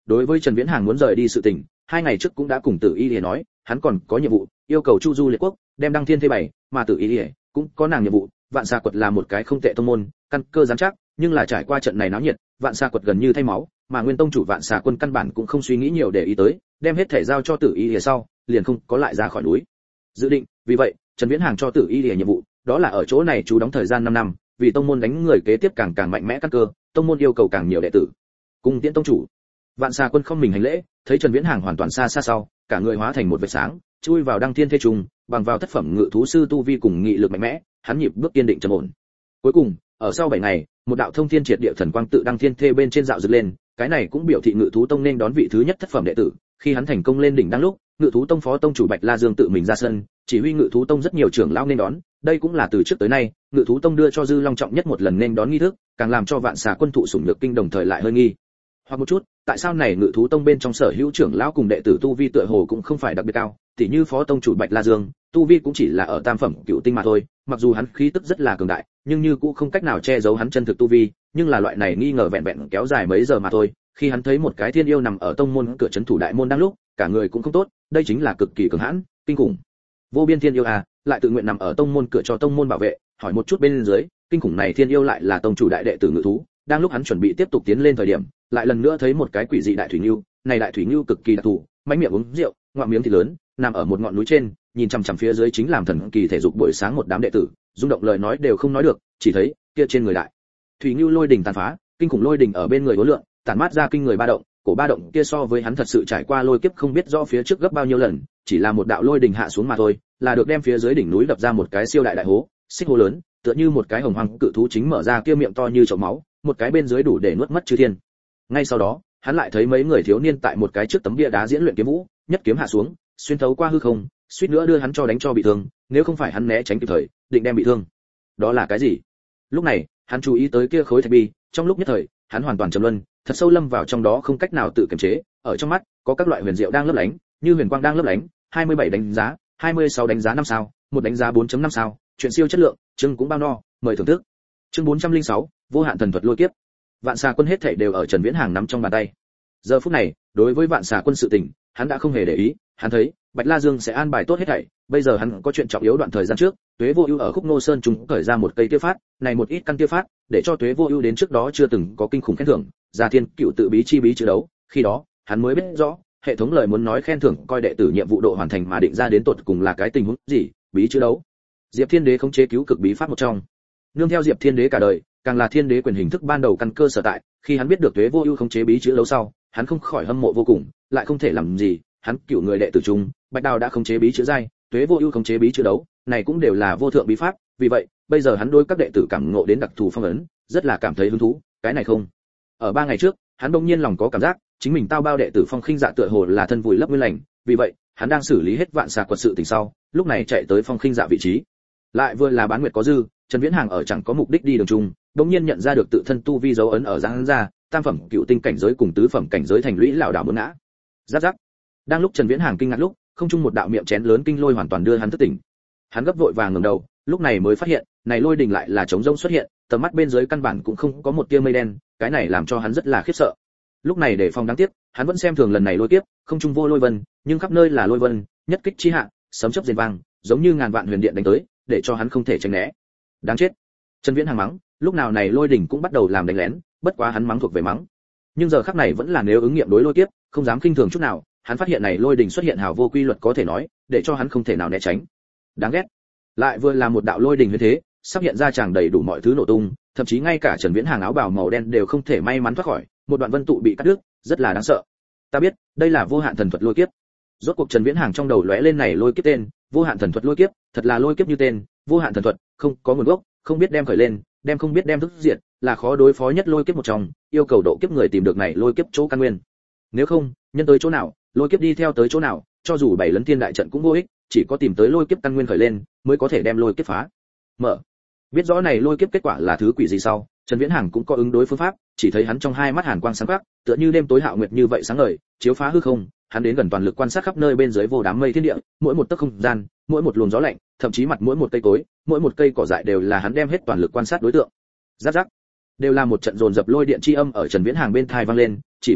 đối với Trần Viễn Hàng muốn rời đi sự tình, hai ngày trước cũng đã cùng Tử Y Lìa nói, hắn còn có nhiệm vụ, yêu cầu Chu Du Liệt Quốc, đem Đăng Thiên Thế Bảy, mà Tử Y Lìa cũng có nàng nhiệm vụ, Vạn Sa Quật là một cái không tệ tông môn, căn cơ rắn chắc, nhưng là trải qua trận này náo nhiệt, Vạn Sa Quật gần như thay máu, mà Nguyên tông chủ Vạn Sa Quân căn bản cũng không suy nghĩ nhiều để ý tới, đem hết thể giao cho Tử Y Lìa sau, liền không có lại ra khỏi núi. Dự định, vì vậy, Trần Viễn Hàng cho Tử Y Lìa nhiệm vụ, đó là ở chỗ này chú đóng thời gian năm năm, vì tông môn đánh người kế tiếp càng càng mạnh mẽ căn cơ, tông môn yêu cầu càng nhiều đệ tử. Cung tiễn tông chủ. Vạn Sa Quân không mình hành lễ, thấy Trần Viễn Hàng hoàn toàn xa xa sau, cả người hóa thành một vệt sáng, chui vào Đăng Thiên Thế Trùng, bằng vào thất phẩm ngự thú sư tu vi cùng nghị lực mạnh mẽ, hắn nhịp bước kiên định trầm ổn. Cuối cùng, ở sau bảy ngày, một đạo thông thiên triệt địa thần quang tự Đăng Thiên Thê bên trên dạo dực lên, cái này cũng biểu thị ngự thú tông nên đón vị thứ nhất thất phẩm đệ tử. Khi hắn thành công lên đỉnh đăng lúc, ngự thú tông phó tông chủ Bạch La Dương tự mình ra sân, chỉ huy ngự thú tông rất nhiều trưởng lão nên đón, đây cũng là từ trước tới nay, ngự thú tông đưa cho Dư Long trọng nhất một lần nên đón nghi thức, càng làm cho Vạn Xà Quân thụ sủng nhược kinh đồng thời lại hơi nghi hoặc một chút, tại sao này ngự thú tông bên trong sở hữu trưởng lão cùng đệ tử tu vi tựa hồ cũng không phải đặc biệt cao, tỉ như phó tông chủ Bạch La Dương, tu vi cũng chỉ là ở tam phẩm cựu tinh mà thôi, mặc dù hắn khí tức rất là cường đại, nhưng như cũng không cách nào che giấu hắn chân thực tu vi, nhưng là loại này nghi ngờ vẹn vẹn kéo dài mấy giờ mà thôi. Khi hắn thấy một cái thiên yêu nằm ở tông môn cửa trấn thủ đại môn đang lúc, cả người cũng không tốt, đây chính là cực kỳ cường hãn, kinh khủng. Vô biên thiên yêu à, lại tự nguyện nằm ở tông môn cửa cho tông môn bảo vệ, hỏi một chút bên dưới, kinh khủng này thiên yêu lại là tông chủ đại đệ tử ngự thú, đang lúc hắn chuẩn bị tiếp tục tiến lên thời điểm, lại lần nữa thấy một cái quỷ dị đại thủy ngưu, này đại thủy ngưu cực kỳ đặc thù, mánh miệng uống rượu, ngoạm miếng thịt lớn, nằm ở một ngọn núi trên, nhìn chằm chằm phía dưới chính làm thần kỳ thể dục buổi sáng một đám đệ tử, rung động lời nói đều không nói được, chỉ thấy kia trên người đại thủy ngưu lôi đỉnh tàn phá, kinh khủng lôi đỉnh ở bên người uốn lượn, tản mát ra kinh người ba động, cổ ba động kia so với hắn thật sự trải qua lôi kiếp không biết rõ phía trước gấp bao nhiêu lần, chỉ là một đạo lôi đỉnh hạ xuống mà thôi, là được đem phía dưới đỉnh núi đập ra một cái siêu đại đại hố, xích hố lớn, tựa như một cái hồng hoang cự thú chính mở ra kia miệng to như chậu máu, một cái bên dưới đủ để nuốt mất chư thiên. Ngay sau đó, hắn lại thấy mấy người thiếu niên tại một cái trước tấm bia đá diễn luyện kiếm vũ, nhất kiếm hạ xuống, xuyên thấu qua hư không, suýt nữa đưa hắn cho đánh cho bị thương, nếu không phải hắn né tránh kịp thời, định đem bị thương. Đó là cái gì? Lúc này, hắn chú ý tới kia khối thạch bi, trong lúc nhất thời, hắn hoàn toàn trầm luân, thật sâu lâm vào trong đó không cách nào tự kiềm chế, ở trong mắt, có các loại huyền diệu đang lấp lánh, như huyền quang đang lấp lánh, hai mươi bảy đánh giá, hai mươi sáu đánh giá năm sao, một đánh giá bốn chấm năm sao, chuyện siêu chất lượng, chương cũng bao no, mời thưởng thức. Chương bốn trăm lẻ sáu, vô hạn thần thuật lôi kiếp. Vạn Xà Quân hết thảy đều ở Trần Viễn Hàng nắm trong bàn tay. Giờ phút này, đối với Vạn Xà Quân sự tình, hắn đã không hề để ý, hắn thấy, Bạch La Dương sẽ an bài tốt hết thảy, bây giờ hắn có chuyện trọng yếu đoạn thời gian trước, Tuế Vô Ưu ở Khúc Nô Sơn chúng cởi ra một cây tiêu phát, này một ít căn tiêu phát, để cho Tuế Vô Ưu đến trước đó chưa từng có kinh khủng khen thưởng, Gia Thiên Cựu tự bí chi bí chữ đấu, khi đó, hắn mới biết rõ, hệ thống lời muốn nói khen thưởng coi đệ tử nhiệm vụ độ hoàn thành mà định ra đến tột cùng là cái tình huống gì, bí chữ đấu. Diệp Thiên Đế khống chế cứu cực bí pháp một trong. Nương theo Diệp Thiên Đế cả đời, càng là Thiên Đế quyền hình thức ban đầu căn cơ sở tại, khi hắn biết được Tuế Vô Ưu khống chế bí chữ đấu sau, hắn không khỏi hâm mộ vô cùng, lại không thể làm gì, hắn cựu người đệ tử trung, Bạch Đào đã khống chế bí chữ giai, Tuế Vô Ưu khống chế bí chữ đấu, này cũng đều là vô thượng bí pháp, vì vậy, bây giờ hắn đối các đệ tử cảm ngộ đến đặc thù phong ấn, rất là cảm thấy hứng thú, cái này không. Ở ba ngày trước, hắn bỗng nhiên lòng có cảm giác, chính mình tao bao đệ tử Phong Khinh Dạ tựa hồ là thân vùi lấp nguyên lành, vì vậy, hắn đang xử lý hết Vạn Xà Quật sự tình sau, lúc này chạy tới Phong Khinh Dạ vị trí. Lại vừa là bán nguyệt có dư, Trần Viễn Hàng ở chẳng có mục đích đi đường chung, bỗng nhiên nhận ra được tự thân tu vi dấu ấn ở giáng ra, tam phẩm cựu tinh cảnh giới cùng tứ phẩm cảnh giới thành lũy lão đảo muốn ngã. Giáp giáp. Đang lúc Trần Viễn Hàng kinh ngạc lúc, không trung một đạo miệng chén lớn kinh lôi hoàn toàn đưa hắn thức tỉnh. Hắn gấp vội vàng ngẩng đầu, lúc này mới phát hiện, này lôi đình lại là trống rỗng xuất hiện, tầm mắt bên dưới căn bản cũng không có một tia mây đen, cái này làm cho hắn rất là khiếp sợ. Lúc này để phòng đáng tiếc, hắn vẫn xem thường lần này lôi kiếp, không trung vô lôi vân, nhưng khắp nơi là lôi vân, nhất kích chi hạ, sấm chớp rền vang, giống như ngàn vạn huyền điện đánh tới, để cho hắn không thể tránh né. Đáng chết. Trần Viễn Hàng mắng, lúc nào này lôi đỉnh cũng bắt đầu làm đánh lén, bất quá hắn mắng thuộc về mắng. Nhưng giờ khắc này vẫn là nếu ứng nghiệm đối lôi kiếp, không dám khinh thường chút nào, hắn phát hiện này lôi đỉnh xuất hiện hào vô quy luật có thể nói, để cho hắn không thể nào né tránh. Đáng ghét. Lại vừa là một đạo lôi đỉnh như thế, sắp hiện ra tràn đầy đủ mọi thứ nổ tung, thậm chí ngay cả Trần Viễn Hàng áo bào màu đen đều không thể may mắn thoát khỏi, một đoạn vân tụ bị cắt đứt, rất là đáng sợ. Ta biết, đây là vô hạn thần thuật lôi kiếp. Rốt cuộc Trần Viễn Hàng trong đầu lóe lên này lôi kiếp tên, vô hạn thần thuật lôi kiếp, thật là lôi kiếp như tên, vô hạn thần thuật, không có nguồn gốc, không biết đem khởi lên, đem không biết đem thức diệt, là khó đối phó nhất lôi kiếp một trong, yêu cầu độ kiếp người tìm được này lôi kiếp chỗ căn nguyên. Nếu không, nhân tới chỗ nào, lôi kiếp đi theo tới chỗ nào, cho dù bảy lấn thiên đại trận cũng vô ích, chỉ có tìm tới lôi kiếp căn nguyên khởi lên, mới có thể đem lôi kiếp phá. Mở. Biết rõ này lôi kiếp kết quả là thứ quỷ gì sau, Trần Viễn Hàng cũng có ứng đối phương pháp, chỉ thấy hắn trong hai mắt hàn quang sáng quắc, tựa như đêm tối hạo nguyệt như vậy sáng ngời, chiếu phá hư không, hắn đến gần toàn lực quan sát khắp nơi bên dưới vô đám mây thiên địa, mỗi một tấc không gian, mỗi một luồng gió lạnh, thậm chí mặt mỗi một cây cối, mỗi một cây cỏ dại đều là hắn đem hết toàn lực quan sát đối tượng. Rắc rắc, đều là một trận dồn dập lôi điện chi âm ở Trần Viễn Hàng bên tai vang lên, chỉ một thoáng,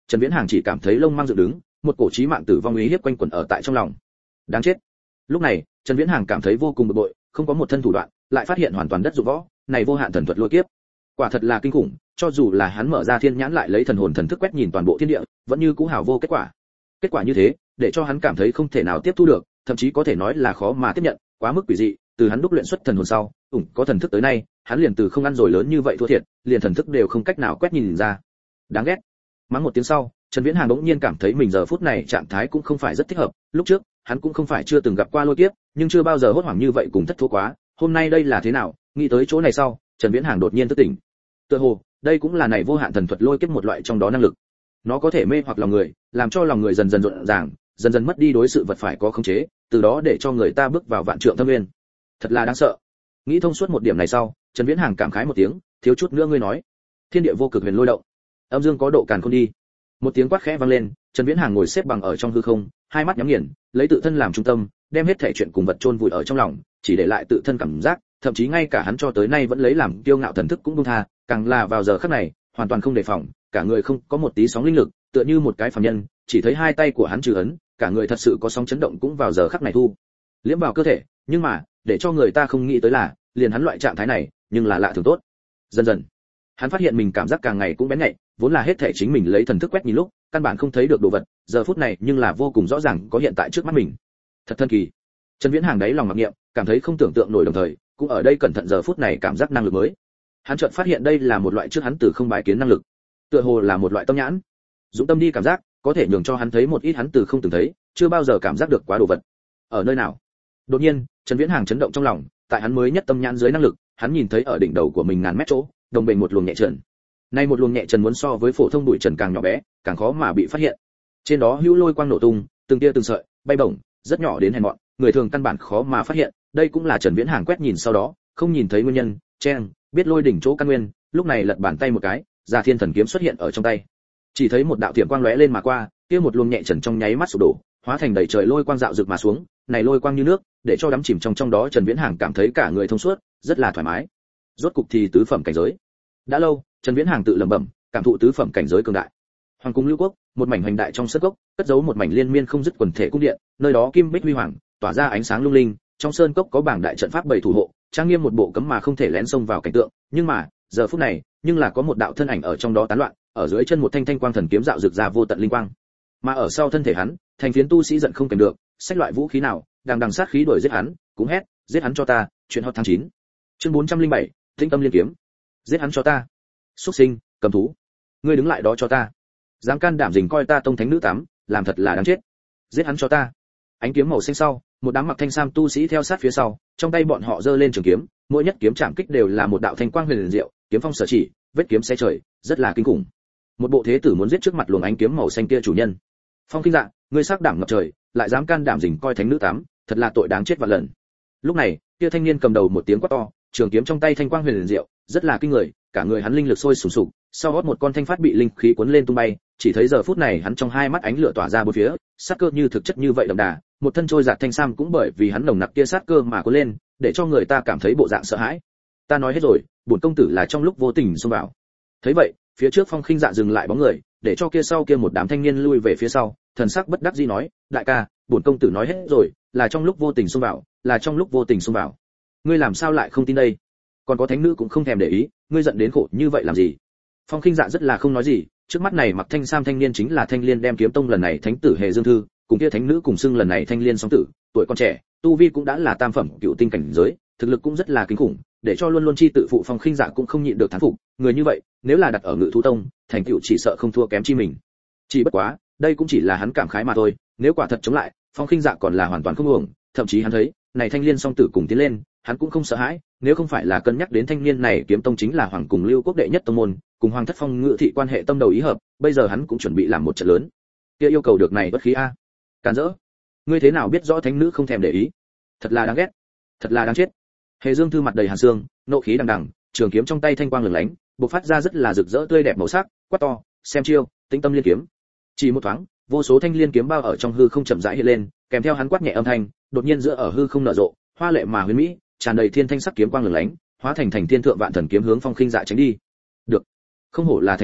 Trần Viễn Hàng chỉ cảm thấy lông mang dựng đứng, một cổ chí mạng tử vong uy hiếp quanh quẩn ở tại trong lòng. Đáng chết. Lúc này, Trần Viễn Hàng cảm thấy vô cùng bực bội, không có một thân thủ đoạn, lại phát hiện hoàn toàn đất dụng võ, này vô hạn thần thuật lôi kiếp. Quả thật là kinh khủng, cho dù là hắn mở ra thiên nhãn lại lấy thần hồn thần thức quét nhìn toàn bộ thiên địa, vẫn như cũ hảo vô kết quả. Kết quả như thế, để cho hắn cảm thấy không thể nào tiếp thu được, thậm chí có thể nói là khó mà tiếp nhận, quá mức quỷ dị. Từ hắn đúc luyện xuất thần hồn sau, ủng có thần thức tới nay, hắn liền từ không ăn rồi lớn như vậy thua thiệt, liền thần thức đều không cách nào quét nhìn ra. Đáng ghét. Mắng một tiếng sau, Trần Viễn Hàng bỗng nhiên cảm thấy mình giờ phút này trạng thái cũng không phải rất thích hợp, lúc trước, hắn cũng không phải chưa từng gặp qua lôi kiếp, nhưng chưa bao giờ hốt hoảng như vậy cùng thất thua quá, hôm nay đây là thế nào? Nghĩ tới chỗ này sau, Trần Viễn Hàng đột nhiên thức tỉnh. Tựa hồ, đây cũng là này vô hạn thần thuật lôi kiếp một loại trong đó năng lực. Nó có thể mê hoặc lòng người, làm cho lòng người dần dần rộn ràng, dần dần mất đi đối sự vật phải có khống chế, từ đó để cho người ta bước vào vạn trượng thâm nguyên. Thật là đáng sợ. Nghĩ thông suốt một điểm này sau, Trần Viễn Hàng cảm khái một tiếng, thiếu chút nữa ngươi nói, thiên địa vô cực huyền lôi động, âm dương có độ càn khôn đi. Một tiếng quát khẽ vang lên, Trần Viễn Hàng ngồi xếp bằng ở trong hư không, hai mắt nhắm nghiền, lấy tự thân làm trung tâm, đem hết thảy chuyện cùng vật chôn vùi ở trong lòng, chỉ để lại tự thân cảm giác, thậm chí ngay cả hắn cho tới nay vẫn lấy làm kiêu ngạo thần thức cũng buông tha, càng là vào giờ khắc này, hoàn toàn không đề phòng, cả người không có một tí sóng linh lực, tựa như một cái phàm nhân, chỉ thấy hai tay của hắn trừ ấn, cả người thật sự có sóng chấn động cũng vào giờ khắc này thu liễm vào cơ thể, nhưng mà, để cho người ta không nghĩ tới là, liền hắn loại trạng thái này, nhưng là lạ thường tốt. Dần dần, hắn phát hiện mình cảm giác càng ngày cũng bén nhạy, vốn là hết thể chính mình lấy thần thức quét nhìn lúc, căn bản không thấy được đồ vật, giờ phút này nhưng là vô cùng rõ ràng có hiện tại trước mắt mình. Thật thần kỳ. Trần Viễn Hàng đáy lòng mặc niệm, cảm thấy không tưởng tượng nổi, đồng thời, cũng ở đây cẩn thận giờ phút này cảm giác năng lực mới. Hắn chợt phát hiện đây là một loại trước hắn từ không bái kiến năng lực, tựa hồ là một loại tâm nhãn. Dũng tâm đi cảm giác, có thể nhường cho hắn thấy một ít hắn từ không từng thấy, chưa bao giờ cảm giác được quá đồ vật. Ở nơi nào? Đột nhiên, Trần Viễn Hàng chấn động trong lòng, tại hắn mới nhất tâm nhãn dưới năng lực, hắn nhìn thấy ở đỉnh đầu của mình ngàn mét chỗ, đồng bền một luồng nhẹ trần. Nay một luồng nhẹ trần muốn so với phổ thông bụi trần càng nhỏ bé, càng khó mà bị phát hiện. Trên đó hữu lôi quang nổ tung, từng tia từng sợi, bay bổng, rất nhỏ đến hèn mọn, người thường căn bản khó mà phát hiện. Đây cũng là Trần Viễn Hàng quét nhìn sau đó, không nhìn thấy nguyên nhân, chen, biết lôi đỉnh chỗ căn nguyên, lúc này lật bàn tay một cái, Già Thiên Thần kiếm xuất hiện ở trong tay. Chỉ thấy một đạo tiệm quang lóe lên mà qua, kia một luồng nhẹ trần trong nháy mắt sụp đổ, hóa thành đầy trời lôi quang dạo rực mà xuống, này lôi quang như nước, để cho đắm chìm trong trong đó Trần Viễn Hàng cảm thấy cả người thông suốt, rất là thoải mái. Rốt cục thì tứ phẩm cảnh giới. Đã lâu, Trần Viễn Hàng tự lẩm bẩm, cảm thụ tứ phẩm cảnh giới cường đại. Hoàng cung Lưu Quốc, một mảnh hoành đại trong sơn cốc, cất giấu một mảnh liên miên không dứt quần thể cung điện, nơi đó kim bích huy hoàng, tỏa ra ánh sáng lung linh, trong sơn cốc có bảng đại trận pháp bảy thủ hộ, trang nghiêm một bộ cấm mà không thể lén xông vào cảnh tượng, nhưng mà, giờ phút này, nhưng là có một đạo thân ảnh ở trong đó tán loạn, ở dưới chân một thanh thanh quang thần kiếm dạo rực ra vô tận linh quang. Mà ở sau thân thể hắn, thành phiến tu sĩ giận không kềm được, xách loại vũ khí nào, đang đằng sát khí đuổi giết hắn, cũng hét, giết hắn cho ta, chuyện hot tháng chín. Chương bốn trăm lẻ bảy, Tinh Tâm Liên Kiếm. Giết hắn cho ta. Xuất sinh, cầm thú. Ngươi đứng lại đó cho ta. Dám can đảm dình coi ta tông thánh nữ tắm, làm thật là đáng chết. Giết hắn cho ta. Ánh kiếm màu xanh sau, một đám mặc thanh sam tu sĩ theo sát phía sau, trong tay bọn họ giơ lên trường kiếm, mỗi nhất kiếm chạm kích đều là một đạo thanh quang huyền diệu, kiếm phong sở chỉ, vết kiếm xé trời, rất là kinh khủng. Một bộ thế tử muốn giết trước mặt luồng ánh kiếm màu xanh kia chủ nhân. Phong Kinh Dạ, ngươi sắc đảm ngập trời, lại dám can đảm dình coi thánh nữ tắm, thật là tội đáng chết vạn lần. Lúc này, kia thanh niên cầm đầu một tiếng quát to, trường kiếm trong tay thanh quang huyền diệu, rất là kinh người, cả người hắn linh lực sôi sùng sục, sau gót một con thanh phát bị linh khí cuốn lên tung bay, chỉ thấy giờ phút này hắn trong hai mắt ánh lửa tỏa ra bốn phía, sát cơ như thực chất như vậy đậm đà, một thân trôi giạt thanh sam cũng bởi vì hắn nồng nặc kia sát cơ mà cuốn lên, để cho người ta cảm thấy bộ dạng sợ hãi. Ta nói hết rồi, bổn công tử là trong lúc vô tình xông vào. Thấy vậy, phía trước Phong Khinh Dạ dừng lại bóng người, để cho kia sau kia một đám thanh niên lui về phía sau, thần sắc bất đắc dĩ nói, đại ca, bổn công tử nói hết rồi, là trong lúc vô tình xông vào, là trong lúc vô tình xông vào. Ngươi làm sao lại không tin đây? Còn có thánh nữ cũng không thèm để ý, ngươi giận đến khổ như vậy làm gì? Phong Khinh Dạ rất là không nói gì, trước mắt này mặc thanh sam thanh niên chính là thanh liên đem kiếm tông lần này thánh tử Hề Dương Thư, cùng kia thánh nữ cùng xưng lần này thanh liên song tử, tuổi còn trẻ, tu vi cũng đã là tam phẩm cựu tinh cảnh giới, thực lực cũng rất là kinh khủng, để cho luôn luôn chi tự phụ Phong Khinh Dạ cũng không nhịn được thán phục, người như vậy, nếu là đặt ở Ngự Thú Tông, thành tựu chỉ sợ không thua kém chi mình. Chỉ bất quá, đây cũng chỉ là hắn cảm khái mà thôi, nếu quả thật chống lại, Phong Khinh Dạ còn là hoàn toàn không uổng, thậm chí hắn thấy, này thanh liên song tử cùng tiến lên, hắn cũng không sợ hãi, nếu không phải là cân nhắc đến thanh niên này kiếm tông chính là hoàng cùng Lưu Quốc đệ nhất tông môn, cùng Hoàng Thất Phong Ngự thị quan hệ tâm đầu ý hợp, bây giờ hắn cũng chuẩn bị làm một trận lớn. Kia yêu cầu được này bất khí a. Càn rỡ. Ngươi thế nào biết rõ thánh nữ không thèm để ý? Thật là đáng ghét, thật là đáng chết. Hề Dương Thư mặt đầy hàn xương, nộ khí đằng đằng, trường kiếm trong tay thanh quang lừng lánh, bộc phát ra rất là rực rỡ tươi đẹp màu sắc, quát to, xem chiêu, Tinh Tâm Liên Kiếm. Chỉ một thoáng, vô số thanh liên kiếm bao ở trong hư không chậm rãi hiện lên, kèm theo hắn quát nhẹ âm thanh, đột nhiên giữa ở hư không nở rộ, hoa lệ mà huyền mỹ, tràn đầy thiên thanh sắc kiếm quang lừng lánh, hóa thành thành thiên thượng vạn thần kiếm hướng Phong Khinh Dạ tránh đi. Được, không hổ là thánh tử,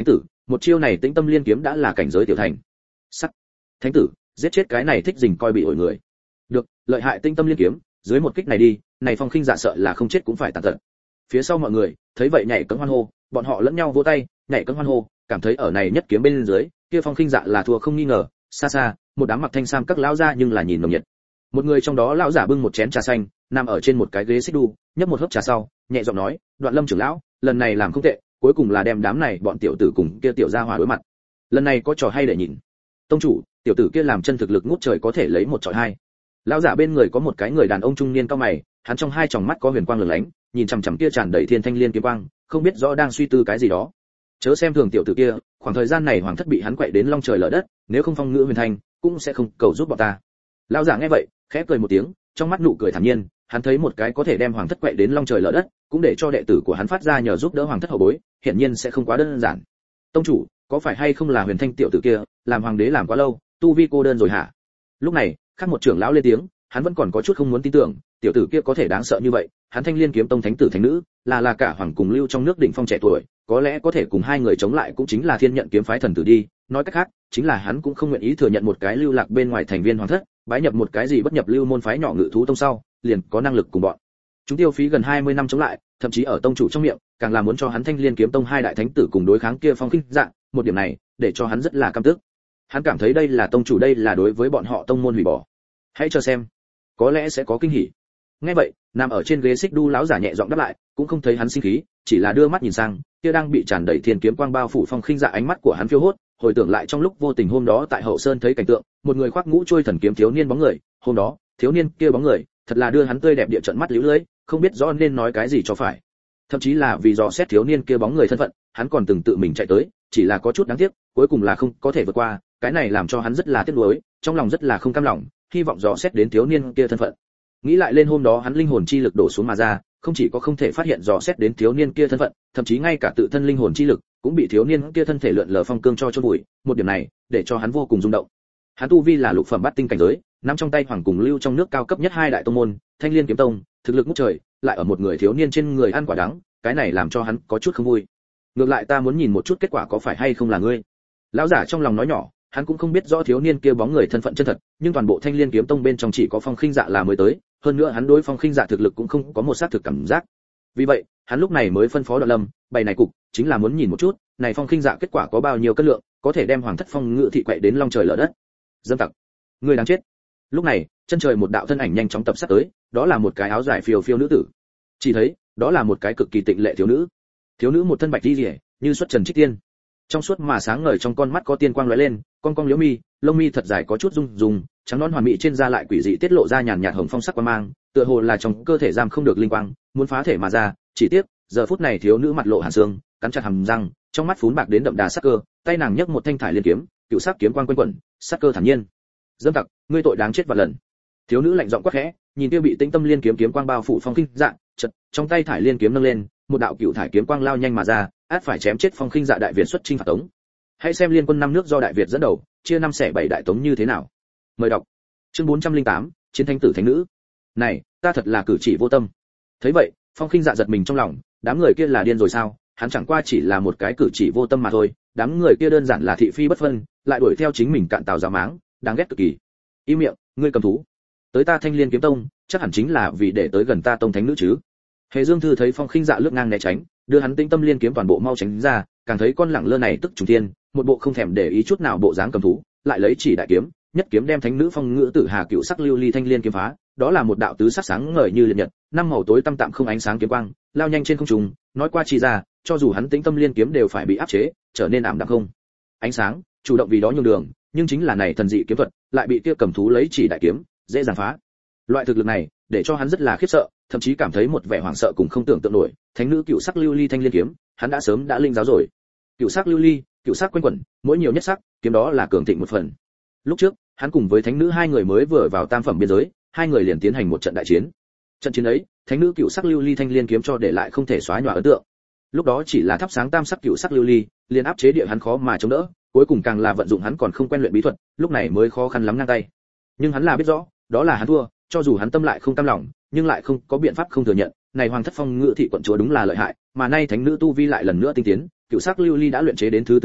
Một chiêu này Tĩnh Tâm Liên kiếm đã là cảnh giới tiểu thành. Sắc. Thánh tử, giết chết cái này thích rình coi bị ổi người. Được, lợi hại Tĩnh Tâm Liên kiếm, dưới một kích này đi, này Phong Khinh Dạ sợ là không chết cũng phải tàn tật. Phía sau mọi người, thấy vậy nhảy cẫng hoan hô, bọn họ lẫn nhau vỗ tay, nhảy cẫng hoan hô, cảm thấy ở này nhất kiếm bên dưới, kia Phong Khinh Dạ là thua không nghi ngờ. Xa xa, một đám mặc thanh sam các lão gia nhưng là nhìn nồng nhiệt. Một người trong đó lão giả bưng một chén trà xanh, nằm ở trên một cái ghế xích đu, nhấp một hớp trà sau, nhẹ giọng nói, Đoạn Lâm trưởng lão, lần này làm không tệ, cuối cùng là đem đám này bọn tiểu tử cùng kia tiểu gia hòa đối mặt. Lần này có trò hay để nhìn. Tông chủ, tiểu tử kia làm chân thực lực ngút trời có thể lấy một chọi hai. Lão giả bên người có một cái người đàn ông trung niên cao mày, hắn trong hai tròng mắt có huyền quang lửng lánh, nhìn chằm chằm kia tràn đầy thiên thanh liên kiếm quang, không biết rõ đang suy tư cái gì đó. Chớ xem thường tiểu tử kia, khoảng thời gian này hoàng thất bị hắn quậy đến long trời lở đất, nếu không phong ngữ huyền thanh, cũng sẽ không cầu giúp bọn ta. Lão giả nghe vậy, khẽ cười một tiếng, trong mắt nụ cười thản nhiên, hắn thấy một cái có thể đem hoàng thất quậy đến long trời lở đất, cũng để cho đệ tử của hắn phát ra nhờ giúp đỡ hoàng thất hậu bối, hiển nhiên sẽ không quá đơn giản. Tông chủ, có phải hay không là huyền thanh tiểu tử kia, làm hoàng đế làm quá lâu, tu vi cô đơn rồi hả? Lúc này, khác một trưởng lão lên tiếng, hắn vẫn còn có chút không muốn tin tưởng, tiểu tử kia có thể đáng sợ như vậy, hắn Thanh Liên kiếm tông thánh tử thánh nữ, là là cả hoàng cùng lưu trong nước đỉnh phong trẻ tuổi, có lẽ có thể cùng hai người chống lại cũng chính là Thiên Nhận kiếm phái thần tử đi, nói cách khác, chính là hắn cũng không nguyện ý thừa nhận một cái lưu lạc bên ngoài thành viên hoàng thất, bái nhập một cái gì bất nhập lưu môn phái nhỏ ngự thú tông sau, liền có năng lực cùng bọn. Chúng tiêu phí gần hai mươi năm chống lại, thậm chí ở tông chủ trong miệng, càng là muốn cho hắn Thanh Liên kiếm tông hai đại thánh tử cùng đối kháng kia Phong Khinh Dạ, một điểm này, để cho hắn rất là căm tức. Hắn cảm thấy đây là tông chủ đây là đối với bọn họ tông môn hủy bỏ. Hãy cho xem, có lẽ sẽ có kinh hỉ. Nghe vậy, nằm ở trên ghế xích đu lão giả nhẹ giọng đáp lại, cũng không thấy hắn sinh khí, chỉ là đưa mắt nhìn sang, kia đang bị tràn đầy thiên kiếm quang bao phủ Phong Khinh Dạ, ánh mắt của hắn phiêu hốt, hồi tưởng lại trong lúc vô tình hôm đó tại Hậu Sơn thấy cảnh tượng, một người khoác ngũ trôi thần kiếm thiếu niên bóng người, hôm đó, thiếu niên kia bóng người, thật là đưa hắn tươi đẹp địa trận mắt liễu lưỡi, không biết rõ nên nói cái gì cho phải. Thậm chí là vì dò xét thiếu niên kia bóng người thân phận, hắn còn từng tự mình chạy tới, chỉ là có chút đáng tiếc, cuối cùng là không có thể vượt qua, cái này làm cho hắn rất là tiếc nuối, trong lòng rất là không cam lòng, hy vọng dò xét đến thiếu niên kia thân phận. Nghĩ lại lên hôm đó hắn linh hồn chi lực đổ xuống mà ra, không chỉ có không thể phát hiện dò xét đến thiếu niên kia thân phận, thậm chí ngay cả tự thân linh hồn chi lực cũng bị thiếu niên kia thân thể lượn lờ phong cương cho chôn vùi, một điểm này để cho hắn vô cùng rung động. Hắn tu vi là lục phẩm bát tinh cảnh giới, nắm trong tay hoàng cùng lưu trong nước cao cấp nhất hai đại tông môn, Thanh Liên kiếm tông, thực lực ngút trời, lại ở một người thiếu niên trên người ăn quả đắng, cái này làm cho hắn có chút không vui. Ngược lại ta muốn nhìn một chút kết quả có phải hay không là ngươi. Lão giả trong lòng nói nhỏ, hắn cũng không biết rõ thiếu niên kia bóng người thân phận chân thật, nhưng toàn bộ Thanh Liên kiếm tông bên trong chỉ có Phong Khinh Dạ là mới tới, hơn nữa hắn đối Phong Khinh Dạ thực lực cũng không có một xác thực cảm giác. Vì vậy, hắn lúc này mới phân phó Đoạn Lâm, bày này cục, chính là muốn nhìn một chút, này Phong Khinh Dạ kết quả có bao nhiêu cân lượng, có thể đem Hoàng thất Phong Ngự thị quậy đến long trời lở đất. Dâm tặc, ngươi đáng chết. Lúc này, chân trời một đạo thân ảnh nhanh chóng tập sát tới, đó là một cái áo dài phiêu phiêu nữ tử. Chỉ thấy, đó là một cái cực kỳ tịnh lệ thiếu nữ. Thiếu nữ một thân bạch y liễu, như xuất trần trích tiên. Trong suốt mà sáng ngời trong con mắt có tiên quang lóe lên, con cong liễu mi, lông mi thật dài có chút rung rung, trắng nõn hoàn mỹ trên da lại quỷ dị tiết lộ ra nhàn nhạt hồng phong sắc quang mang, tựa hồ là trong cơ thể giam không được linh quang, muốn phá thể mà ra, chỉ tiếc, giờ phút này thiếu nữ mặt lộ hàn xương, cắn chặt hàm răng, trong mắt phún bạc đến đậm đà sắc cơ, tay nàng nhấc một thanh thải liên kiếm, cựu sắc kiếm quang quanh quẩn, sắc cơ thản nhiên. Dâm tặc, ngươi tội đáng chết vạn lần. Thiếu nữ lạnh giọng quát khẽ, nhìn kia bị Tĩnh Tâm Liên kiếm kiếm quang bao phủ Phong Khinh Dạ, chợt, trong tay thải liên kiếm nâng lên, một đạo cựu thải kiếm quang lao nhanh mà ra, át phải chém chết Phong Khinh Dạ đại Việt xuất chinh phạt Tống. Hãy xem liên quân năm nước do đại Việt dẫn đầu, chia năm xẻ bảy đại Tống như thế nào. Mời đọc. Chương bốn trăm lẻ tám, Chiến thánh tử thánh nữ. Này, ta thật là cử chỉ vô tâm. Thấy vậy, Phong Khinh Dạ giật mình trong lòng, đám người kia là điên rồi sao? Hắn chẳng qua chỉ là một cái cử chỉ vô tâm mà thôi, đám người kia đơn giản là thị phi bất phân, lại đuổi theo chính mình cạn tàu giả máng, đáng ghét cực kỳ. Im miệng, ngươi cầm thú. Tới ta Thanh Liên kiếm tông, chắc hẳn chính là vì để tới gần ta tông thánh nữ chứ. Hề Dương Thư thấy Phong Khinh Dạ lướt ngang né tránh, đưa hắn Tĩnh Tâm Liên kiếm toàn bộ mau tránh ra, càng thấy con lẳng lơ này tức trùng thiên, một bộ không thèm để ý chút nào bộ dáng cầm thú, lại lấy chỉ đại kiếm, nhất kiếm đem thánh nữ Phong Ngữ Tử Hà cựu sắc lưu ly Thanh Liên kiếm phá, đó là một đạo tứ sắc sáng ngời như liệt nhật, năm màu tối tăm tạm không ánh sáng kiếm quang, lao nhanh trên không trung, nói qua chi ra, cho dù hắn Tĩnh Tâm Liên kiếm đều phải bị áp chế, trở nên ảm đạm không ánh sáng, chủ động vì đó nhường đường, nhưng chính là này thần dị kiếm thuật, lại bị kia cầm thú lấy chỉ đại kiếm, dễ dàng phá. Loại thực lực này, để cho hắn rất là khiếp sợ, thậm chí cảm thấy một vẻ hoảng sợ cùng không tưởng tượng nổi, thánh nữ cựu sắc lưu ly Thanh Liên kiếm, hắn đã sớm đã linh giáo rồi. Cựu sắc lưu ly, cựu sắc quanh quẩn, mỗi nhiều nhất sắc, kiếm đó là cường thịnh một phần. Lúc trước, hắn cùng với thánh nữ hai người mới vừa vào tam phẩm biên giới, hai người liền tiến hành một trận đại chiến. Trận chiến ấy, thánh nữ cựu sắc lưu ly Thanh Liên kiếm cho để lại không thể xóa nhòa ấn tượng. Lúc đó chỉ là thắp sáng tam sắc cựu sắc lưu ly, liền áp chế địa hắn khó mà chống đỡ, cuối cùng càng là vận dụng hắn còn không quen luyện bí thuật, lúc này mới khó khăn lắm ngang tay. Nhưng hắn là biết rõ, đó là hắn thua, cho dù hắn tâm lại không cam lòng, nhưng lại không có biện pháp không thừa nhận, này Hoàng thất Phong Ngự thị quận chúa đúng là lợi hại, mà nay thánh nữ tu vi lại lần nữa tinh tiến, cựu sắc lưu ly đã luyện chế đến thứ tứ sắc,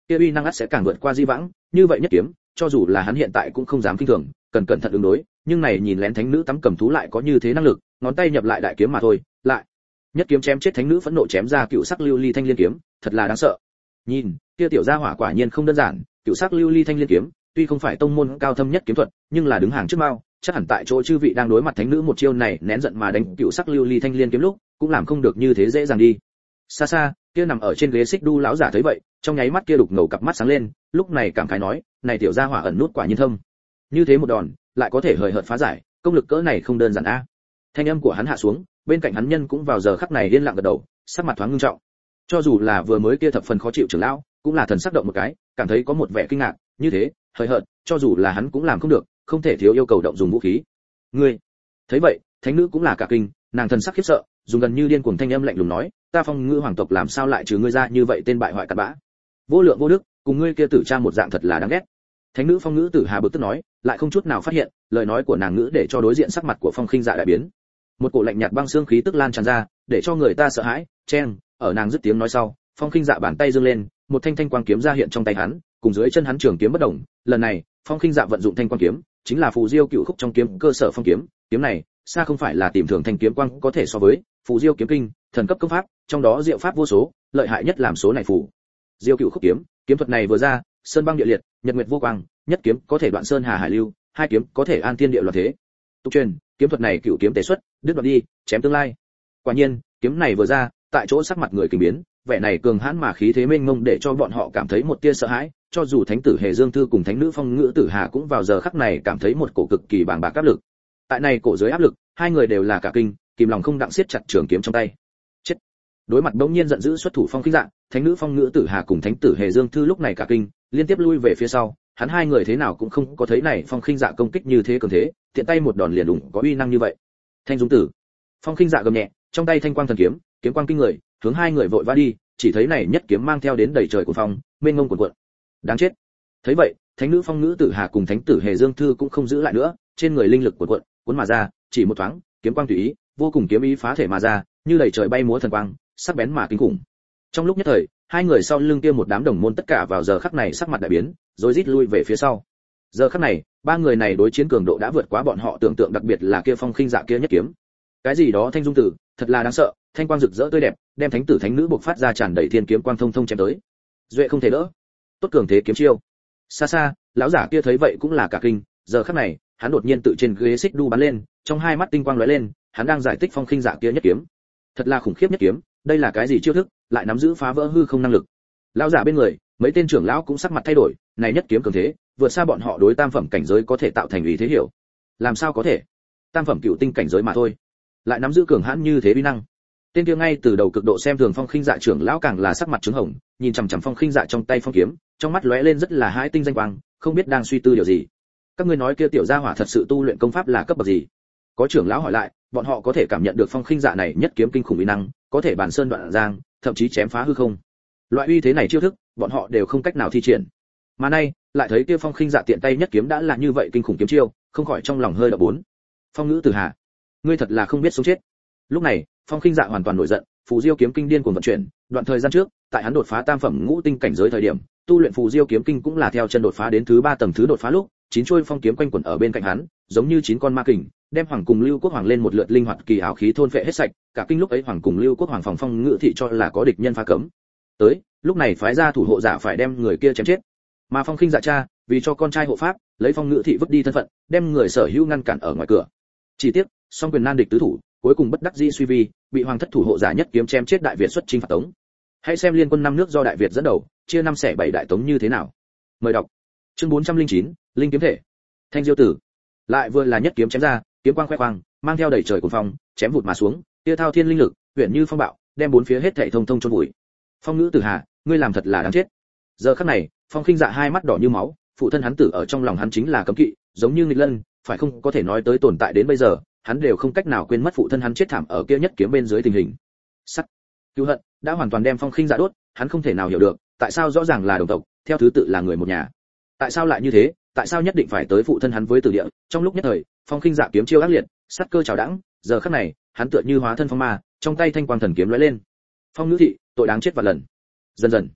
kia uy năng ắt sẽ càng vượt qua di vãng, như vậy nhất kiếm, cho dù là hắn hiện tại cũng không dám kinh thường, cần cẩn thận ứng đối, nhưng này nhìn lén thánh nữ tắm cầm thú lại có như thế năng lực, ngón tay nhập lại đại kiếm mà thôi, lại nhất kiếm chém chết thánh nữ phẫn nộ chém ra cựu sắc lưu ly thanh liên kiếm, thật là đáng sợ. Nhìn, kia tiểu gia hỏa quả nhiên không đơn giản, cựu sắc lưu ly thanh liên kiếm, tuy không phải tông môn cao thâm nhất kiếm thuật, nhưng là đứng hàng trước mao, chắc hẳn tại chỗ chư vị đang đối mặt thánh nữ một chiêu này nén giận mà đánh cựu sắc lưu ly thanh liên kiếm lúc, cũng làm không được như thế dễ dàng đi. Xa xa, kia nằm ở trên ghế xích đu lão giả thấy vậy, trong nháy mắt kia đục ngầu cặp mắt sáng lên, lúc này cảm khái nói, này tiểu gia hỏa ẩn nút quả nhiên thâm. Như thế một đòn, lại có thể hời hợt phá giải, công lực cỡ này không đơn giản a. Thanh âm của hắn hạ xuống, bên cạnh hắn nhân cũng vào giờ khắc này điên lặng gật đầu, sắc mặt thoáng ngưng trọng. Cho dù là vừa mới kia thập phần khó chịu trưởng lão, cũng là thần sắc động một cái, cảm thấy có một vẻ kinh ngạc, như thế, hời hợt, cho dù là hắn cũng làm không được, không thể thiếu yêu cầu động dùng vũ khí. Ngươi, thấy vậy, thánh nữ cũng là cả kinh, nàng thần sắc khiếp sợ, dùng gần như điên cuồng thanh âm lạnh lùng nói, ta Phong Ngữ hoàng tộc làm sao lại trừ ngươi ra như vậy tên bại hoại cặn bã, vô lượng vô đức, cùng ngươi kia tử cha một dạng thật là đáng ghét. Thánh nữ Phong Ngữ Tử Hà bực tức nói, lại không chút nào phát hiện, lời nói của nàng ngữ để cho đối diện sắc mặt của Phong Khinh Dạ đại biến. Một cổ lạnh nhạt băng xương khí tức lan tràn ra, để cho người ta sợ hãi, chen, ở nàng dứt tiếng nói sau, Phong Khinh Dạ bàn tay giương lên, một thanh thanh quang kiếm ra hiện trong tay hắn, cùng dưới chân hắn trường kiếm bất động, lần này, Phong Khinh Dạ vận dụng thanh quang kiếm, chính là phù diêu cựu khúc trong kiếm cơ sở phong kiếm, kiếm này, xa không phải là tìm thường thanh kiếm quang có thể so với, phù diêu kiếm kinh, thần cấp công pháp, trong đó diệu pháp vô số, lợi hại nhất làm số này phù diêu cựu khúc kiếm, kiếm thuật này vừa ra, sơn băng địa liệt, nhật nguyệt vô quang, nhất kiếm có thể đoạn sơn hà hải lưu, hai kiếm có thể an thiên địa loạn thế. Tục truyền, kiếm thuật này cựu kiếm tế xuất, đứt đoạn đi, chém tương lai. Quả nhiên, kiếm này vừa ra, tại chỗ sắc mặt người kinh biến, vẻ này cường hãn mà khí thế mênh mông để cho bọn họ cảm thấy một tia sợ hãi, cho dù thánh tử Hề Dương Thư cùng thánh nữ Phong Ngữ Tử Hà cũng vào giờ khắc này cảm thấy một cổ cực kỳ bàng bạc áp lực. Tại này cổ dưới áp lực, hai người đều là cả kinh, kìm lòng không đặng siết chặt trường kiếm trong tay. Chết. Đối mặt bỗng nhiên giận dữ xuất thủ Phong Khinh Dạ, thánh nữ Phong Ngữ Tử Hà cùng thánh tử Hề Dương Thư lúc này cả kinh, liên tiếp lui về phía sau, hắn hai người thế nào cũng không có thấy này Phong Khinh Dạ công kích như thế cường thế, tiện tay một đòn liền đủng có uy năng như vậy. Thanh Dung Tử. Phong Khinh Dạ gầm nhẹ, trong tay thanh quang thần kiếm, kiếm quang kinh người, hướng hai người vội vã đi, chỉ thấy này nhất kiếm mang theo đến đầy trời của phong, mênh mông cuồn cuộn. Đáng chết. Thấy vậy, thánh nữ Phong Ngữ Tử Hà cùng thánh tử Hề Dương Thư cũng không giữ lại nữa, trên người linh lực cuồn cuộn, cuốn mà ra, chỉ một thoáng, kiếm quang tùy ý, vô cùng kiếm ý phá thể mà ra, như đầy trời bay múa thần quang, sắc bén mà kinh khủng. Trong lúc nhất thời, hai người sau lưng kia một đám đồng môn tất cả vào giờ khắc này sắc mặt đại biến, rồi rít lui về phía sau. Giờ khắc này, ba người này đối chiến cường độ đã vượt quá bọn họ tưởng tượng, đặc biệt là kia Phong Khinh Dạ kia nhất kiếm. Cái gì đó Thanh Dung Tử, thật là đáng sợ, thanh quang rực rỡ tươi đẹp, đem thánh tử thánh nữ bộc phát ra tràn đầy thiên kiếm quang thông thông chém tới. Duệ không thể đỡ. Tốt cường thế kiếm chiêu. Xa xa, lão giả kia thấy vậy cũng là cả kinh, giờ khắc này, hắn đột nhiên tự trên ghế xích đu bắn lên, trong hai mắt tinh quang lóe lên, hắn đang giải thích Phong Khinh Dạ kia nhất kiếm. Thật là khủng khiếp nhất kiếm, đây là cái gì chiêu thức, lại nắm giữ phá vỡ hư không năng lực. Lão giả bên người, mấy tên trưởng lão cũng sắc mặt thay đổi, này nhất kiếm cường thế, vượt xa bọn họ đối tam phẩm cảnh giới có thể tạo thành ý thế hiểu. Làm sao có thể? Tam phẩm cựu tinh cảnh giới mà thôi, lại nắm giữ cường hãn như thế uy năng. Tên kia ngay từ đầu cực độ xem thường Phong Khinh Dạ trưởng lão càng là sắc mặt trướng hồng, nhìn chằm chằm Phong Khinh Dạ trong tay phong kiếm, trong mắt lóe lên rất là hãi tinh danh quang, không biết đang suy tư điều gì. Các ngươi nói kia tiểu gia hỏa thật sự tu luyện công pháp là cấp bậc gì? Có trưởng lão hỏi lại, bọn họ có thể cảm nhận được Phong Khinh Dạ này nhất kiếm kinh khủng uy năng, có thể bản sơn đoạn giang, thậm chí chém phá hư không. Loại uy thế này chiêu thức, bọn họ đều không cách nào thi triển. Mà nay, lại thấy kia Phong Khinh Dạ tiện tay nhất kiếm đã là như vậy kinh khủng kiếm chiêu, không khỏi trong lòng hơi đập bốn. Phong Ngữ Tử Hà, ngươi thật là không biết sống chết. Lúc này, Phong Khinh Dạ hoàn toàn nổi giận, phù diêu kiếm kinh điên cuồng vận chuyển, đoạn thời gian trước, tại hắn đột phá tam phẩm ngũ tinh cảnh giới thời điểm, tu luyện phù diêu kiếm kinh cũng là theo chân đột phá đến thứ ba tầng thứ đột phá lúc, chín chuôi phong kiếm quanh quẩn ở bên cạnh hắn, giống như chín con ma kình, đem Hoàng cùng Lưu Quốc Hoàng lên một lượt linh hoạt kỳ ảo khí thôn phệ hết sạch, cả kinh lúc ấy Hoàng cùng Lưu Quốc Hoàng phòng Phong Ngữ thị cho là có địch nhân phá cấm. Tới, lúc này phái ra thủ hộ giả phải đem người kia chém chết. Mà Phong Khinh Dạ cha, vì cho con trai hộ pháp, lấy Phong Ngữ thị vứt đi thân phận, đem người sở hữu ngăn cản ở ngoài cửa. Chỉ tiếc, song quyền nan địch tứ thủ, cuối cùng bất đắc dĩ suy vi, bị hoàng thất thủ hộ giả nhất kiếm chém chết Đại Việt xuất chinh phạt Tống. Hãy xem liên quân năm nước do Đại Việt dẫn đầu, chia năm xẻ bảy đại Tống như thế nào. Mời đọc. Chương bốn trăm lẻ chín, linh kiếm thể. Thanh Diêu Tử. Lại vừa là nhất kiếm chém ra, kiếm quang khoe khoang, mang theo đầy trời cuồng phong, chém vụt mà xuống, tia thao thiên linh lực, huyền như phong bạo, đem bốn phía hết thảy thông thông chôn vùi. Phong Ngữ Tử Hà, ngươi làm thật là đáng chết. Giờ khắc này, Phong Khinh Dạ hai mắt đỏ như máu, phụ thân hắn tử ở trong lòng hắn chính là cấm kỵ, giống như nghịch lân, phải không có thể nói tới tồn tại đến bây giờ, hắn đều không cách nào quên mất phụ thân hắn chết thảm ở kia nhất kiếm bên dưới tình hình. Sắt, cứu hận đã hoàn toàn đem Phong Khinh Dạ đốt, hắn không thể nào hiểu được, tại sao rõ ràng là đồng tộc, theo thứ tự là người một nhà, tại sao lại như thế, tại sao nhất định phải tới phụ thân hắn với tử địa. Trong lúc nhất thời, Phong Khinh Dạ kiếm chiêu ác liệt, sắt cơ trào đãng, giờ khắc này, hắn tựa như hóa thân phong ma, trong tay thanh quang thần kiếm lóe lên. Phong Ngữ thị, tội đáng chết vạn lần. Dần dần,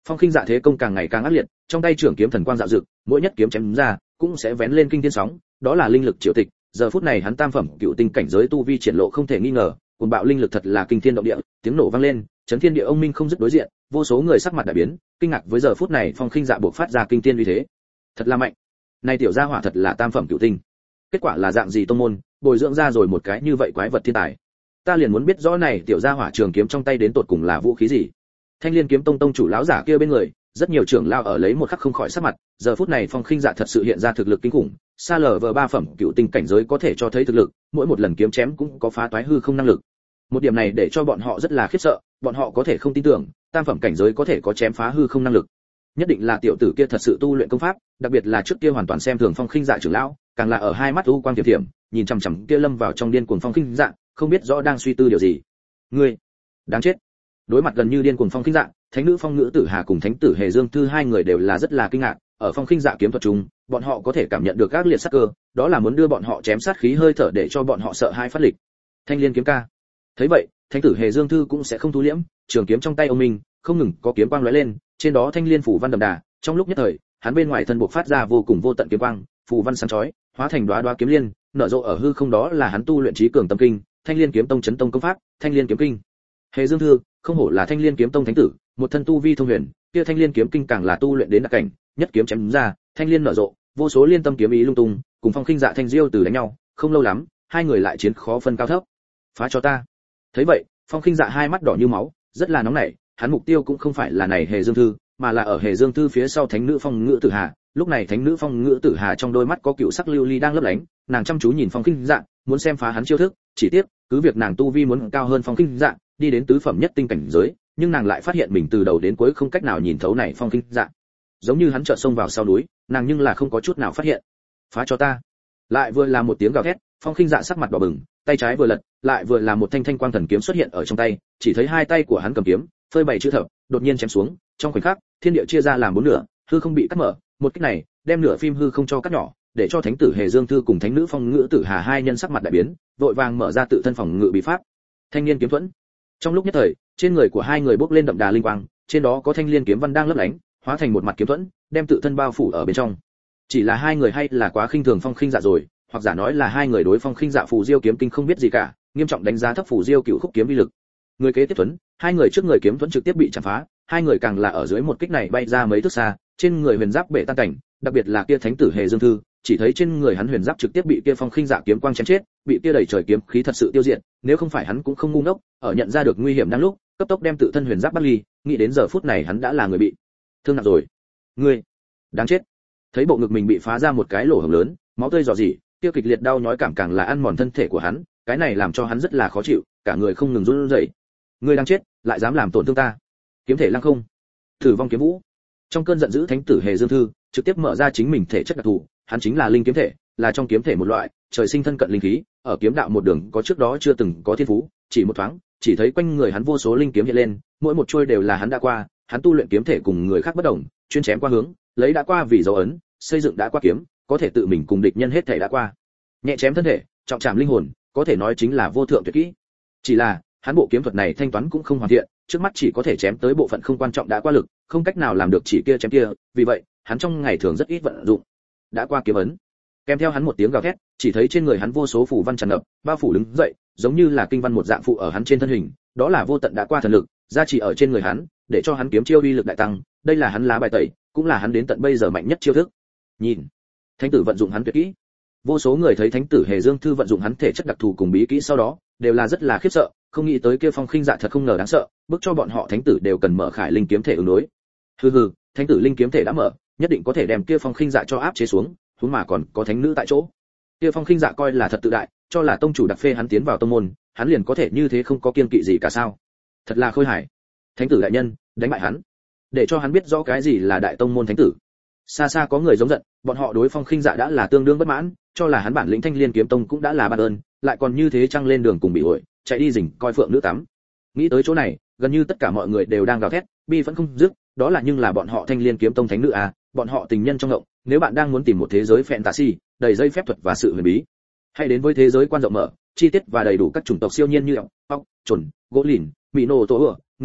Phong Khinh Dạ thế công càng ngày càng ác liệt, trong tay trường kiếm thần quang dạo dực, mỗi nhất kiếm chém ra, cũng sẽ vén lên kinh thiên sóng, đó là linh lực triều tịch. Giờ phút này hắn tam phẩm cựu tinh cảnh giới tu vi triển lộ không thể nghi ngờ, cuồng bạo linh lực thật là kinh thiên động địa, tiếng nổ vang lên, chấn thiên địa ông minh không dứt đối diện, vô số người sắc mặt đại biến, kinh ngạc với giờ phút này Phong Khinh Dạ buộc phát ra kinh thiên uy thế. Thật là mạnh. Này tiểu gia hỏa thật là tam phẩm cựu tinh. Kết quả là dạng gì tông môn, bồi dưỡng ra rồi một cái như vậy quái vật thiên tài. Ta liền muốn biết rõ này tiểu gia hỏa trường kiếm trong tay đến tột cùng là vũ khí gì. Thanh Liên kiếm tông tông chủ lão giả kia bên người, rất nhiều trưởng lao ở lấy một khắc không khỏi sắc mặt, giờ phút này Phong Khinh Dạ thật sự hiện ra thực lực kinh khủng, xa lở vờ ba phẩm cựu tinh cảnh giới có thể cho thấy thực lực, mỗi một lần kiếm chém cũng có phá toái hư không năng lực. Một điểm này để cho bọn họ rất là khiếp sợ, bọn họ có thể không tin tưởng, tam phẩm cảnh giới có thể có chém phá hư không năng lực. Nhất định là tiểu tử kia thật sự tu luyện công pháp, đặc biệt là trước kia hoàn toàn xem thường Phong Khinh Dạ trưởng lão, càng là ở hai mắt u quang tiềm tiềm, nhìn chằm chằm kia lâm vào trong điên cuồng Phong Khinh Dạ, không biết rõ đang suy tư điều gì. Ngươi, đáng chết. Đối mặt gần như điên cuồng Phong Khinh Dạ, thánh nữ Phong Ngữ Tử Hà cùng thánh tử Hề Dương Thư hai người đều là rất là kinh ngạc, ở Phong Khinh Dạ kiếm thuật chung, bọn họ có thể cảm nhận được các liệt sát cơ, đó là muốn đưa bọn họ chém sát khí hơi thở để cho bọn họ sợ hai phát lịch. Thanh Liên kiếm ca. Thấy vậy, thánh tử Hề Dương Thư cũng sẽ không thu liễm, trường kiếm trong tay ông mình, không ngừng có kiếm quang lóe lên, trên đó thanh liên phủ văn đậm đà, trong lúc nhất thời, hắn bên ngoài thân buộc phát ra vô cùng vô tận kiếm quang, phù văn sáng chói, hóa thành đóa đóa kiếm liên, nở rộ ở hư không, đó là hắn tu luyện trí cường tâm kinh, Thanh Liên kiếm tông chấn tông công pháp, Thanh Liên kiếm kinh. Hề Dương Thư, không hổ là Thanh Liên kiếm tông thánh tử, một thân tu vi thông huyền, kia Thanh Liên kiếm kinh càng là tu luyện đến đặc cảnh, nhất kiếm chém ra, thanh liên nở rộ, vô số liên tâm kiếm ý lung tung, cùng Phong Khinh Dạ Thanh Diêu từ đánh nhau, không lâu lắm, hai người lại chiến khó phân cao thấp. Phá cho ta. Thấy vậy, Phong Khinh Dạ hai mắt đỏ như máu, rất là nóng nảy, hắn mục tiêu cũng không phải là này Hề Dương Thư, mà là ở Hề Dương Thư phía sau thánh nữ Phong Ngữ Tử Hà. Lúc này thánh nữ Phong Ngữ Tử Hà trong đôi mắt có cựu sắc lưu ly đang lấp lánh, nàng chăm chú nhìn Phong Khinh Dạ, muốn xem phá hắn chiêu thức, chỉ tiếc, cứ việc nàng tu vi muốn cao hơn Phong Khinh Dạ, đi đến tứ phẩm nhất tinh cảnh giới, nhưng nàng lại phát hiện mình từ đầu đến cuối không cách nào nhìn thấu này Phong Khinh Dạ. Giống như hắn chợt xông vào sau núi, nàng nhưng là không có chút nào phát hiện. Phá cho ta. Lại vừa là một tiếng gào thét, Phong Khinh Dạ sắc mặt đỏ bừng, tay trái vừa lật, lại vừa là một thanh thanh quang thần kiếm xuất hiện ở trong tay, chỉ thấy hai tay của hắn cầm kiếm, phơi bày chữ thập, đột nhiên chém xuống, trong khoảnh khắc, thiên địa chia ra làm bốn nửa, hư không bị cắt mở, một kích này, đem nửa phim hư không cho cắt nhỏ, để cho thánh tử Hề Dương Thư cùng thánh nữ Phong Ngữ Tử Hà hai nhân sắc mặt đại biến, vội vàng mở ra tự thân phòng ngự bí pháp. Thanh Liên kiếm thuẫn. Trong lúc nhất thời, trên người của hai người bốc lên đậm đà linh quang, trên đó có thanh liên kiếm văn đang lấp lánh, hóa thành một mặt kiếm thuẫn, đem tự thân bao phủ ở bên trong. Chỉ là hai người hay là quá khinh thường Phong Khinh Dạ rồi, hoặc giả nói là hai người đối Phong Khinh Dạ phù diêu kiếm kinh không biết gì cả, nghiêm trọng đánh giá thấp phù diêu cựu khúc kiếm uy lực. Người kế tiếp thuẫn, hai người trước người kiếm thuẫn trực tiếp bị chạm phá, hai người càng là ở dưới một kích này bay ra mấy thước xa, trên người huyền giáp bể tan cảnh, đặc biệt là kia thánh tử Hề Dương Thư, chỉ thấy trên người hắn huyền giáp trực tiếp bị kia Phong Khinh Dạ kiếm quang chém chết, bị kia đầy trời kiếm khí thật sự tiêu diệt, nếu không phải hắn cũng không ngu ngốc, ở nhận ra được nguy hiểm đang lúc, cấp tốc đem tự thân huyền giáp bắt ly, nghĩ đến giờ phút này hắn đã là người bị thương nặng rồi. Ngươi, đáng chết. Thấy bộ ngực mình bị phá ra một cái lỗ hổng lớn, máu tươi rò rỉ, kia kịch liệt đau nhói cảm càng là ăn mòn thân thể của hắn, cái này làm cho hắn rất là khó chịu, cả người không ngừng run rẩy. Ngươi đang chết, lại dám làm tổn thương ta. Kiếm thể lăng không. Thử vong kiếm vũ. Trong cơn giận dữ thánh tử Hề Dương Thư trực tiếp mở ra chính mình thể chất đặc thù, hắn chính là linh kiếm thể, là trong kiếm thể một loại, trời sinh thân cận linh khí, ở kiếm đạo một đường có trước đó chưa từng có thiên phú, chỉ một thoáng, chỉ thấy quanh người hắn vô số linh kiếm hiện lên, mỗi một chuôi đều là hắn đã qua, hắn tu luyện kiếm thể cùng người khác bất đồng, chuyên chém qua hướng, lấy đã qua vì dấu ấn, xây dựng đã qua kiếm, có thể tự mình cùng địch nhân hết thể đã qua. Nhẹ chém thân thể, trọng chạm linh hồn, có thể nói chính là vô thượng tuyệt kỹ. Chỉ là, hắn bộ kiếm thuật này thanh toán cũng không hoàn thiện, trước mắt chỉ có thể chém tới bộ phận không quan trọng đã qua lực, không cách nào làm được chỉ kia chém kia, vì vậy, hắn trong ngày thường rất ít vận dụng đã qua kiếm ấn. Kèm theo hắn một tiếng gào thét, chỉ thấy trên người hắn vô số phù văn tràn ngập, bao phủ đứng dậy, giống như là kinh văn một dạng phụ ở hắn trên thân hình, đó là vô tận đã qua thần lực, gia trì ở trên người hắn, để cho hắn kiếm chiêu uy lực đại tăng, đây là hắn lá bài tẩy, cũng là hắn đến tận bây giờ mạnh nhất chiêu thức. Nhìn, thánh tử vận dụng hắn tuyệt kỹ. Vô số người thấy thánh tử Hề Dương Thư vận dụng hắn thể chất đặc thù cùng bí kỹ sau đó, đều là rất là khiếp sợ, không nghĩ tới kia Phong Khinh Dạ thật không ngờ đáng sợ, bước cho bọn họ thánh tử đều cần mở khải linh kiếm thể ứng đối. Hừ hừ, thánh tử linh kiếm thể đã mở, nhất định có thể đem kia Phong Khinh Dạ cho áp chế xuống, huống mà còn có thánh nữ tại chỗ. Kia Phong Khinh Dạ coi là thật tự đại, cho là tông chủ đặc phê hắn tiến vào tông môn, hắn liền có thể như thế không có kiêng kỵ gì cả sao? Thật là khôi hài. Thánh tử đại nhân, đánh bại hắn, để cho hắn biết rõ cái gì là đại tông môn thánh tử. Xa xa có người giống giận, bọn họ đối Phong Khinh Dạ đã là tương đương bất mãn, cho là hắn bản lĩnh Thanh Liên kiếm tông cũng đã là ban ơn, lại còn như thế trăng lên đường cùng bị uội, chạy đi rình coi phượng nữ tắm. Nghĩ tới chỗ này, gần như tất cả mọi người đều đang gào thét, bi vẫn không dứt, đó là nhưng là bọn họ Thanh Liên kiếm tông thánh nữ à, bọn họ tình nhân trong ngộng, nếu bạn đang muốn tìm một thế giới fantasy, đầy dây phép thuật và sự huyền bí, hãy đến với thế giới quan rộng mở, chi tiết và đầy đủ các chủng tộc siêu nhiên như ốc, ốc, chuẩn, gỗ lìn, mỹ nô tổ ửa, người cá,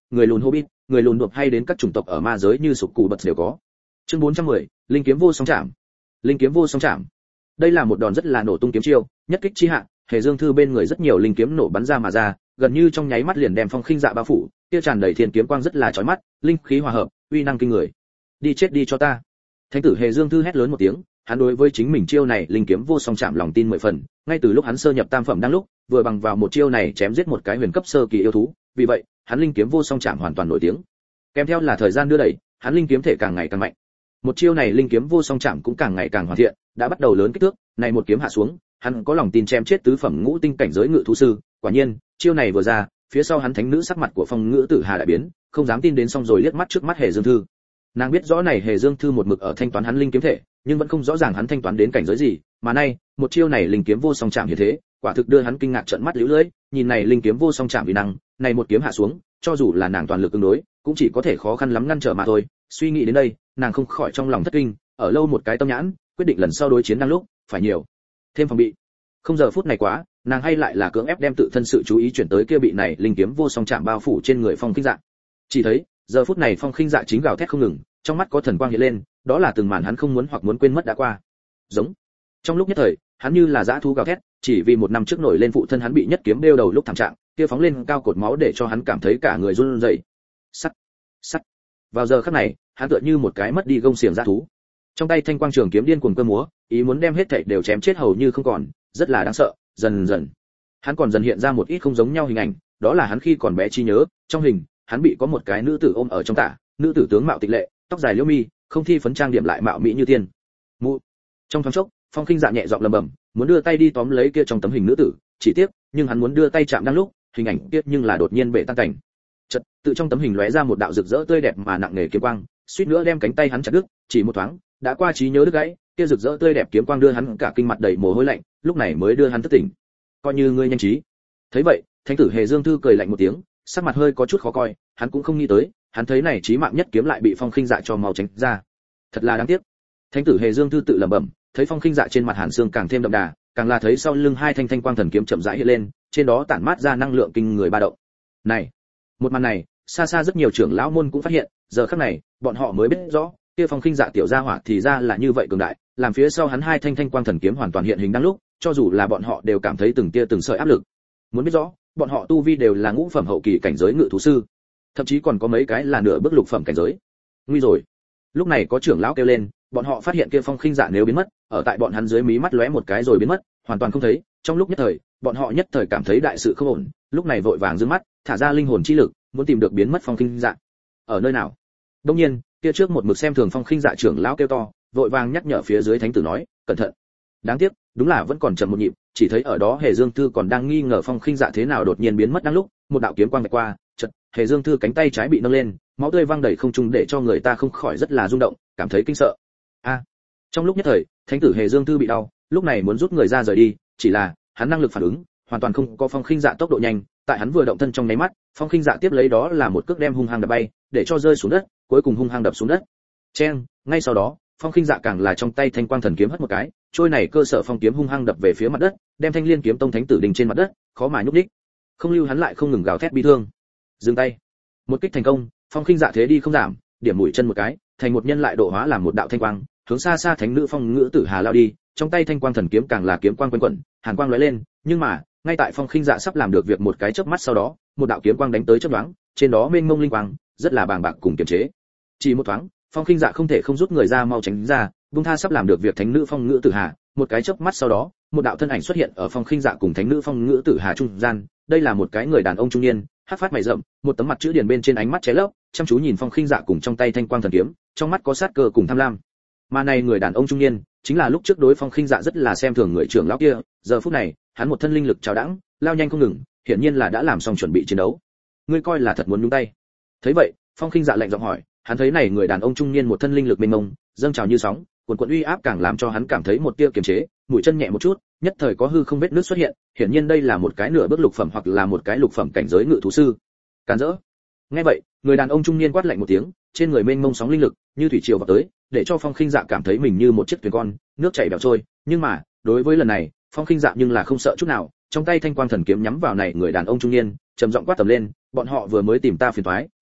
người lùn hobbit, người lùn đột hay đến các chủng tộc ở ma giới như sục cù bật đều có. Chương bốn trăm mười, linh kiếm vô song chạm. Linh kiếm vô song chạm. Đây là một đòn rất là nổ tung kiếm chiêu, nhất kích chi hạ, Hề Dương Thư bên người rất nhiều linh kiếm nổ bắn ra mà ra, gần như trong nháy mắt liền đem Phong Khinh Dạ bao phủ, kia tràn đầy thiên kiếm quang rất là chói mắt, linh khí hòa hợp, uy năng kinh người. Đi chết đi cho ta. Thánh tử Hề Dương Thư hét lớn một tiếng, hắn đối với chính mình chiêu này linh kiếm vô song chạm lòng tin mười phần, ngay từ lúc hắn sơ nhập tam phẩm đang lúc, vừa bằng vào một chiêu này chém giết một cái huyền cấp sơ kỳ yêu thú, vì vậy, hắn linh kiếm vô song chạm hoàn toàn nổi tiếng. Kèm theo là thời gian đưa đẩy, hắn linh kiếm thể càng ngày càng mạnh. Một chiêu này linh kiếm vô song chạm cũng càng ngày càng hoàn thiện, đã bắt đầu lớn kích thước, này một kiếm hạ xuống, hắn có lòng tin chém chết tứ phẩm ngũ tinh cảnh giới ngự thú sư, quả nhiên, chiêu này vừa ra, phía sau hắn thánh nữ sắc mặt của Phong Ngữ Tử Hà đại biến, không dám tin đến xong rồi liếc mắt trước mắt Hề Dương Thư. Nàng biết rõ này Hề Dương Thư một mực ở thanh toán hắn linh kiếm thể, nhưng vẫn không rõ ràng hắn thanh toán đến cảnh giới gì, mà nay, một chiêu này linh kiếm vô song chạm như thế, quả thực đưa hắn kinh ngạc trợn mắt liễu lưỡi, nhìn này linh kiếm vô song chạm uy năng, này một kiếm hạ xuống, cho dù là nàng toàn lực ứng đối, cũng chỉ có thể khó khăn lắm ngăn trở mà thôi. Suy nghĩ đến đây, nàng không khỏi trong lòng thất kinh, ở lâu một cái tâm nhãn, quyết định lần sau đối chiến đang lúc, phải nhiều thêm phòng bị. Không giờ phút này quá, nàng hay lại là cưỡng ép đem tự thân sự chú ý chuyển tới kia bị này linh kiếm vô song chạm bao phủ trên người Phong Khinh Dạ. Chỉ thấy, giờ phút này Phong Khinh Dạ chính gào thét không ngừng, trong mắt có thần quang hiện lên, đó là từng màn hắn không muốn hoặc muốn quên mất đã qua. Giống. Trong lúc nhất thời, hắn như là dã thú gào thét, chỉ vì một năm trước nổi lên phụ thân hắn bị nhất kiếm đeo đầu lúc thảm trạng, kia phóng lên cao cột máu để cho hắn cảm thấy cả người run rẩy. Sắt, sắt. Vào giờ khắc này, hắn tựa như một cái mất đi gông xiềng dã thú. Trong tay thanh quang trường kiếm điên cuồng cơ múa, ý muốn đem hết thảy đều chém chết hầu như không còn, rất là đáng sợ. Dần dần, hắn còn dần hiện ra một ít không giống nhau hình ảnh, đó là hắn khi còn bé trí nhớ, trong hình, hắn bị có một cái nữ tử ôm ở trong tả, nữ tử tướng mạo tịch lệ, tóc dài liễu mi, không thi phấn trang điểm lại mạo mỹ như tiên. Mụ. Trong thoáng chốc, Phong Khinh Dạ nhẹ giọng lẩm bẩm, muốn đưa tay đi tóm lấy kia trong tấm hình nữ tử, chỉ tiếc, nhưng hắn muốn đưa tay chạm đang lúc, hình ảnh tiếc nhưng là đột nhiên bể tan cảnh. Chợt, tự trong tấm hình lóe ra một đạo rực rỡ tươi đẹp mà nặng nề kiếm quang, suýt nữa đem cánh tay hắn chặt đứt, chỉ một thoáng, đã qua trí nhớ đứt gãy, kia rực rỡ tươi đẹp kiếm quang đưa hắn cả kinh mặt đầy mồ hôi lạnh, lúc này mới đưa hắn thức tỉnh. Coi như ngươi nhanh trí. Thấy vậy, Thánh tử Hề Dương Thư cười lạnh một tiếng, sắc mặt hơi có chút khó coi, hắn cũng không nghĩ tới, hắn thấy này chí mạng nhất kiếm lại bị Phong Khinh Dạ cho mau tránh ra. Thật là đáng tiếc. Thánh tử Hề Dương Thư tự lẩm bẩm, thấy Phong Khinh Dạ trên mặt hàn xương càng thêm đậm đà, càng là thấy sau lưng hai thanh thanh quang thần kiếm chậm rãi hiện lên, trên đó tản mát ra năng lượng kinh người ba động. Này, một màn này, xa xa rất nhiều trưởng lão môn cũng phát hiện, giờ khắc này, bọn họ mới biết rõ, kia Phong Khinh Dạ tiểu gia hỏa thì ra là như vậy cường đại, làm phía sau hắn hai thanh thanh quang thần kiếm hoàn toàn hiện hình đang lúc, cho dù là bọn họ đều cảm thấy từng tia từng sợi áp lực. Muốn biết rõ, bọn họ tu vi đều là ngũ phẩm hậu kỳ cảnh giới ngự thú sư, thậm chí còn có mấy cái là nửa bước lục phẩm cảnh giới. Nguy rồi. Lúc này có trưởng lão kêu lên, bọn họ phát hiện kia Phong Khinh Dạ nếu biến mất, ở tại bọn hắn dưới mí mắt lóe một cái rồi biến mất, hoàn toàn không thấy. Trong lúc nhất thời, bọn họ nhất thời cảm thấy đại sự không ổn, lúc này vội vàng giương mắt, thả ra linh hồn chi lực, muốn tìm được biến mất Phong Khinh Dạ. Ở nơi nào? Đương nhiên, kia trước một mực xem thường Phong Khinh Dạ trưởng lão kêu to, vội vàng nhắc nhở phía dưới thánh tử nói, cẩn thận. Đáng tiếc, đúng là vẫn còn chậm một nhịp, chỉ thấy ở đó Hề Dương Thư còn đang nghi ngờ Phong Khinh Dạ thế nào đột nhiên biến mất đang lúc, một đạo kiếm quang vạch qua, chợt, Hề Dương Thư cánh tay trái bị nâng lên, máu tươi văng đầy không trung để cho người ta không khỏi rất là rung động, cảm thấy kinh sợ. A. Trong lúc nhất thời, thánh tử Hề Dương Thư bị đau, lúc này muốn rút người ra rời đi, chỉ là, hắn năng lực phản ứng, hoàn toàn không có Phong Khinh Dạ tốc độ nhanh, tại hắn vừa động thân trong nháy mắt, Phong Khinh Dạ tiếp lấy đó là một cước đem hung hăng đập bay, để cho rơi xuống đất, cuối cùng hung hăng đập xuống đất. Chen, ngay sau đó, Phong Khinh Dạ càng là trong tay thanh quang thần kiếm hất một cái, trôi này cơ sở phong kiếm hung hăng đập về phía mặt đất, đem thanh liên kiếm tông thánh tử đình trên mặt đất, khó mà nhúc nhích. Không lưu hắn lại không ngừng gào thét bi thương. Dừng tay. Một kích thành công, Phong Khinh Dạ thế đi không giảm, điểm mũi chân một cái, thành một nhân lại độ hóa làm một đạo thanh quang, hướng xa xa thánh nữ Phong Ngữ Tử Hà lao đi, trong tay thanh quang thần kiếm càng là kiếm quang quanh quẩn, hàn quang lóe lên, nhưng mà, ngay tại Phong Khinh Dạ sắp làm được việc một cái chớp mắt sau đó, một đạo kiếm quang đánh tới chớp nhoáng, trên đó mênh mông linh quang, rất là bàng bạc cùng kiềm chế. Chỉ một thoáng, Phong Khinh Dạ không thể không rút người ra mau tránh ra, buông tha sắp làm được việc thánh nữ Phong Ngữ Tử Hà, một cái chớp mắt sau đó, một đạo thân ảnh xuất hiện ở Phong Khinh Dạ cùng thánh nữ Phong Ngữ Tử Hà trung gian, đây là một cái người đàn ông trung niên, hắc phát mày rậm, một tấm mặt chữ điển bên trên ánh mắt cháy lấp, chăm chú nhìn Phong Khinh Dạ cùng trong tay thanh quang thần kiếm, trong mắt có sát cơ cùng tham lam. Mà này người đàn ông trung niên, chính là lúc trước đối Phong Khinh Dạ rất là xem thường người trưởng lão kia, giờ phút này, hắn một thân linh lực trào đãng, lao nhanh không ngừng, hiển nhiên là đã làm xong chuẩn bị chiến đấu. Ngươi coi là thật muốn nhúng tay? Thấy vậy, Phong Khinh Dạ lạnh giọng hỏi, hắn thấy này người đàn ông trung niên một thân linh lực mênh mông, dâng trào như sóng, cuồn cuộn uy áp càng làm cho hắn cảm thấy một tia kiềm chế, mũi chân nhẹ một chút, nhất thời có hư không vết nước xuất hiện, hiển nhiên đây là một cái nửa bước lục phẩm hoặc là một cái lục phẩm cảnh giới ngự thú sư. Càn rỡ. Nghe vậy, người đàn ông trung niên quát lạnh một tiếng, trên người mênh mông sóng linh lực, như thủy triều vào tới, để cho Phong Khinh Dạ cảm thấy mình như một chiếc thuyền con, nước chảy bèo trôi, nhưng mà, đối với lần này, Phong Khinh Dạ nhưng là không sợ chút nào, trong tay thanh quang thần kiếm nhắm vào này người đàn ông trung niên, trầm giọng quát tầm lên, bọn họ vừa mới tìm ta phiền toái,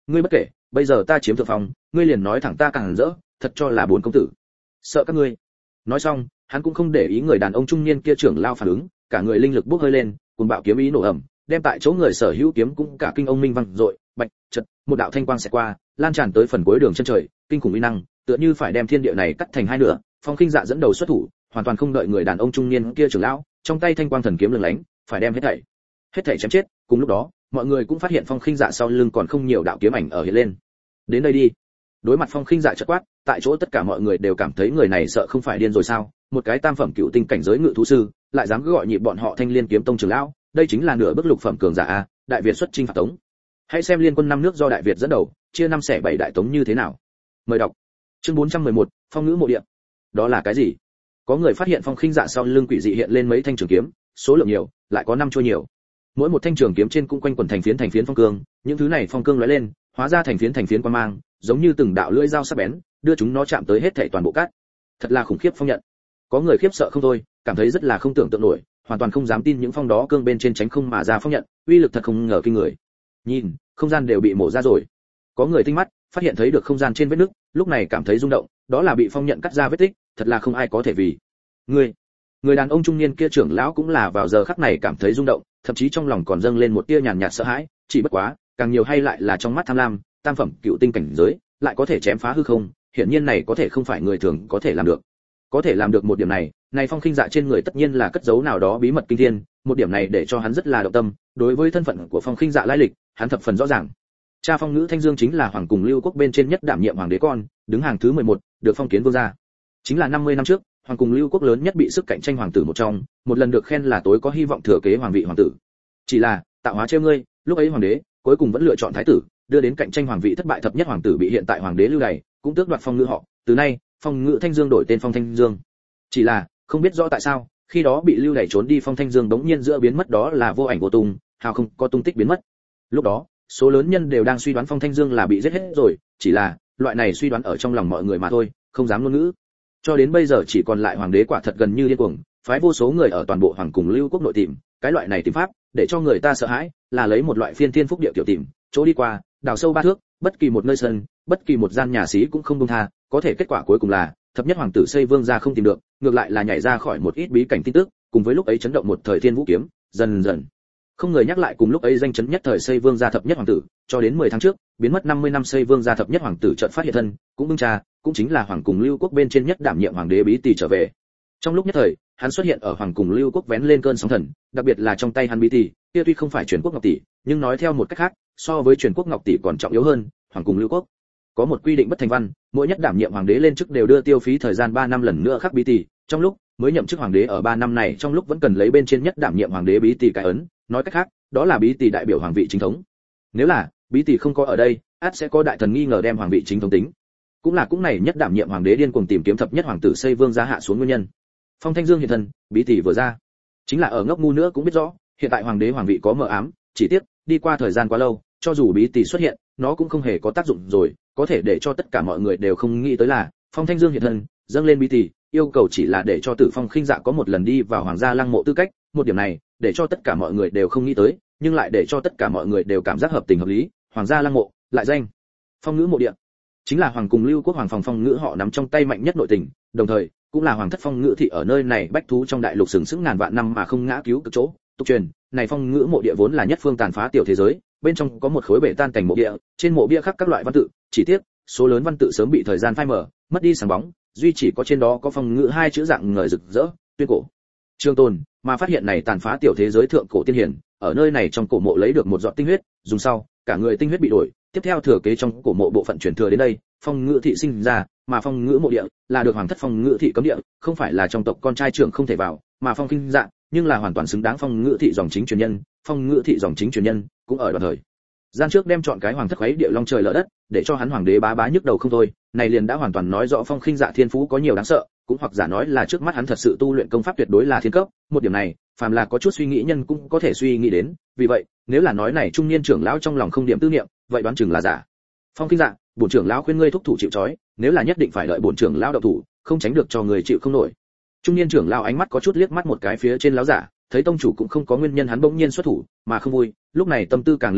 ngươi bất kể, bây giờ ta chiếm thượng phòng, ngươi liền nói thẳng ta càng rỡ, thật cho là bốn công tử. Sợ các ngươi. Nói xong, hắn cũng không để ý người đàn ông trung niên kia trưởng lao phản ứng, cả người linh lực bốc hơi lên, cuồng bạo kiếm ý nổ ầm, đem tại chỗ người sở hữu kiếm cũng cả kinh ông minh vang dội, bạch, chợt, một đạo thanh quang xẹt qua, lan tràn tới phần cuối đường chân trời, kinh khủng uy năng, tựa như phải đem thiên địa này cắt thành hai nửa. Phong Khinh Dạ dẫn đầu xuất thủ, hoàn toàn không đợi người đàn ông trung niên kia trưởng lão, trong tay thanh quang thần kiếm lừng lánh, phải đem hết thảy, hết thảy chém chết. Cùng lúc đó, mọi người cũng phát hiện Phong Khinh Dạ sau lưng còn không nhiều đạo kiếm ảnh ở hiện lên. Đến đây đi. Đối mặt Phong Khinh Dạ chợt quát, tại chỗ tất cả mọi người đều cảm thấy người này sợ không phải điên rồi sao? Một cái tam phẩm cựu tinh cảnh giới ngự thú sư, lại dám cứ gọi nhịp bọn họ Thanh Liên kiếm tông trưởng lão, đây chính là nửa bước lục phẩm cường giả a, Đại Việt xuất chinh phạt Tống. Hãy xem liên quân năm nước do Đại Việt dẫn đầu, chia năm xẻ bảy đại Tống như thế nào. Mời đọc. Chương bốn trăm mười một, Phong ngữ mộ địa. Đó là cái gì? Có người phát hiện Phong Khinh Dạ sau lưng quỷ dị hiện lên mấy thanh trường kiếm, số lượng nhiều, lại có năm chuôi nhiều. Mỗi một thanh trường kiếm trên cũng quanh quần thành phiến thành phiến phong cương, những thứ này phong cương lóe lên, hóa ra thành phiến thành phiến quang mang, giống như từng đạo lưỡi dao sắc bén, đưa chúng nó chạm tới hết thảy toàn bộ cát. Thật là khủng khiếp phong nhận. Có người khiếp sợ không thôi, cảm thấy rất là không tưởng tượng nổi, hoàn toàn không dám tin những phong đó cương bên trên tránh không mà ra phong nhận, uy lực thật không ngờ kinh người. Nhìn, không gian đều bị mổ ra rồi. Có người tinh mắt, phát hiện thấy được không gian trên vết nứt, lúc này cảm thấy rung động, đó là bị phong nhận cắt ra vết tích, thật là không ai có thể vì. Người, người đàn ông trung niên kia trưởng lão cũng là vào giờ khắc này cảm thấy rung động, thậm chí trong lòng còn dâng lên một tia nhàn nhạt sợ hãi, chỉ bất quá, càng nhiều hay lại là trong mắt tham lam, tam phẩm cựu tinh cảnh giới, lại có thể chém phá hư không, hiển nhiên này có thể không phải người thường có thể làm được. Có thể làm được một điểm này, này Phong Khinh Dạ trên người tất nhiên là cất giấu nào đó bí mật kinh thiên, một điểm này để cho hắn rất là động tâm, đối với thân phận của Phong Khinh Dạ lai lịch, hắn thập phần rõ ràng. Cha Phong Ngữ Thanh Dương chính là hoàng cùng Lưu Quốc bên trên nhất đảm nhiệm hoàng đế con, đứng hàng thứ mười một, được phong kiến vương gia. Chính là năm mươi năm trước, hoàng cùng Lưu Quốc lớn nhất bị sức cạnh tranh hoàng tử một trong, một lần được khen là tối có hy vọng thừa kế hoàng vị hoàng tử. Chỉ là, tạo hóa trêu ngươi, lúc ấy hoàng đế cuối cùng vẫn lựa chọn thái tử, đưa đến cạnh tranh hoàng vị thất bại thập nhất hoàng tử bị hiện tại hoàng đế lưu đày, cũng tước đoạt Phong Ngữ họ, từ nay, Phong Ngữ Thanh Dương đổi tên Phong Thanh Dương. Chỉ là, không biết rõ tại sao, khi đó bị lưu đày trốn đi Phong Thanh Dương bỗng nhiên giữa biến mất đó là vô ảnh vô tung, hào không có tung tích biến mất. Lúc đó, số lớn nhân đều đang suy đoán Phong Thanh Dương là bị giết hết rồi, chỉ là, loại này suy đoán ở trong lòng mọi người mà thôi, không dám ngôn ngữ. Cho đến bây giờ chỉ còn lại hoàng đế quả thật gần như điên cuồng, phái vô số người ở toàn bộ hoàng cùng Lưu Quốc nội tìm, cái loại này tìm pháp, để cho người ta sợ hãi, là lấy một loại phiên thiên phúc địa tiểu tìm, chỗ đi qua, đào sâu ba thước, bất kỳ một nơi sân, bất kỳ một gian nhà xí cũng không buông tha, có thể kết quả cuối cùng là, thập nhất hoàng tử xây vương gia không tìm được, ngược lại là nhảy ra khỏi một ít bí cảnh tin tức, cùng với lúc ấy chấn động một thời thiên vũ kiếm, dần dần không người nhắc lại cùng lúc ấy danh chấn nhất thời xây vương gia thập nhất hoàng tử, cho đến mười tháng trước, biến mất năm mươi năm xây vương gia thập nhất hoàng tử chợt phát hiện thân, cũng bưng trà, cũng chính là hoàng cùng Lưu Quốc bên trên nhất đảm nhiệm hoàng đế Bí Tỳ trở về. Trong lúc nhất thời, hắn xuất hiện ở hoàng cùng Lưu Quốc vén lên cơn sóng thần, đặc biệt là trong tay hắn Bí Tỳ, kia tuy không phải truyền quốc ngọc tỷ, nhưng nói theo một cách khác, so với truyền quốc ngọc tỷ còn trọng yếu hơn, hoàng cùng Lưu Quốc có một quy định bất thành văn, mỗi nhất đảm nhiệm hoàng đế lên chức đều đưa tiêu phí thời gian ba năm lần nữa khắc Bí Tỳ, trong lúc mới nhậm chức hoàng đế ở ba năm này trong lúc vẫn cần lấy bên trên nhất đảm nhiệm hoàng đế Bí Tỳ cái ấn, nói cách khác, đó là Bí Tỳ đại biểu hoàng vị chính thống. Nếu là Bí Tỳ không có ở đây, ắt sẽ có đại thần nghi ngờ đem hoàng vị chính thống tính. Cũng là cũng này nhất đảm nhiệm hoàng đế điên cuồng tìm kiếm thập nhất hoàng tử xây vương gia hạ xuống nguyên nhân. Phong Thanh Dương hiện thân, Bí Tỳ vừa ra, chính là ở ngốc ngu nữa cũng biết rõ, hiện tại hoàng đế hoàng vị có mờ ám, chỉ tiếc, đi qua thời gian quá lâu, cho dù Bí Tỳ xuất hiện, nó cũng không hề có tác dụng rồi, có thể để cho tất cả mọi người đều không nghĩ tới là, Phong Thanh Dương hiện thân, dâng lên Bí Tỳ, yêu cầu chỉ là để cho Tử Phong Khinh Dạ có một lần đi vào hoàng gia lăng mộ tư cách, một điểm này, để cho tất cả mọi người đều không nghĩ tới, nhưng lại để cho tất cả mọi người đều cảm giác hợp tình hợp lý, hoàng gia lăng mộ, lại danh Phong Ngữ mộ địa, chính là hoàng cùng Lưu Quốc hoàng phòng Phong Ngữ họ nắm trong tay mạnh nhất nội tình, đồng thời cũng là hoàng thất Phong Ngữ thị ở nơi này bách thú trong đại lục sừng sững ngàn vạn năm mà không ngã cứu cực chỗ. Tục truyền, này Phong Ngữ mộ địa vốn là nhất phương tàn phá tiểu thế giới, bên trong có một khối bể tan cảnh mộ địa, trên mộ bia khắc các loại văn tự, chỉ tiếc số lớn văn tự sớm bị thời gian phai mờ, mất đi sáng bóng, duy chỉ có trên đó có Phong Ngữ hai chữ dạng ngời rực rỡ, tuyên cổ trường tồn, mà phát hiện này tàn phá tiểu thế giới thượng cổ tiên hiển, ở nơi này trong cổ mộ lấy được một giọt tinh huyết, dùng sau, cả người tinh huyết bị đổi, tiếp theo thừa kế trong cổ mộ bộ phận truyền thừa đến đây, Phong Ngữ thị sinh ra, mà Phong Ngữ mộ địa là được hoàng thất Phong Ngữ thị cấm địa, không phải là trong tộc con trai trưởng không thể vào, mà Phong Khinh Dạ, nhưng là hoàn toàn xứng đáng Phong Ngữ thị dòng chính truyền nhân, Phong Ngữ thị dòng chính truyền nhân, cũng ở đoạn thời gian trước đem chọn cái hoàng thất khuấy địa long trời lở đất, để cho hắn hoàng đế bá bá nhức đầu không thôi, này liền đã hoàn toàn nói rõ Phong Khinh Dạ thiên phú có nhiều đáng sợ, cũng hoặc giả nói là trước mắt hắn thật sự tu luyện công pháp tuyệt đối là thiên cấp, một điểm này, phàm là có chút suy nghĩ nhân cũng có thể suy nghĩ đến, vì vậy, nếu là nói này trung niên trưởng lão trong lòng không điểm tư niệm, vậy đoán chừng là giả. Phong Khinh Dạ, bổn trưởng lão khuyên ngươi thúc thủ chịu trói, nếu là nhất định phải đợi bổn trưởng lão động thủ, không tránh được cho người chịu không nổi. Trung niên trưởng lão ánh mắt có chút liếc mắt một cái phía trên lão giả, thấy tông chủ cũng không có nguyên nhân hắn bỗng nhiên xuất thủ, mà không vui, lúc này tâm tư càng linh lợi,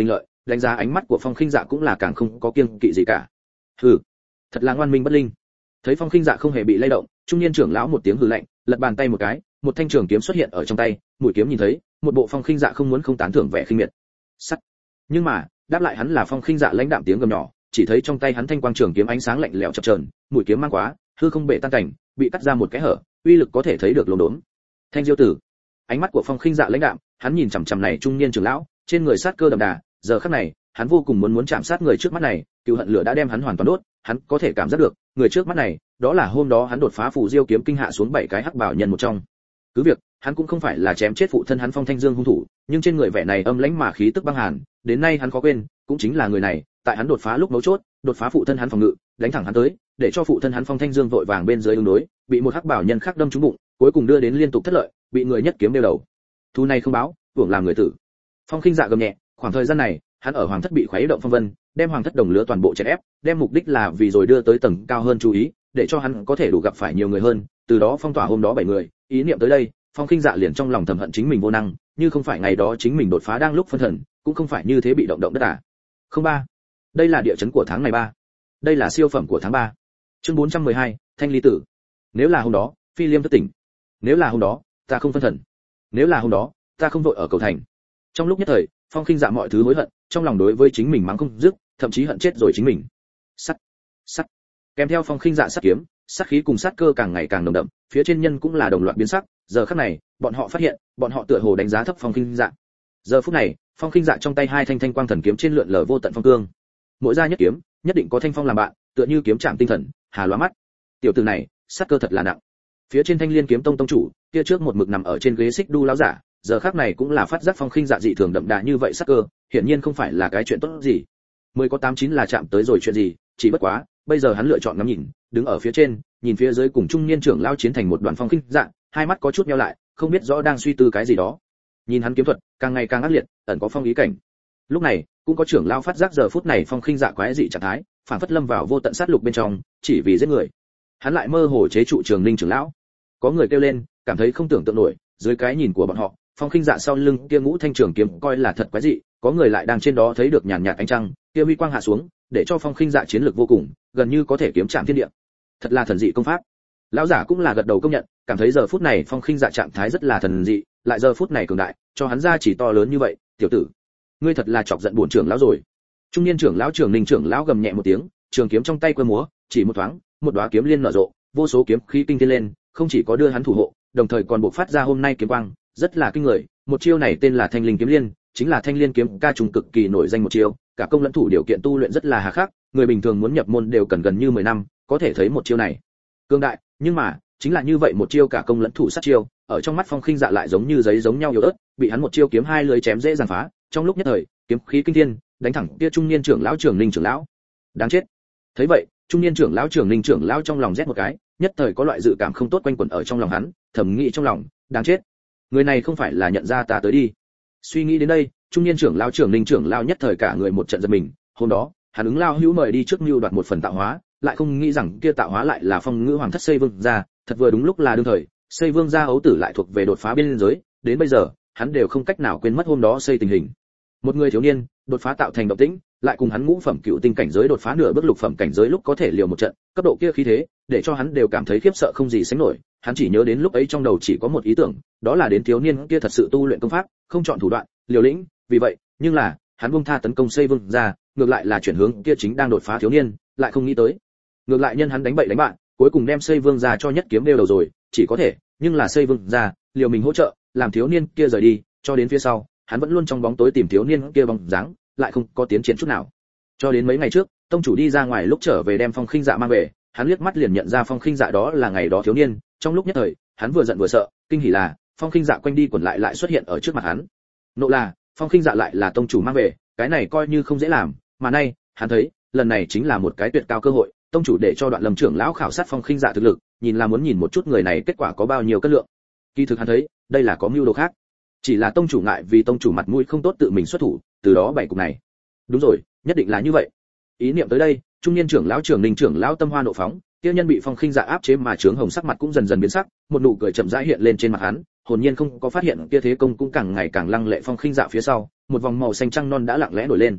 đánh giá ánh mắt của Phong Khinh Dạ cũng là càng không có kiêng kỵ gì cả. Hừ, thật là ngoan minh bất linh. Thấy Phong Khinh Dạ không hề bị lay động, trung niên trưởng lão một tiếng hừ lạnh, lật bàn tay một cái, một thanh trường kiếm xuất hiện ở trong tay, mũi kiếm nhìn thấy, một bộ Phong Khinh Dạ không muốn không tán thưởng vẻ khinh miệt. Sắt. Nhưng mà, đáp lại hắn là Phong Khinh Dạ lãnh đạm tiếng gầm nhỏ, chỉ thấy trong tay hắn thanh quang trường kiếm ánh sáng lạnh lẽo chập chờn, mũi kiếm mang quá, hư không bể tan cảnh, bị cắt ra một cái hở, uy lực có thể thấy được lốm đốm. Thanh Diêu Tử. Ánh mắt của Phong Khinh Dạ lãnh đạm, hắn nhìn chằm chằm này trung niên trưởng lão, trên người sát cơ đậm đà, giờ khắc này, hắn vô cùng muốn muốn chạm sát người trước mắt này, cừu hận lửa đã đem hắn hoàn toàn đốt, hắn có thể cảm giác được, người trước mắt này, đó là hôm đó hắn đột phá phù diêu kiếm kinh hạ xuống bảy cái hắc bảo nhân một trong. Cứ việc, hắn cũng không phải là chém chết phụ thân hắn Phong Thanh Dương hung thủ, nhưng trên người vẻ này âm lãnh mà khí tức băng hàn, đến nay hắn khó quên, cũng chính là người này, tại hắn đột phá lúc mấu chốt, đột phá phụ thân hắn phòng ngự, đánh thẳng hắn tới, để cho phụ thân hắn Phong Thanh Dương vội vàng bên dưới ứng đối, bị một hắc bảo nhân khác đâm trúng bụng, cuối cùng đưa đến liên tục thất lợi, bị người nhất kiếm đeo đầu. Thu này không báo, hưởng làm người tử. Phong Khinh Dạ gầm nhẹ, khoảng thời gian này, hắn ở hoàng thất bị khuấy động phong vân, đem hoàng thất đồng lứa toàn bộ chèn ép, đem mục đích là vì rồi đưa tới tầng cao hơn chú ý, để cho hắn có thể đủ gặp phải nhiều người hơn, từ đó phong tỏa hôm đó bảy người, ý niệm tới đây, Phong Khinh Dạ liền trong lòng thầm hận chính mình vô năng, như không phải ngày đó chính mình đột phá đang lúc phân thần, cũng không phải như thế bị động động đất à. Không ba. Đây là địa chấn của tháng này ba. Đây là siêu phẩm của tháng ba. Chương bốn trăm mười hai, Thanh Ly Tử. Nếu là hôm đó, Phi Liêm thất tỉnh. Nếu là hôm đó, ta không phân thần. Nếu là hôm đó, ta không vội ở cầu thành. Trong lúc nhất thời, Phong Khinh Dạ mọi thứ hối hận, trong lòng đối với chính mình mắng không dứt, thậm chí hận chết rồi chính mình. Sắt, sắt. Kèm theo Phong Khinh Dạ sát kiếm, sát khí cùng sát cơ càng ngày càng nồng đậm, phía trên nhân cũng là đồng loạt biến sắc, giờ khắc này, bọn họ phát hiện, bọn họ tựa hồ đánh giá thấp Phong Khinh Dạ. Giờ phút này, Phong Khinh Dạ trong tay hai thanh thanh quang thần kiếm trên lượn lờ vô tận phong cương. Mỗi ra nhất kiếm, nhất định có thanh phong làm bạn, tựa như kiếm chạm tinh thần, hà lóa mắt. Tiểu tử này, sát cơ thật là nặng. Phía trên Thanh Liên kiếm tông tông chủ, kia trước một mực nằm ở trên ghế xích đu lão giả, giờ khắc này cũng là phát giác Phong Khinh Dạ dị thường đậm đà như vậy sát cơ, hiển nhiên không phải là cái chuyện tốt gì. Mười có tám chín là chạm tới rồi chuyện gì, chỉ bất quá, bây giờ hắn lựa chọn ngắm nhìn, đứng ở phía trên, nhìn phía dưới cùng trung niên trưởng lao chiến thành một đoàn Phong Khinh Dạ, hai mắt có chút nheo lại, không biết rõ đang suy tư cái gì đó. Nhìn hắn kiếm thuật, càng ngày càng ác liệt, ẩn có phong ý cảnh. Lúc này, cũng có trưởng lao phát giác giờ phút này Phong Khinh Dạ quái dị trạng thái, phản phất lâm vào vô tận sát lục bên trong, chỉ vì giết người. Hắn lại mơ hồ chế trụ Trường Ninh trưởng lão. Có người kêu lên, cảm thấy không tưởng tượng nổi, dưới cái nhìn của bọn họ, Phong Khinh Dạ sau lưng kia ngũ thanh trường kiếm coi là thật quái dị, có người lại đang trên đó thấy được nhàn nhạt ánh trăng, kia huy quang hạ xuống, để cho Phong Khinh Dạ chiến lược vô cùng, gần như có thể kiếm chạm thiên địa. Thật là thần dị công pháp. Lão giả cũng là gật đầu công nhận, cảm thấy giờ phút này Phong Khinh Dạ trạng thái rất là thần dị, lại giờ phút này cường đại, cho hắn ra chỉ to lớn như vậy, tiểu tử, ngươi thật là chọc giận bổn trưởng lão rồi. Trung niên trưởng lão Trường Ninh trưởng lão gầm nhẹ một tiếng, trường kiếm trong tay quơ múa, chỉ một thoáng, một đóa kiếm liên nở rộ, vô số kiếm khí kinh thiên lên, không chỉ có đưa hắn thủ hộ, đồng thời còn bộc phát ra hôm nay kiếm quang, rất là kinh người. Một chiêu này tên là Thanh Linh kiếm liên, chính là Thanh Liên kiếm ca trùng cực kỳ nổi danh một chiêu, cả công lẫn thủ điều kiện tu luyện rất là hà khắc, người bình thường muốn nhập môn đều cần gần như mười năm, có thể thấy một chiêu này cương đại, nhưng mà, chính là như vậy một chiêu cả công lẫn thủ sát chiêu, ở trong mắt Phong Khinh Dạ lại giống như giấy giống nhau yếu ớt, bị hắn một chiêu kiếm hai lưỡi chém dễ dàng phá, trong lúc nhất thời, kiếm khí kinh thiên, đánh thẳng kia trung niên trưởng lão Trường Ninh trưởng lão. Đáng chết. Thấy vậy, trung niên trưởng lão Trường Ninh trưởng lão trong lòng rét một cái, nhất thời có loại dự cảm không tốt quanh quẩn ở trong lòng hắn, thầm nghĩ trong lòng, đáng chết. Người này không phải là nhận ra ta tới đi. Suy nghĩ đến đây, trung niên trưởng lão Trường Ninh trưởng lão nhất thời cả người một trận giật mình, hôm đó, hắn ứng lao hữu mời đi trước mưu đoạt một phần tạo hóa, lại không nghĩ rằng kia tạo hóa lại là Phong Ngữ Hoàng thất Xây Vương gia, thật vừa đúng lúc là đương thời, Xây Vương gia ấu tử lại thuộc về đột phá biên giới, đến bây giờ, hắn đều không cách nào quên mất hôm đó xây tình hình. Một người thiếu niên, đột phá tạo thành động tĩnh, lại cùng hắn ngũ phẩm cựu tinh cảnh giới đột phá nửa bước lục phẩm cảnh giới lúc có thể liều một trận, cấp độ kia khí thế, để cho hắn đều cảm thấy khiếp sợ không gì sánh nổi. Hắn chỉ nhớ đến lúc ấy trong đầu chỉ có một ý tưởng, đó là đến thiếu niên kia thật sự tu luyện công pháp, không chọn thủ đoạn, liều lĩnh, vì vậy, nhưng là, hắn buông tha tấn công Xây Vương gia, ngược lại là chuyển hướng kia chính đang đột phá thiếu niên, lại không nghĩ tới. Ngược lại nhân hắn đánh bậy đánh bạn, cuối cùng đem Xây Vương gia cho nhất kiếm đeo đầu rồi, chỉ có thể, nhưng là Xây Vương gia, liều mình hỗ trợ, làm thiếu niên kia rời đi, cho đến phía sau, hắn vẫn luôn trong bóng tối tìm thiếu niên kia bóng dáng, lại không có tiến triển chút nào. Cho đến mấy ngày trước, tông chủ đi ra ngoài lúc trở về đem Phong Khinh Dạ mang về, hắn liếc mắt liền nhận ra Phong Khinh Dạ đó là ngày đó thiếu niên, trong lúc nhất thời, hắn vừa giận vừa sợ, kinh hỉ là, Phong Khinh Dạ quanh đi quẩn lại lại xuất hiện ở trước mặt hắn. Nộ là, Phong Khinh Dạ lại là tông chủ mang về, cái này coi như không dễ làm, mà nay, hắn thấy, lần này chính là một cái tuyệt cao cơ hội, tông chủ để cho Đoạn Lâm trưởng lão khảo sát Phong Khinh Dạ thực lực, nhìn là muốn nhìn một chút người này kết quả có bao nhiêu cân lượng. Kỳ thực hắn thấy, đây là có mưu đồ khác. Chỉ là tông chủ ngại vì tông chủ mặt mũi không tốt tự mình xuất thủ, từ đó bảy cục này. Đúng rồi, nhất định là như vậy. Ý niệm tới đây, trung niên trưởng lão Trường Ninh trưởng lão tâm hoa nộ phóng, tiêu nhân bị Phong Khinh Dạ áp chế mà trướng hồng sắc mặt cũng dần dần biến sắc, một nụ cười chậm rãi hiện lên trên mặt hắn, hồn nhiên không có phát hiện kia thế công cũng càng ngày càng lăng lệ. Phong Khinh Dạ phía sau, một vòng màu xanh trăng non đã lặng lẽ nổi lên.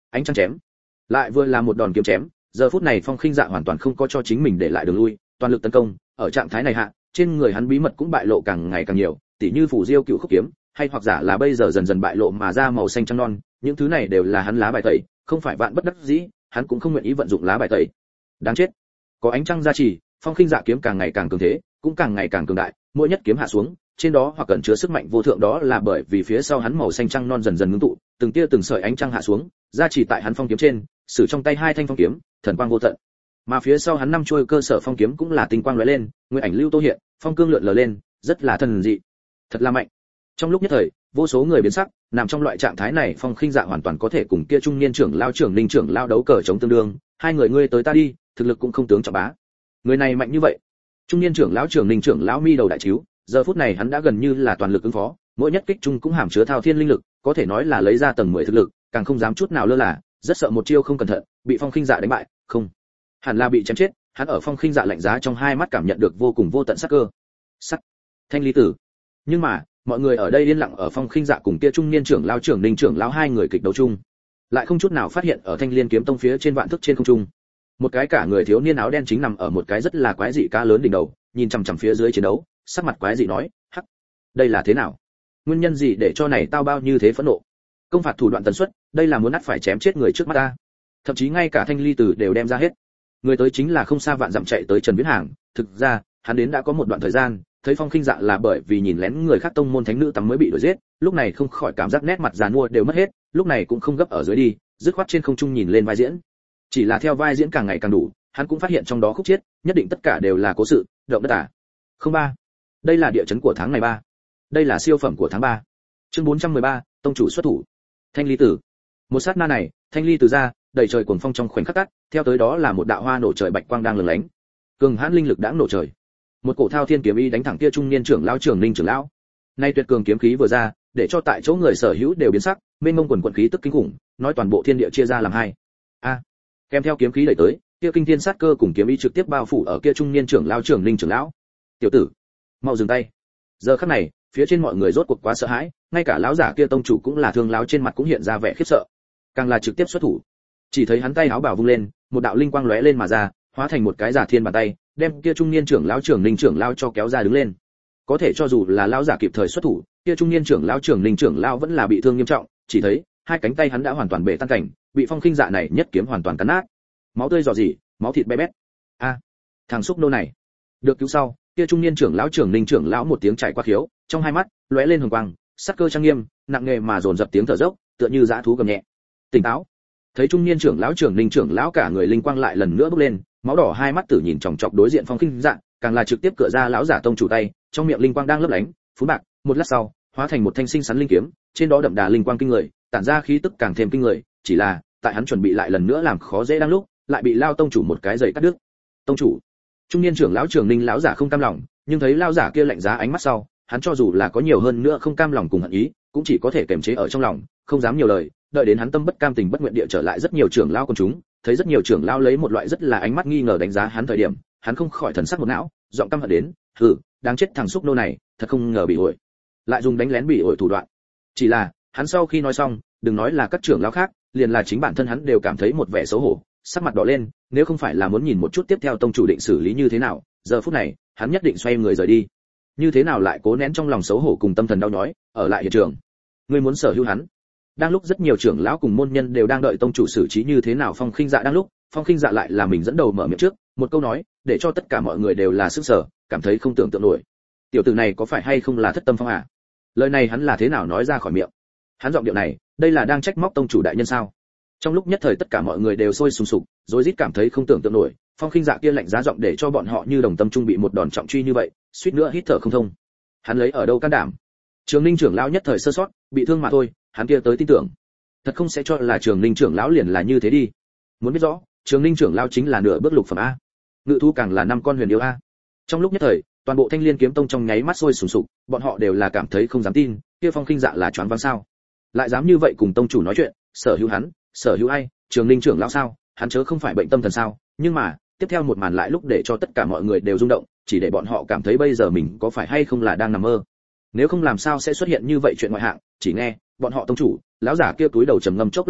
ánh trăng chém, lại vừa là một đòn kiếm chém. Giờ phút này Phong Khinh Dạ hoàn toàn không có cho chính mình để lại đường lui, toàn lực tấn công. Ở trạng thái này hạ, trên người hắn bí mật cũng bại lộ càng ngày càng nhiều, tỉ như phủ diêu cựu khúc kiếm, hay hoặc giả là bây giờ dần dần bại lộ mà ra màu xanh trắng non, những thứ này đều là hắn lá bài tẩy, không phải vạn bất đắc dĩ, hắn cũng không nguyện ý vận dụng lá bài tẩy. Đáng chết. Có ánh trăng gia trì, Phong Khinh Dạ kiếm càng ngày càng cường thế, cũng càng ngày càng cường đại, mỗi nhất kiếm hạ xuống, trên đó hoặc cẩn chứa sức mạnh vô thượng, đó là bởi vì phía sau hắn màu xanh trăng non dần dần ngưng tụ, từng tia từng sợi ánh trăng hạ xuống, gia trì tại hắn phong kiếm trên, sử trong tay hai thanh phong kiếm, thần quang vô tận. Mà phía sau hắn năm chuôi cơ sở phong kiếm cũng là tinh quang lóe lên, nguyên ảnh lưu tô hiện, phong cương lượn lờ lên, rất là thần dị, thật là mạnh. Trong lúc nhất thời, vô số người biến sắc, nằm trong loại trạng thái này, Phong Khinh Dạ hoàn toàn có thể cùng kia trung niên trưởng lão trưởng Ninh trưởng lão đấu cờ chống tương đương, hai người ngươi tới ta đi, thực lực cũng không tướng trọng bá. Người này mạnh như vậy. Trung niên trưởng lão trưởng Ninh trưởng lão mi đầu đại chiếu, giờ phút này hắn đã gần như là toàn lực ứng phó, mỗi nhất kích trung cũng hàm chứa thao thiên linh lực, có thể nói là lấy ra tầng mười thực lực, càng không dám chút nào lơ là, rất sợ một chiêu không cẩn thận, bị Phong Khinh Dạ đánh bại, không, hẳn là bị chém chết. Hắn ở Phong Khinh Dạ lạnh giá trong hai mắt cảm nhận được vô cùng vô tận sát cơ. Sắt, thanh ly tử. Nhưng mà, mọi người ở đây yên lặng ở Phong Khinh Dạ cùng kia trung niên trưởng lão trưởng Ninh trưởng lão hai người kịch đấu chung, lại không chút nào phát hiện ở Thanh Liên kiếm tông phía trên vạn thức trên không trung, một cái cả người thiếu niên áo đen chính nằm ở một cái rất là quái dị cá lớn đỉnh đầu, nhìn chằm chằm phía dưới chiến đấu, sắc mặt quái dị nói, hắc, đây là thế nào? Nguyên nhân gì để cho này tao bao như thế phẫn nộ? Công phạt thủ đoạn tần suất, đây là muốn nát phải chém chết người trước mắt ta. Thậm chí ngay cả thanh ly tử đều đem ra hết. Người tới chính là không xa vạn dặm chạy tới Trần Viễn Hàng, thực ra, hắn đến đã có một đoạn thời gian, thấy Phong Khinh Dạ là bởi vì nhìn lén người khác tông môn thánh nữ tắm mới bị đuổi giết, lúc này không khỏi cảm giác nét mặt già nua đều mất hết, lúc này cũng không gấp ở dưới đi, dứt khoát trên không trung nhìn lên vai diễn. Chỉ là theo vai diễn càng ngày càng đủ, hắn cũng phát hiện trong đó khúc chiết, nhất định tất cả đều là cố sự, động đất à. Không ba. Đây là địa chấn của tháng này ba. Đây là siêu phẩm của tháng ba. Chương bốn trăm mười ba, tông chủ xuất thủ. Thanh ly tử. Một sát na này, thanh ly tử ra, đầy trời cuồng phong trong khoảnh khắc tắt, theo tới đó là một đạo hoa nổ trời bạch quang đang lừng lánh. Cường hãn linh lực đã nổ trời. Một cổ thao thiên kiếm ý đánh thẳng kia trung niên trưởng lão trưởng Ninh trưởng lão. Nay tuyệt cường kiếm khí vừa ra, để cho tại chỗ người sở hữu đều biến sắc, mênh mông quần quần khí tức kinh khủng, nói toàn bộ thiên địa chia ra làm hai. A. À, kèm theo kiếm khí đẩy tới, kia kinh thiên sát cơ cùng kiếm ý trực tiếp bao phủ ở kia trung niên trưởng lão trưởng Ninh trưởng lão. Tiểu tử, mau dừng tay. Giờ khắc này, phía trên mọi người rốt cuộc quá sợ hãi, ngay cả lão giả kia tông chủ cũng là thương lão trên mặt cũng hiện ra vẻ khiếp sợ, càng là trực tiếp xuất thủ. Chỉ thấy hắn tay áo bảo vung lên, một đạo linh quang lóe lên mà ra, hóa thành một cái giả thiên bàn tay, đem kia trung niên trưởng lão trưởng Ninh trưởng lão cho kéo ra đứng lên. Có thể cho dù là lão giả kịp thời xuất thủ, kia trung niên trưởng lão trưởng Ninh trưởng lão vẫn là bị thương nghiêm trọng, chỉ thấy hai cánh tay hắn đã hoàn toàn bể tan cảnh, bị Phong Khinh Dạ này nhất kiếm hoàn toàn cắn nát. Máu tươi rò rỉ, máu thịt bé bét. A, à, thằng xúc nô này. Được cứu sau, kia trung niên trưởng lão trưởng Ninh trưởng lão một tiếng chạy qua khiếu, trong hai mắt lóe lên hồng quang, sắc cơ trang nghiêm, nặng nề mà dồn dập tiếng thở dốc, tựa như dã thú gầm nhẹ. Tỉnh táo. Thấy trung niên trưởng lão trưởng Ninh trưởng lão cả người linh quang lại lần nữa bốc lên, máu đỏ hai mắt tử nhìn chòng chọc đối diện Phong Khinh Dạ, càng là trực tiếp cựa ra lão giả tông chủ tay, trong miệng linh quang đang lấp lánh, phú bạc, một lát sau, hóa thành một thanh sinh sắn linh kiếm, trên đó đậm đà linh quang kinh người, tản ra khí tức càng thêm kinh người, chỉ là, tại hắn chuẩn bị lại lần nữa làm khó dễ đang lúc, lại bị lao tông chủ một cái giày cắt đứt. Tông chủ. Trung niên trưởng lão trưởng Ninh lão giả không cam lòng, nhưng thấy lão giả kia lạnh giá ánh mắt sau, hắn cho dù là có nhiều hơn nữa không cam lòng cùng hận ý, cũng chỉ có thể kiềm chế ở trong lòng, không dám nhiều lời, đợi đến hắn tâm bất cam tình bất nguyện địa trở lại rất nhiều trưởng lão con chúng, thấy rất nhiều trưởng lão lấy một loại rất là ánh mắt nghi ngờ đánh giá hắn thời điểm, hắn không khỏi thần sắc một não, giọng căm hận đến, hừ, đáng chết thằng xúc nô này, thật không ngờ bị ổi, lại dùng đánh lén bị ổi thủ đoạn. Chỉ là, hắn sau khi nói xong, đừng nói là các trưởng lão khác, liền là chính bản thân hắn đều cảm thấy một vẻ xấu hổ, sắc mặt đỏ lên, nếu không phải là muốn nhìn một chút tiếp theo tông chủ định xử lý như thế nào, giờ phút này, hắn nhất định xoay người rời đi. Như thế nào lại cố nén trong lòng xấu hổ cùng tâm thần đau nhói, ở lại hiện trường. Ngươi muốn sở hữu hắn. Đang lúc rất nhiều trưởng lão cùng môn nhân đều đang đợi tông chủ xử trí như thế nào, Phong Khinh Dạ đang lúc, Phong Khinh Dạ lại là mình dẫn đầu mở miệng trước, một câu nói, để cho tất cả mọi người đều là sức sở, cảm thấy không tưởng tượng nổi. Tiểu tử này có phải hay không là thất tâm phong à? Lời này hắn là thế nào nói ra khỏi miệng? Hắn giọng điệu này, đây là đang trách móc tông chủ đại nhân sao? Trong lúc nhất thời tất cả mọi người đều sôi sùng sục, rối rít cảm thấy không tưởng tượng nổi, Phong Khinh Dạ kia lạnh giá giọng để cho bọn họ như đồng tâm trung bị một đòn trọng truy như vậy, suýt nữa hít thở không thông. Hắn lấy ở đâu can đảm? Trường Ninh trưởng lão nhất thời sơ sót, bị thương mà thôi, hắn kia tới tin tưởng. Thật không sẽ cho là Trường Ninh trưởng lão liền là như thế đi. Muốn biết rõ, Trường Ninh trưởng lão chính là nửa bước lục phẩm a. Ngự thú càng là năm con huyền yêu a. Trong lúc nhất thời, toàn bộ Thanh Liên kiếm tông trong nháy mắt sôi sùng sục, bọn họ đều là cảm thấy không dám tin, kia Phong Khinh Dạ là choáng váng sao? Lại dám như vậy cùng tông chủ nói chuyện, sở hữu hắn, sở hữu ai, Trường Ninh trưởng lão sao? Hắn chớ không phải bệnh tâm thần sao? Nhưng mà, tiếp theo một màn lại lúc để cho tất cả mọi người đều rung động, chỉ để bọn họ cảm thấy bây giờ mình có phải hay không là đang nằm mơ. Nếu không làm sao sẽ xuất hiện như vậy chuyện ngoại hạng, chỉ nghe bọn họ tông chủ, lão giả kia túi đầu trầm ngâm chốc lát sau,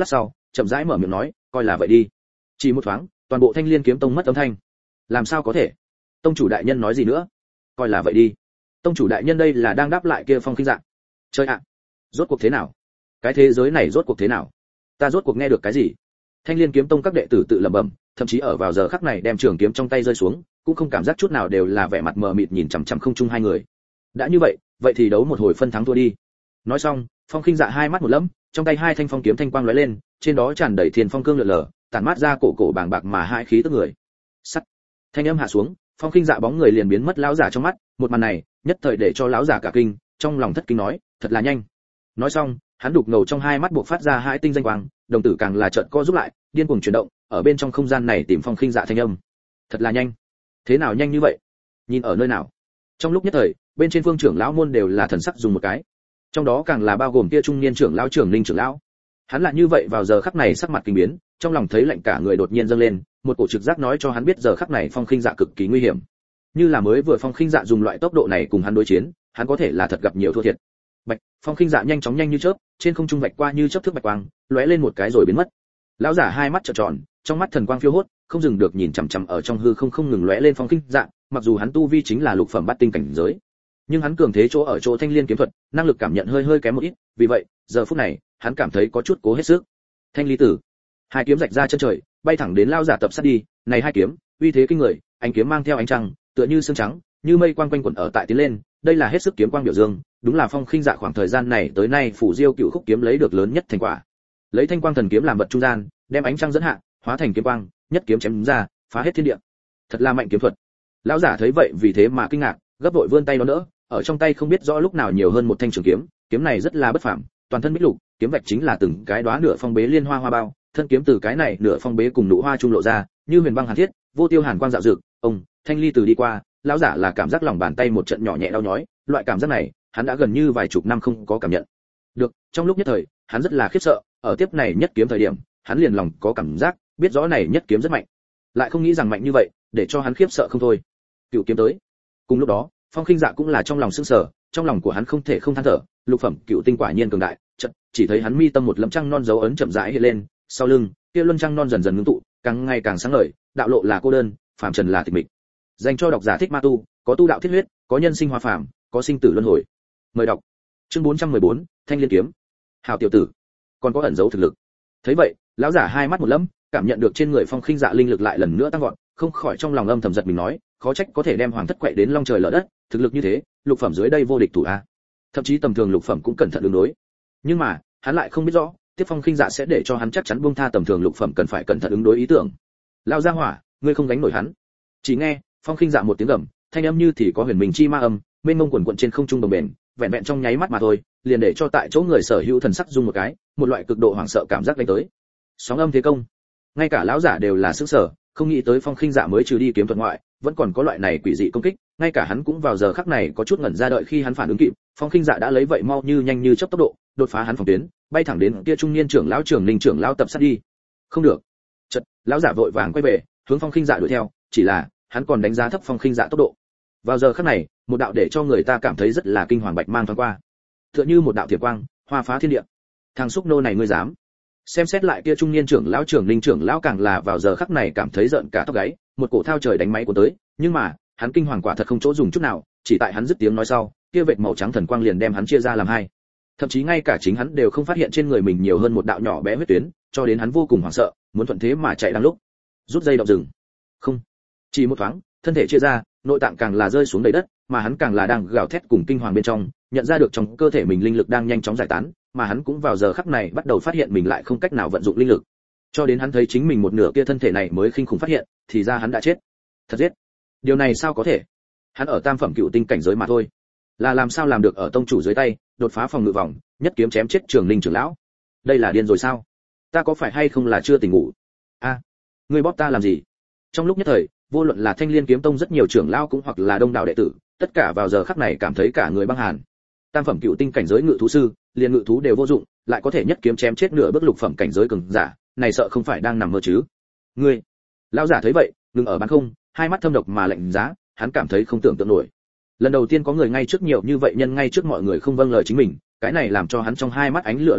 chậm rãi mở miệng nói, coi là vậy đi. Chỉ một thoáng, toàn bộ Thanh Liên kiếm tông mất âm thanh. Làm sao có thể? Tông chủ đại nhân nói gì nữa? Coi là vậy đi. Tông chủ đại nhân đây là đang đáp lại kia Phong Khinh Dạ. Chơi ạ, rốt cuộc thế nào? Cái thế giới này rốt cuộc thế nào? Ta rốt cuộc nghe được cái gì? Thanh Liên kiếm tông các đệ tử tự lẩm bẩm, thậm chí ở vào giờ khắc này đem trường kiếm trong tay rơi xuống, cũng không cảm giác chút nào, đều là vẻ mặt mờ mịt nhìn chằm chằm không chung hai người. Đã như vậy, vậy thì đấu một hồi phân thắng thua đi. Nói xong, Phong Khinh Dạ hai mắt một lẫm, trong tay hai thanh phong kiếm thanh quang lóe lên, trên đó tràn đầy thiên phong cương lượn lờ, tản mát ra cổ cổ bàng bạc mà hai khí tức người. Sắt. Thanh âm hạ xuống, Phong Khinh Dạ bóng người liền biến mất lão giả trong mắt, một màn này, nhất thời để cho lão giả cả kinh, trong lòng thất kinh nói, thật là nhanh. Nói xong, hắn đục ngầu trong hai mắt buộc phát ra hai tinh danh quang, đồng tử càng là chợt co rút lại, điên cuồng chuyển động, ở bên trong không gian này tìm Phong Khinh Dạ thanh âm. Thật là nhanh. Thế nào nhanh như vậy? Nhìn ở nơi nào? Trong lúc nhất thời, bên trên phương trưởng lão môn đều là thần sắc dùng một cái. Trong đó càng là bao gồm kia trung niên trưởng lão trưởng Ninh trưởng lão. Hắn lại như vậy vào giờ khắc này sắc mặt kinh biến, trong lòng thấy lạnh cả người đột nhiên dâng lên, một cổ trực giác nói cho hắn biết giờ khắc này Phong Khinh Dạ cực kỳ nguy hiểm. Như là mới vừa Phong Khinh Dạ dùng loại tốc độ này cùng hắn đối chiến, hắn có thể là thật gặp nhiều thua thiệt. Bạch, Phong Khinh Dạ nhanh chóng nhanh như chớp, trên không trung vạch qua như chớp thước bạch quang, lóe lên một cái rồi biến mất. Lão giả hai mắt trợn tròn, trong mắt thần quang phiêu hốt, không dừng được nhìn chằm chằm ở trong hư không không ngừng lóe lên Phong Khinh Dạ, mặc dù hắn tu vi chính là lục phẩm bát tinh cảnh giới, nhưng hắn cường thế chỗ ở chỗ Thanh Liên kiếm thuật, năng lực cảm nhận hơi hơi kém một ít, vì vậy, giờ phút này, hắn cảm thấy có chút cố hết sức. Thanh Ly Tử, hai kiếm rạch ra chân trời, bay thẳng đến lão giả tập sát đi, này hai kiếm, uy thế kinh người, ánh kiếm mang theo ánh trăng, tựa như sương trắng, như mây quang quanh quẩn ở tại tiến lên, đây là hết sức kiếm quang biểu dương, đúng là Phong Khinh Dạ khoảng thời gian này tới nay phủ diêu cựu khúc kiếm lấy được lớn nhất thành quả. Lấy thanh quang thần kiếm làm vật trung gian, đem ánh trăng dẫn hạ, hóa thành kiếm quang, nhất kiếm chém ra, phá hết thiên địa. Thật là mạnh kiếm thuật. Lão giả thấy vậy vì thế mà kinh ngạc, gấp vội vươn tay đón đỡ, ở trong tay không biết rõ lúc nào nhiều hơn một thanh trường kiếm, kiếm này rất là bất phàm, toàn thân bích lục, kiếm vạch chính là từng cái đóa nửa phong bế liên hoa hoa bao, thân kiếm từ cái này nửa phong bế cùng nụ hoa trung lộ ra, như huyền băng hàn thiết, vô tiêu hàn quang dạo dực. Ông, Thanh Ly Từ đi qua, lão giả là cảm giác lòng bàn tay một trận nhỏ nhẹ đau nhói, loại cảm giác này, hắn đã gần như vài chục năm không có cảm nhận được. Trong lúc nhất thời, hắn rất là khiếp sợ, ở tiếp này nhất kiếm thời điểm, hắn liền lòng có cảm giác, biết rõ này nhất kiếm rất mạnh, lại không nghĩ rằng mạnh như vậy, để cho hắn khiếp sợ không thôi. Cựu kiếm tới. Cùng lúc đó, Phong Khinh Dạ cũng là trong lòng sững sờ, trong lòng của hắn không thể không than thở, lục phẩm cựu tinh quả nhiên cường đại, chợt chỉ thấy hắn mi tâm một lấm trăng non dấu ấn chậm rãi hiện lên, sau lưng, kia luân trăng non dần dần ngưng tụ, càng ngày càng sáng ngời, đạo lộ là cô đơn, phàm trần là tịch mịch. Dành cho độc giả thích ma tu, có tu đạo thiết huyết, có nhân sinh hóa phàm, có sinh tử luân hồi. Mời đọc. Chương bốn trăm mười bốn, Thanh Liên kiếm. Hào tiểu tử, còn có ẩn dấu thực lực. Thấy vậy, lão giả hai mắt một lấm, cảm nhận được trên người Phong Khinh Dạ linh lực lại lần nữa tăng vọt, không khỏi trong lòng âm thầm giật mình nói, khó trách có thể đem hoàng thất quậy đến long trời lở đất, thực lực như thế, lục phẩm dưới đây vô địch thủ a. Thậm chí tầm thường lục phẩm cũng cẩn thận ứng đối. Nhưng mà, hắn lại không biết rõ, tiếp Phong Khinh Dạ sẽ để cho hắn chắc chắn buông tha tầm thường lục phẩm cần phải cẩn thận ứng đối ý tưởng. Lão gia hỏa, ngươi không gánh nổi hắn. Chỉ nghe, Phong Khinh Dạ một tiếng gầm, thanh âm như thì có huyền minh chi ma âm, mênh mông quần quần trên không trung đồng bền, vẹn vẹn trong nháy mắt mà thôi, liền để cho tại chỗ người sở hữu thần sắc rung một cái, một loại cực độ hoảng sợ cảm giác đánh tới. Sóng âm thế công, ngay cả lão giả đều là sửng sở, không nghĩ tới Phong Khinh Dạ mới trừ đi kiếm thuật ngoại, vẫn còn có loại này quỷ dị công kích, ngay cả hắn cũng vào giờ khắc này có chút ngẩn ra, đợi khi hắn phản ứng kịp, Phong Khinh Dạ đã lấy vậy mau như nhanh như chớp tốc độ, đột phá hắn phòng tuyến, bay thẳng đến kia trung niên trưởng lão trưởng Ninh trưởng lão tập sát đi. Không được. Chợt, lão giả vội vàng quay về, hướng Phong Khinh Dạ đuổi theo, chỉ là, hắn còn đánh giá thấp Phong Khinh Dạ tốc độ. Vào giờ khắc này, một đạo để cho người ta cảm thấy rất là kinh hoàng bạch mang thoáng qua, tựa như một đạo thiểm quang, hoa phá thiên địa. Thằng xúc nô này ngươi dám? Xem xét lại kia trung niên trưởng lão trưởng Ninh trưởng lão càng là vào giờ khắc này cảm thấy giận cả tóc gáy, một cổ thao trời đánh máy của tới, nhưng mà, hắn kinh hoàng quả thật không chỗ dùng chút nào, chỉ tại hắn dứt tiếng nói sau, kia vệt màu trắng thần quang liền đem hắn chia ra làm hai. Thậm chí ngay cả chính hắn đều không phát hiện trên người mình nhiều hơn một đạo nhỏ bé huyết tuyến, cho đến hắn vô cùng hoảng sợ, muốn thuận thế mà chạy đang lúc, rút dây động rừng. Không, chỉ một thoáng, thân thể chia ra, nội tạng càng là rơi xuống đầy đất, mà hắn càng là đang gào thét cùng kinh hoàng bên trong, nhận ra được trong cơ thể mình linh lực đang nhanh chóng giải tán, mà hắn cũng vào giờ khắc này bắt đầu phát hiện mình lại không cách nào vận dụng linh lực. Cho đến hắn thấy chính mình một nửa kia thân thể này mới kinh khủng phát hiện, thì ra hắn đã chết. Thật giết. Điều này sao có thể? Hắn ở tam phẩm cựu tinh cảnh giới mà thôi, là làm sao làm được ở tông chủ dưới tay, đột phá phòng ngự vòng, nhất kiếm chém chết Trường Ninh trưởng lão? Đây là điên rồi sao? Ta có phải hay không là chưa tỉnh ngủ? A, à, ngươi bóp ta làm gì? Trong lúc nhất thời, vô luận là Thanh Liên kiếm tông rất nhiều trưởng lão cũng hoặc là đông đảo đệ tử, tất cả vào giờ khắc này cảm thấy cả người băng hàn. Tam phẩm cựu tinh cảnh giới ngự thú sư, liền ngự thú đều vô dụng, lại có thể nhất kiếm chém chết nửa bước lục phẩm cảnh giới cường giả, này sợ không phải đang nằm mơ chứ? Ngươi, lão giả thấy vậy, ngừng ở bán không, hai mắt thâm độc mà lạnh giá, hắn cảm thấy không tưởng tượng nổi. Lần đầu tiên có người ngay trước nhiều như vậy nhân ngay trước mọi người không vâng lời chính mình, cái này làm cho hắn trong hai mắt ánh lửa lóe lên,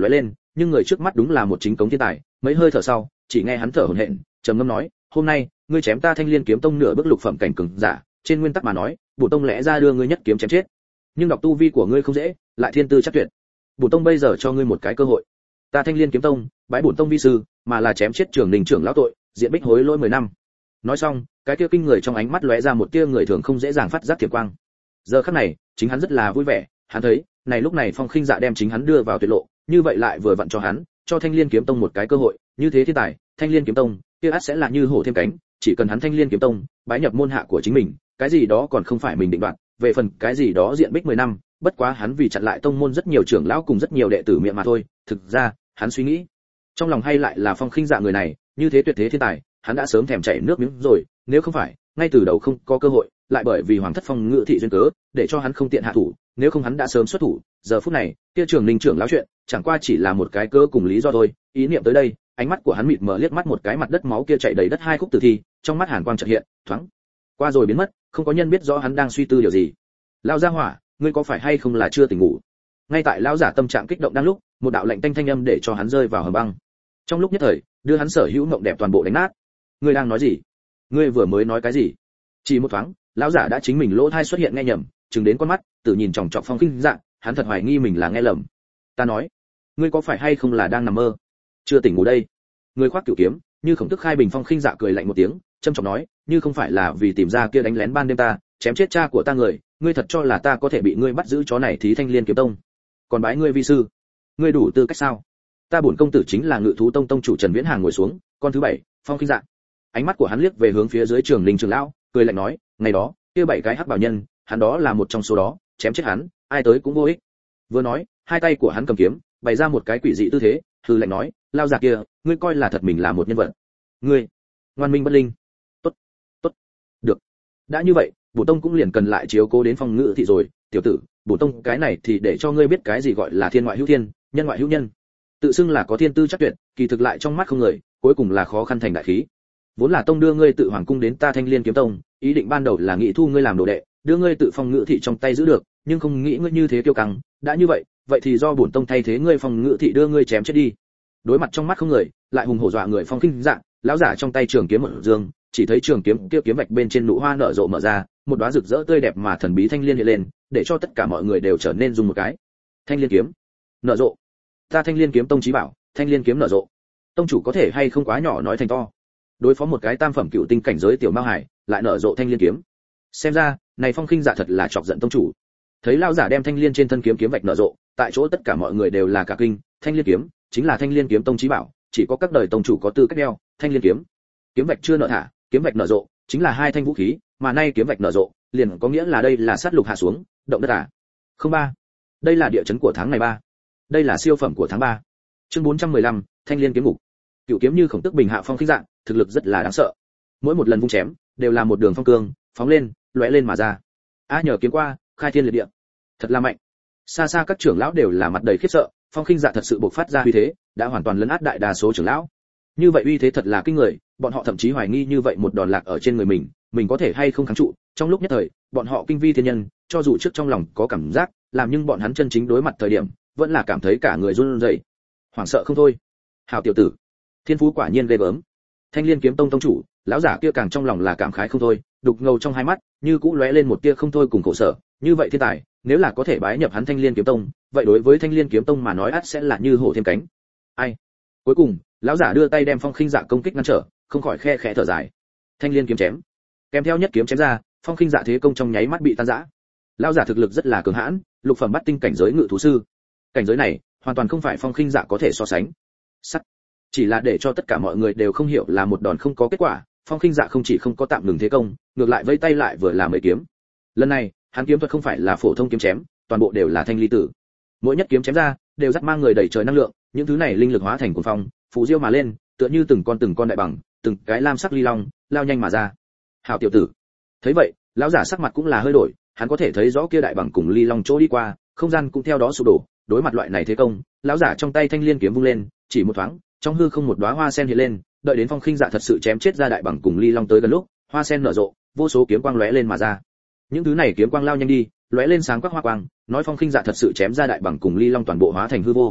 nhưng người trước mắt đúng là một chính cống thiên tài. Mấy hơi thở sau, chỉ nghe hắn thở hổn hển, trầm ngâm nói, hôm nay ngươi chém ta Thanh Liên kiếm tông nửa bước lục phẩm cảnh cường giả, trên nguyên tắc mà nói, bổn tông lẽ ra đưa ngươi nhất kiếm chém chết. Nhưng đọc tu vi của ngươi không dễ, lại thiên tư chắc tuyệt. Bổn tông bây giờ cho ngươi một cái cơ hội. Ta Thanh Liên kiếm tông, bái bổn tông vi sư, mà là chém chết Trường Đình trưởng lão tội, diện bích hối lỗi mười năm. Nói xong, cái kia kinh người trong ánh mắt lóe ra một tia người thường không dễ dàng phát giác thiểm quang. Giờ khắc này, chính hắn rất là vui vẻ, hắn thấy, này lúc này Phong Khinh Dạ đem chính hắn đưa vào tuyệt lộ, như vậy lại vừa vặn cho hắn, cho Thanh Liên kiếm tông một cái cơ hội, như thế thiên tài, Thanh Liên kiếm tông, kia ắt sẽ là như hổ thêm cánh, chỉ cần hắn Thanh Liên kiếm tông bái nhập môn hạ của chính mình, cái gì đó còn không phải mình định đoạt, về phần cái gì đó diện bích mười năm, bất quá hắn vì chặn lại tông môn rất nhiều trưởng lão cùng rất nhiều đệ tử miệng mà thôi, thực ra, hắn suy nghĩ, trong lòng hay lại là Phong Khinh Dạ người này, như thế tuyệt thế thiên tài, hắn đã sớm thèm chảy nước miếng rồi, nếu không phải, ngay từ đầu không có cơ hội, lại bởi vì Hoàng thất Phong Ngự thị duyên cớ, để cho hắn không tiện hạ thủ, nếu không hắn đã sớm xuất thủ, giờ phút này, kia Trường Ninh trưởng lão chuyện, chẳng qua chỉ là một cái cơ cùng lý do thôi, ý niệm tới đây, ánh mắt của hắn mịt mờ liếc mắt một cái mặt đất máu kia chảy đầy đất hai khúc tử thi, trong mắt hàn quang chợt hiện, thoáng qua rồi biến mất, không có nhân biết rõ hắn đang suy tư điều gì. Lão gia hỏa, ngươi có phải hay không là chưa tỉnh ngủ? Ngay tại lão giả tâm trạng kích động đang lúc, một đạo lạnh tanh thanh âm để cho hắn rơi vào hầm băng. Trong lúc nhất thời, đưa hắn sở hữu mộng đẹp toàn bộ đánh nát. Ngươi đang nói gì? Ngươi vừa mới nói cái gì? Chỉ một thoáng, lão giả đã chính mình lỗ tai xuất hiện nghe nhầm, chừng đến con mắt, tự nhìn chòng chọc Phong Khinh Dạ, hắn thật hoài nghi mình là nghe lầm. Ta nói, ngươi có phải hay không là đang nằm mơ? Chưa tỉnh ngủ đây. Người khoác cửu kiếm, như khổng tức khai bình. Phong Khinh Dạ cười lạnh một tiếng, trầm trọng nói, như không phải là vì tìm ra kia đánh lén ban đêm ta, chém chết cha của ta người, ngươi thật cho là ta có thể bị ngươi bắt giữ chó này thí Thanh Liên kiếm tông? Còn bái ngươi vi sư, ngươi đủ tư cách sao? Ta bổn công tử chính là Ngự thú tông tông chủ Trần Viễn Hàng ngồi xuống, con thứ bảy, Phong Khinh Dạ. Ánh mắt của hắn liếc về hướng phía dưới Trường Linh trưởng lão, cười lạnh nói, ngày đó, kia bảy cái hắc bảo nhân, hắn đó là một trong số đó, chém chết hắn, ai tới cũng vô ích. Vừa nói, hai tay của hắn cầm kiếm, bày ra một cái quỷ dị tư thế, hừ lạnh nói, lao già kia, ngươi coi là thật mình là một nhân vật? Ngươi, ngoan minh bất linh. Tốt, tốt, được. Đã như vậy, bổn tông cũng liền cần lại chiếu cố đến Phong Ngự thị rồi, tiểu tử, bổn tông cái này thì để cho ngươi biết cái gì gọi là thiên ngoại hữu thiên, nhân ngoại hữu nhân. Tự xưng là có thiên tư chắc tuyệt, kỳ thực lại trong mắt không người, cuối cùng là khó khăn thành đại khí. Vốn là tông đưa ngươi tự hoàng cung đến ta Thanh Liên kiếm tông, ý định ban đầu là nghĩ thu ngươi làm đồ đệ, đưa ngươi tự Phong Ngự thị trong tay giữ được, nhưng không nghĩ ngươi như thế kiêu căng, đã như vậy, vậy thì do bổn tông thay thế ngươi Phong Ngự thị đưa ngươi chém chết đi. Đối mặt trong mắt không người, lại hùng hổ dọa người Phong Khinh Dạ, lão giả trong tay trường kiếm mở dương, chỉ thấy trường kiếm kia kiếm vạch bên trên nụ hoa nở rộ mở ra, một đóa rực rỡ tươi đẹp mà thần bí thanh liên hiện lên, để cho tất cả mọi người đều trở nên rung một cái. Thanh liên kiếm nở rộ, ta Thanh Liên kiếm tông chí bảo, Thanh Liên kiếm nở rộ. Tông chủ có thể hay không quá nhỏ nói thành to. Đối phó một cái tam phẩm cựu tinh cảnh giới tiểu mao hải, lại nở rộ Thanh Liên kiếm. Xem ra, này Phong Khinh Dạ thật là chọc giận tông chủ. Thấy lão giả đem thanh liên trên thân kiếm kiếm vạch nở rộ, tại chỗ tất cả mọi người đều là cả kinh, Thanh Liên kiếm chính là Thanh Liên kiếm tông chí bảo, chỉ có các đời tông chủ có tư cách đeo, Thanh Liên kiếm. Kiếm vạch chưa nở thả, kiếm vạch nở rộ, chính là hai thanh vũ khí, mà nay kiếm vạch nở rộ, liền có nghĩa là đây là sát lục hạ xuống, động đất à? Không ba. Đây là địa chấn của tháng này ba. Đây là siêu phẩm của tháng ba. Chương bốn trăm mười lăm, Thanh Liên kiếm ngục. Cựu kiếm như khổng tức bình hạ Phong Khinh Dạ, thực lực rất là đáng sợ. Mỗi một lần vung chém, đều là một đường phong cương, phóng lên, lóe lên mà ra. A nhờ kiếm qua, khai thiên liệt địa. Thật là mạnh. Xa xa các trưởng lão đều là mặt đầy khiếp sợ, Phong Khinh Dạ thật sự bộc phát ra uy thế, đã hoàn toàn lấn át đại đa số trưởng lão. Như vậy uy thế thật là kinh người, bọn họ thậm chí hoài nghi như vậy một đòn lạc ở trên người mình, mình có thể hay không kháng trụ. Trong lúc nhất thời, bọn họ kinh vi thiên nhân, cho dù trước trong lòng có cảm giác, làm nhưng bọn hắn chân chính đối mặt thời điểm, vẫn là cảm thấy cả người run rẩy, hoảng sợ không thôi. Hảo tiểu tử, thiên phú quả nhiên ghê gớm. Thanh Liên kiếm tông tông chủ, lão giả kia càng trong lòng là cảm khái không thôi, đục ngầu trong hai mắt, như cũ lóe lên một tia không thôi cùng khổ sở. Như vậy thiên tài, nếu là có thể bái nhập hắn Thanh Liên kiếm tông, vậy đối với Thanh Liên kiếm tông mà nói ắt sẽ là như hổ thêm cánh. Ai? Cuối cùng, lão giả đưa tay đem Phong Khinh Dạ công kích ngăn trở, không khỏi khe khẽ thở dài. Thanh Liên kiếm chém, kèm theo nhất kiếm chém ra, Phong Khinh Dạ thế công trong nháy mắt bị tan rã. Lão giả thực lực rất là cường hãn, lục phẩm bắt tinh cảnh giới ngự thú sư. Cảnh giới này, hoàn toàn không phải Phong Khinh Dạ có thể so sánh. Sắt. Chỉ là để cho tất cả mọi người đều không hiểu là một đòn không có kết quả, Phong Khinh Dạ không chỉ không có tạm ngừng thế công, ngược lại vây tay lại vừa làm mấy kiếm. Lần này, hắn kiếm thuật không phải là phổ thông kiếm chém, toàn bộ đều là thanh ly tử. Mỗi nhất kiếm chém ra, đều dắt mang người đầy trời năng lượng, những thứ này linh lực hóa thành cuồng phong, phù diêu mà lên, tựa như từng con từng con đại bằng, từng cái lam sắc ly long, lao nhanh mà ra. Hảo tiểu tử. Thấy vậy, lão giả sắc mặt cũng là hơi đổi, hắn có thể thấy rõ kia đại bằng cùng ly long chỗ đi qua, không gian cũng theo đó sụp đổ. Đối mặt loại này thế công, lão giả trong tay thanh liên kiếm vung lên, chỉ một thoáng, trong hư không một đóa hoa sen hiện lên, đợi đến Phong Khinh Dạ thật sự chém chết ra đại bằng cùng ly long tới gần lúc, hoa sen nở rộ, vô số kiếm quang lóe lên mà ra. Những thứ này kiếm quang lao nhanh đi, lóe lên sáng quắc hoa quang, nói Phong Khinh Dạ thật sự chém ra đại bằng cùng ly long toàn bộ hóa thành hư vô.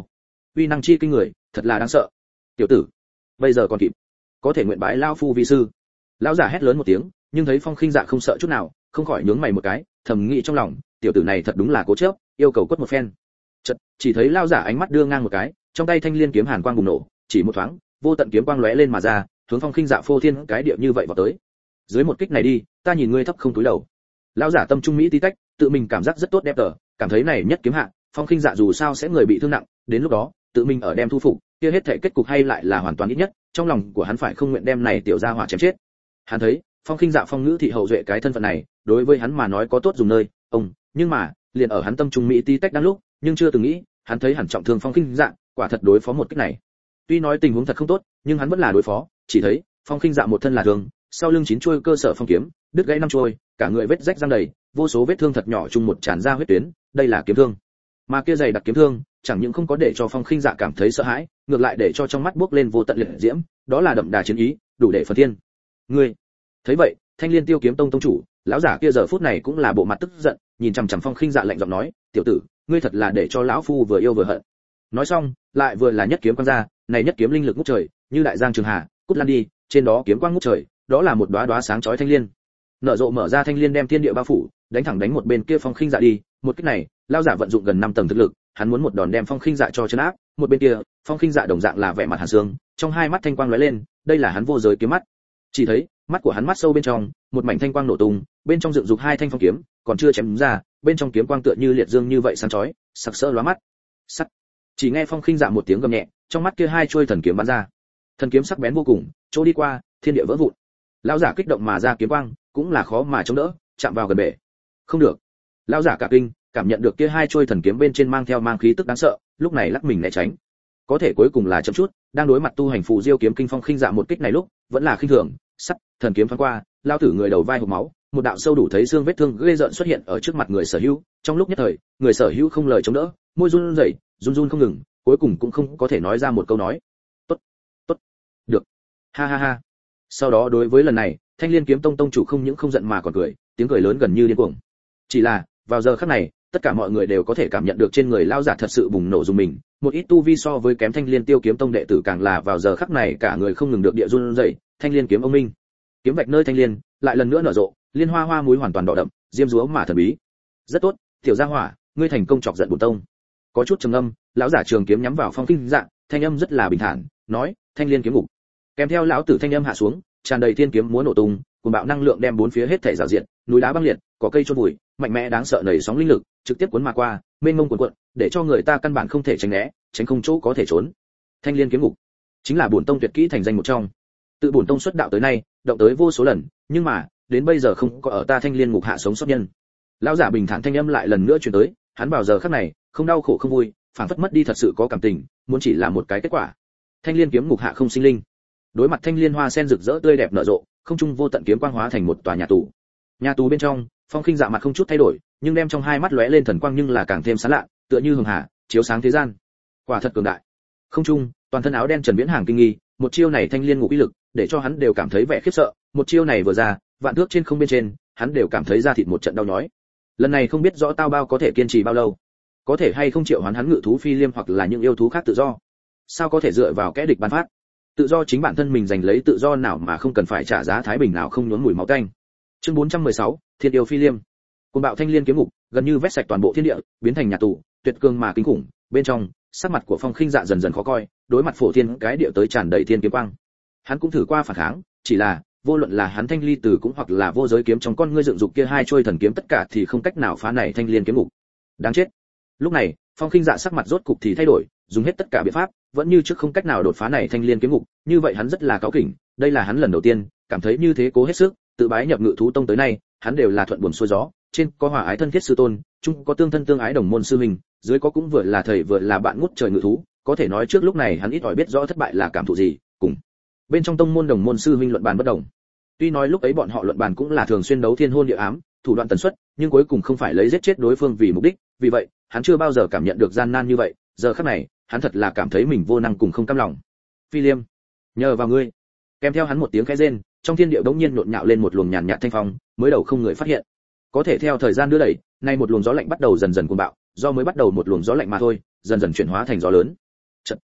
uy năng chi kinh người, thật là đáng sợ. Tiểu tử, bây giờ còn kịp, có thể nguyện bái lão phu vi sư. Lão giả hét lớn một tiếng, nhưng thấy Phong Khinh Dạ không sợ chút nào, không khỏi nhướng mày một cái, thầm nghĩ trong lòng, tiểu tử này thật đúng là cố chấp, yêu cầu quất một phen. Chợt, chỉ thấy lão giả ánh mắt đưa ngang một cái, trong tay thanh liên kiếm hàn quang bùng nổ, chỉ một thoáng, vô tận kiếm quang lóe lên mà ra, hướng Phong Khinh Dạ phô thiên cái địa như vậy vào tới. Dưới một kích này đi, ta nhìn ngươi thấp không túi đầu. Lão giả tâm trung mỹ tí tách, tự mình cảm giác rất tốt đẹp tờ, cảm thấy này nhất kiếm hạ, Phong Khinh Dạ dù sao sẽ người bị thương nặng, đến lúc đó, tự mình ở đem thu phục, kia hết thể kết cục hay lại là hoàn toàn ít nhất, trong lòng của hắn phải không nguyện đem này tiểu gia hỏa chém chết. Hắn thấy, Phong Khinh Dạ phong ngữ thị hậu duệ cái thân phận này, đối với hắn mà nói có tốt dùng nơi, ông, nhưng mà, liền ở hắn tâm trung mỹ tí tách đang lúc, nhưng chưa từng nghĩ, hắn thấy hẳn trọng thương Phong Khinh Dạ, quả thật đối phó một kích này. Tuy nói tình huống thật không tốt, nhưng hắn vẫn là đối phó, chỉ thấy, Phong Khinh Dạ một thân là thương, sau lưng chín chuôi cơ sở phong kiếm, đứt gãy năm chuôi, cả người vết rách răng đầy, vô số vết thương thật nhỏ chung một tràn ra huyết tuyến, đây là kiếm thương. Mà kia dày đặc kiếm thương, chẳng những không có để cho Phong Khinh Dạ cảm thấy sợ hãi, ngược lại để cho trong mắt bước lên vô tận liệt diễm, đó là đậm đà chiến ý, đủ để phấn thiên. Ngươi, thấy vậy, Thanh Liên Tiêu Kiếm Tông tông chủ, lão giả kia giờ phút này cũng là bộ mặt tức giận, nhìn chằm chằm Phong Khinh Dạ lạnh giọng nói, tiểu tử, ngươi thật là để cho lão phu vừa yêu vừa hận. Nói xong, lại vừa là nhất kiếm quang ra, này nhất kiếm linh lực ngút trời, như đại giang trường hà, cút lan đi, trên đó kiếm quang ngút trời, đó là một đóa đóa sáng chói thanh liên. Nở rộ mở ra thanh liên đem thiên địa bao phủ, đánh thẳng đánh một bên kia Phong Khinh Dạ đi, một kích này, lão giả vận dụng gần năm tầng thực lực, hắn muốn một đòn đem Phong Khinh Dạ cho chấn áp, một bên kia, Phong Khinh Dạ đồng dạng là vẻ mặt hàn xương, trong hai mắt thanh quang lóe lên, đây là hắn vô giới kiếm mắt. Chỉ thấy, mắt của hắn mắt sâu bên trong, một mảnh thanh quang nổ tung, bên trong dựng dục hai thanh phong kiếm, còn chưa chém ra, bên trong kiếm quang tựa như liệt dương như vậy sáng chói, sặc sỡ lóa mắt. Sắt. Chỉ nghe Phong Khinh Dạ một tiếng gầm nhẹ, trong mắt kia hai chuôi thần kiếm bắn ra. Thần kiếm sắc bén vô cùng, chỗ đi qua, thiên địa vỡ vụn. Lão giả kích động mà ra kiếm quang, cũng là khó mà chống đỡ, chạm vào gần bể. Không được. Lão giả cả kinh, cảm nhận được kia hai chuôi thần kiếm bên trên mang theo mang khí tức đáng sợ, lúc này lắc mình né tránh. Có thể cuối cùng là chậm chút, đang đối mặt tu hành phù diêu kiếm kinh Phong Khinh Dạ một kích này lúc, vẫn là khinh thường, sắt, thần kiếm thoáng qua, lao tử người đầu vai hộc máu, một đạo sâu đủ thấy xương vết thương ghê rợn xuất hiện ở trước mặt người sở hữu, trong lúc nhất thời, người sở hữu không lời chống đỡ, môi run rẩy, run run không ngừng, cuối cùng cũng không có thể nói ra một câu nói. Tốt, tốt, được, ha ha ha. Sau đó đối với lần này, Thanh Liên Kiếm Tông tông chủ không những không giận mà còn cười, tiếng cười lớn gần như điên cuồng. Chỉ là, vào giờ khắc này, tất cả mọi người đều có thể cảm nhận được trên người lao giả thật sự bùng nổ dùng mình, một ít tu vi so với kém Thanh Liên Tiêu Kiếm Tông đệ tử càng là vào giờ khắc này cả người không ngừng được địa run rẩy, Thanh Liên kiếm ông minh, kiếm vạch nơi thanh liên, lại lần nữa nở rộ, liên hoa hoa muối hoàn toàn đỏ đậm, diêm dúa mà thần bí. Rất tốt, tiểu gia hỏa, ngươi thành công chọc giận bổn tông. Có chút trầm ngâm, lão giả trường kiếm nhắm vào Phong Khinh Dạ, thanh âm rất là bình thản, nói, Thanh Liên kiếm ngục. Kèm theo lão tử thanh âm hạ xuống, tràn đầy thiên kiếm múa nổ tung, cuồng bạo năng lượng đem bốn phía hết thảy rào diện, núi đá băng liệt, cỏ cây chôn vùi, mạnh mẽ đáng sợ nảy sóng linh lực, trực tiếp cuốn mà qua, mênh mông cuồn cuộn, để cho người ta căn bản không thể tránh né, tránh không chỗ có thể trốn. Thanh Liên kiếm ngục chính là bổn tông tuyệt kỹ thành danh một trong. Tự bổn tông xuất đạo tới nay, động tới vô số lần, nhưng mà, đến bây giờ không có ở ta Thanh Liên ngục hạ sống sót nhân. Lão giả bình thản thanh âm lại lần nữa truyền tới, hắn vào giờ khắc này, không đau khổ không vui, phảng phất mất đi thật sự có cảm tình, muốn chỉ là một cái kết quả. Thanh Liên kiếm ngục hạ không sinh linh. Đối mặt thanh liên hoa sen rực rỡ tươi đẹp nở rộ, không trung vô tận kiếm quang hóa thành một tòa nhà tù. Nhà tù bên trong, Phong Khinh Dạ mặt không chút thay đổi, nhưng đem trong hai mắt lóe lên thần quang nhưng là càng thêm sáng lạ, tựa như hường hà, chiếu sáng thế gian. Quả thật cường đại. Không trung, toàn thân áo đen Trần Viễn Hàng kinh nghi, một chiêu này thanh liên ngục uy lực, để cho hắn đều cảm thấy vẻ khiếp sợ, một chiêu này vừa ra, vạn thước trên không bên trên, hắn đều cảm thấy da thịt một trận đau nhói. Lần này không biết rõ tao bao có thể kiên trì bao lâu, có thể hay không triệu hoán hắn ngự thú phi liêm hoặc là những yêu thú khác tự do. Sao có thể dựa vào kẻ địch ban phát? Tự do chính bản thân mình giành lấy tự do nào mà không cần phải trả giá thái bình nào không nhuốm mùi máu tanh. Chương bốn trăm mười sáu, Thiên yêu phi liêm. Cuồng bạo thanh liên kiếm ngục, gần như vét sạch toàn bộ thiên địa, biến thành nhà tù, tuyệt cường mà kinh khủng, bên trong, sắc mặt của Phong Khinh Dạ dần dần khó coi, đối mặt phổ thiên cái địa tới tràn đầy thiên kiếm quang. Hắn cũng thử qua phản kháng, chỉ là, vô luận là hắn thanh ly tử cũng hoặc là vô giới kiếm trong con ngươi dựng dục kia hai trôi thần kiếm tất cả thì không cách nào phá này thanh liên kiếm ngục. Đáng chết. Lúc này, Phong Khinh Dạ sắc mặt rốt cục thì thay đổi, dùng hết tất cả biện pháp, vẫn như trước không cách nào đột phá này thanh liên kiếm ngục, như vậy hắn rất là cáu kỉnh, đây là hắn lần đầu tiên cảm thấy như thế cố hết sức, tự bái nhập Ngự thú tông tới nay, hắn đều là thuận buồm xuôi gió, trên có hòa ái thân thiết sư tôn, chung có tương thân tương ái đồng môn sư huynh, dưới có cũng vừa là thầy vừa là bạn ngút trời ngự thú, có thể nói trước lúc này hắn ít ỏi biết rõ thất bại là cảm thụ gì, cùng bên trong tông môn đồng môn sư huynh luận bàn bất đồng. Tuy nói lúc ấy bọn họ luận bàn cũng là thường xuyên đấu thiên hôn địa ám, thủ đoạn tần suất, nhưng cuối cùng không phải lấy giết chết đối phương vì mục đích, vì vậy, hắn chưa bao giờ cảm nhận được gian nan như vậy, giờ khắc này, hắn thật là cảm thấy mình vô năng cùng không cam lòng. Phi Liêm, nhờ vào ngươi. Kèm theo hắn một tiếng khẽ rên, trong thiên địa bỗng nhiên nhộn nhạo lên một luồng nhàn nhạt thanh phong, mới đầu không người phát hiện. Có thể theo thời gian đưa đẩy, nay một luồng gió lạnh bắt đầu dần dần cuồng bạo, do mới bắt đầu một luồng gió lạnh mà thôi, dần dần chuyển hóa thành gió lớn.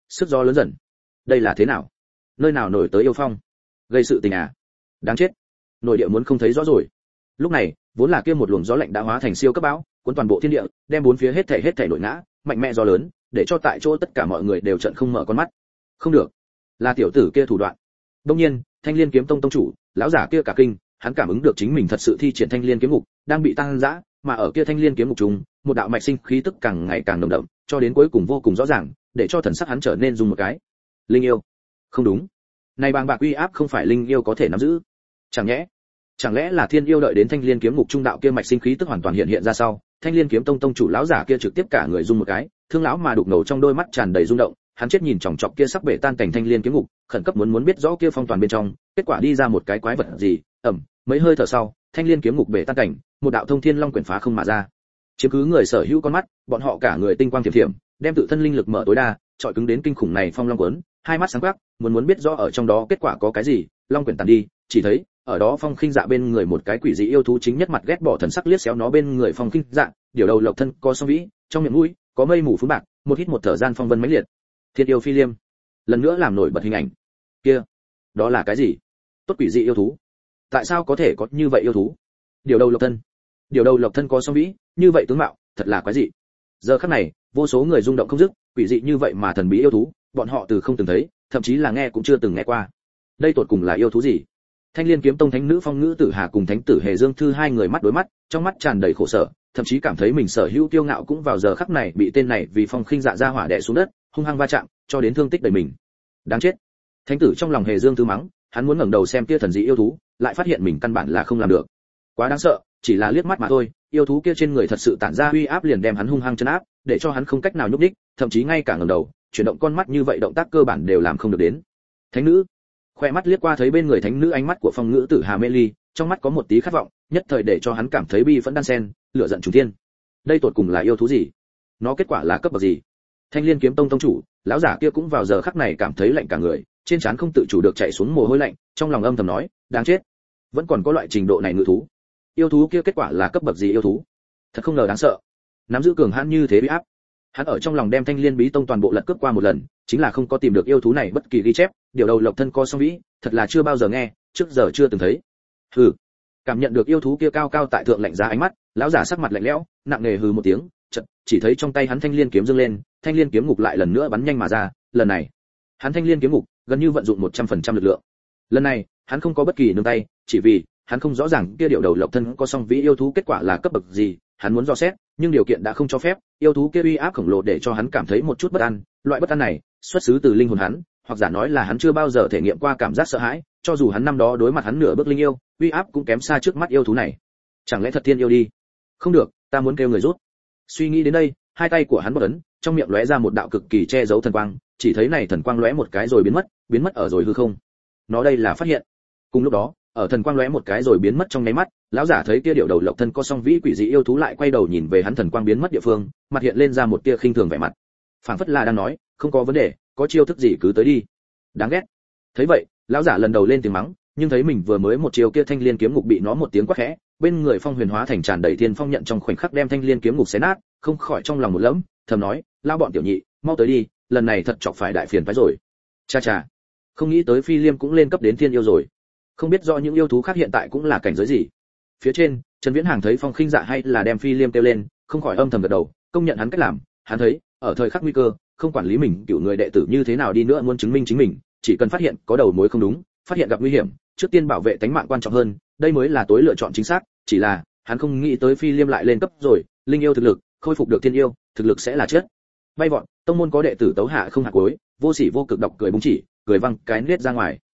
sức gió lớn dần. Đây là thế nào? Nơi nào nổi tới yêu phong? Gây sự tình à? Đáng chết. Nội địa muốn không thấy rõ rồi. Lúc này, vốn là kia một luồng gió lạnh đã hóa thành siêu cấp bão, cuốn toàn bộ thiên địa, đem bốn phía hết thảy hết thảy nổi ngã, mạnh mẽ gió lớn, để cho tại chỗ tất cả mọi người đều trợn không mở con mắt. Không được, là tiểu tử kia thủ đoạn. Đương nhiên, Thanh Liên kiếm tông tông chủ, lão giả kia cả kinh, hắn cảm ứng được chính mình thật sự thi triển Thanh Liên kiếm ngục, đang bị tăng dã, mà ở kia Thanh Liên kiếm ngục trùng, một đạo mạch sinh khí tức càng ngày càng nồng đậm, cho đến cuối cùng vô cùng rõ ràng, để cho thần sắc hắn trở nên rung một cái. Linh yêu? Không đúng. Này bàng bạc uy áp không phải linh yêu có thể nắm giữ. Chẳng nhẽ, chẳng lẽ là thiên yêu đợi đến Thanh Liên kiếm ngục trung đạo kia mạch sinh khí tức hoàn toàn hiện hiện ra sau, Thanh Liên kiếm tông tông chủ lão giả kia trực tiếp cả người rung một cái, thương lão mà đục ngầu trong đôi mắt tràn đầy rung động, hắn chết nhìn chòng chọc kia sắc bể tan cảnh Thanh Liên kiếm ngục, khẩn cấp muốn muốn biết rõ kia phong toàn bên trong, kết quả đi ra một cái quái vật gì, ầm, mấy hơi thở sau, Thanh Liên kiếm ngục bể tan cảnh, một đạo thông thiên long quyển phá không mà ra. Chiếm cứ người sở hữu con mắt, bọn họ cả người tinh quang thiểm thiểm, đem tự thân linh lực mở tối đa, trọi cứng đến kinh khủng này phong long cuốn, hai mắt sáng quắc, muốn muốn biết rõ ở trong đó kết quả có cái gì, long quyển tàn đi, chỉ thấy ở đó Phong Khinh Dạ bên người một cái quỷ dị yêu thú chính nhất mặt ghét bỏ thần sắc liếc xéo nó bên người Phong Khinh Dạ, điều đầu lộc thân có song vĩ, trong miệng mũi có mây mù phun bạc, một hít một thở gian phong vân mãnh liệt. Thiên yêu phi liêm, lần nữa làm nổi bật hình ảnh. Kia, đó là cái gì? Tốt quỷ dị yêu thú. Tại sao có thể có như vậy yêu thú? Điều đầu lộc thân, điều đầu lộc thân có song vĩ, như vậy tướng mạo, thật là quái dị. Giờ khắc này, vô số người rung động không dứt, quỷ dị như vậy mà thần bí yêu thú, bọn họ từ không từng thấy, thậm chí là nghe cũng chưa từng nghe qua. Đây tột cùng là yêu thú gì? Thanh Liên kiếm tông thánh nữ Phong Ngữ Tử Hà cùng thánh tử Hề Dương Thư hai người mắt đối mắt, trong mắt tràn đầy khổ sở, thậm chí cảm thấy mình sở hữu kiêu ngạo cũng vào giờ khắc này bị tên này vì Phong Khinh Dạ ra hỏa đè xuống đất, hung hăng va chạm, cho đến thương tích đầy mình. Đáng chết. Thánh tử trong lòng Hề Dương Thư mắng, hắn muốn ngẩng đầu xem kia thần dị yêu thú, lại phát hiện mình căn bản là không làm được. Quá đáng sợ, chỉ là liếc mắt mà thôi, yêu thú kia trên người thật sự tản ra uy áp liền đem hắn hung hăng chấn áp, để cho hắn không cách nào nhúc nhích, thậm chí ngay cả ngẩng đầu, chuyển động con mắt như vậy động tác cơ bản đều làm không được đến. Thánh nữ, khoe mắt liếc qua thấy bên người thánh nữ ánh mắt của Phong Ngữ Tử Hà mê ly, trong mắt có một tí khát vọng, nhất thời để cho hắn cảm thấy bi phẫn đan sen, lửa giận trùng thiên. Đây tột cùng là yêu thú gì? Nó kết quả là cấp bậc gì? Thanh Liên kiếm tông tông chủ, lão giả kia cũng vào giờ khắc này cảm thấy lạnh cả người, trên trán không tự chủ được chảy xuống mồ hôi lạnh, trong lòng âm thầm nói, đáng chết, vẫn còn có loại trình độ này ngự thú. Yêu thú kia kết quả là cấp bậc gì yêu thú? Thật không ngờ đáng sợ. Nắm giữ cường hãn như thế uy áp. Hắn ở trong lòng đem Thanh Liên bí tông toàn bộ lật cướp qua một lần, chính là không có tìm được yêu thú này bất kỳ ghi chép, điều đầu lộc thân co song vĩ, thật là chưa bao giờ nghe, trước giờ chưa từng thấy. Hừ. Cảm nhận được yêu thú kia cao cao tại thượng lạnh giá ánh mắt, lão giả sắc mặt lạnh lẽo, nặng nề hừ một tiếng, chợt chỉ thấy trong tay hắn Thanh Liên kiếm dương lên, Thanh Liên kiếm ngục lại lần nữa bắn nhanh mà ra, lần này, hắn Thanh Liên kiếm ngục gần như vận dụng một trăm phần trăm lực lượng. Lần này, hắn không có bất kỳ nương tay, chỉ vì hắn không rõ ràng kia điều đầu lộc thân có song vĩ yêu thú kết quả là cấp bậc gì, hắn muốn dò xét, nhưng điều kiện đã không cho phép, yêu thú kia uy áp khổng lồ để cho hắn cảm thấy một chút bất an, loại bất an này xuất xứ từ linh hồn hắn, hoặc giả nói là hắn chưa bao giờ thể nghiệm qua cảm giác sợ hãi, cho dù hắn năm đó đối mặt hắn nửa bước linh yêu, uy áp cũng kém xa trước mắt yêu thú này. Chẳng lẽ thật thiên yêu đi? Không được, ta muốn kêu người rút. Suy nghĩ đến đây, hai tay của hắn bất ấn, trong miệng lóe ra một đạo cực kỳ che giấu thần quang, chỉ thấy này thần quang lóe một cái rồi biến mất, biến mất ở rồi hư không. Nó đây là phát hiện. Cùng lúc đó, ở thần quang lóe một cái rồi biến mất trong nháy mắt, lão giả thấy kia điệu đầu lộc thân có song vĩ quỷ dị yêu thú lại quay đầu nhìn về hắn thần quang biến mất địa phương, mặt hiện lên ra một tia khinh thường vẻ mặt. Phảng phất là đang nói, không có vấn đề, có chiêu thức gì cứ tới đi. Đáng ghét. Thấy vậy, lão giả lần đầu lên tiếng mắng, nhưng thấy mình vừa mới một chiêu kia Thanh Liên kiếm ngục bị nó một tiếng quát khẽ, bên người phong huyền hóa thành tràn đầy thiên phong nhận trong khoảnh khắc đem Thanh Liên kiếm ngục xé nát, không khỏi trong lòng một lẫm, thầm nói, lao bọn tiểu nhị, mau tới đi, lần này thật chọc phải đại phiền phái rồi. Cha cha, không nghĩ tới Phi Liêm cũng lên cấp đến thiên yêu rồi. Không biết do những yêu thú khác hiện tại cũng là cảnh giới gì. Phía trên, Trần Viễn Hàng thấy Phong Khinh Dạ hay là đem Phi Liêm kêu lên, không khỏi âm thầm gật đầu, công nhận hắn cách làm, hắn thấy, ở thời khắc nguy cơ, không quản lý mình cựu người đệ tử như thế nào đi nữa muốn chứng minh chính mình, chỉ cần phát hiện có đầu mối không đúng, phát hiện gặp nguy hiểm, trước tiên bảo vệ tính mạng quan trọng hơn, đây mới là tối lựa chọn chính xác, chỉ là, hắn không nghĩ tới Phi Liêm lại lên cấp rồi, linh yêu thực lực, khôi phục được thiên yêu, thực lực sẽ là chết. Bay vọt, tông môn có đệ tử tấu hạ không hạ cuối, vô sỉ vô cực độc cười búng chỉ, cười văng cái nết ra ngoài.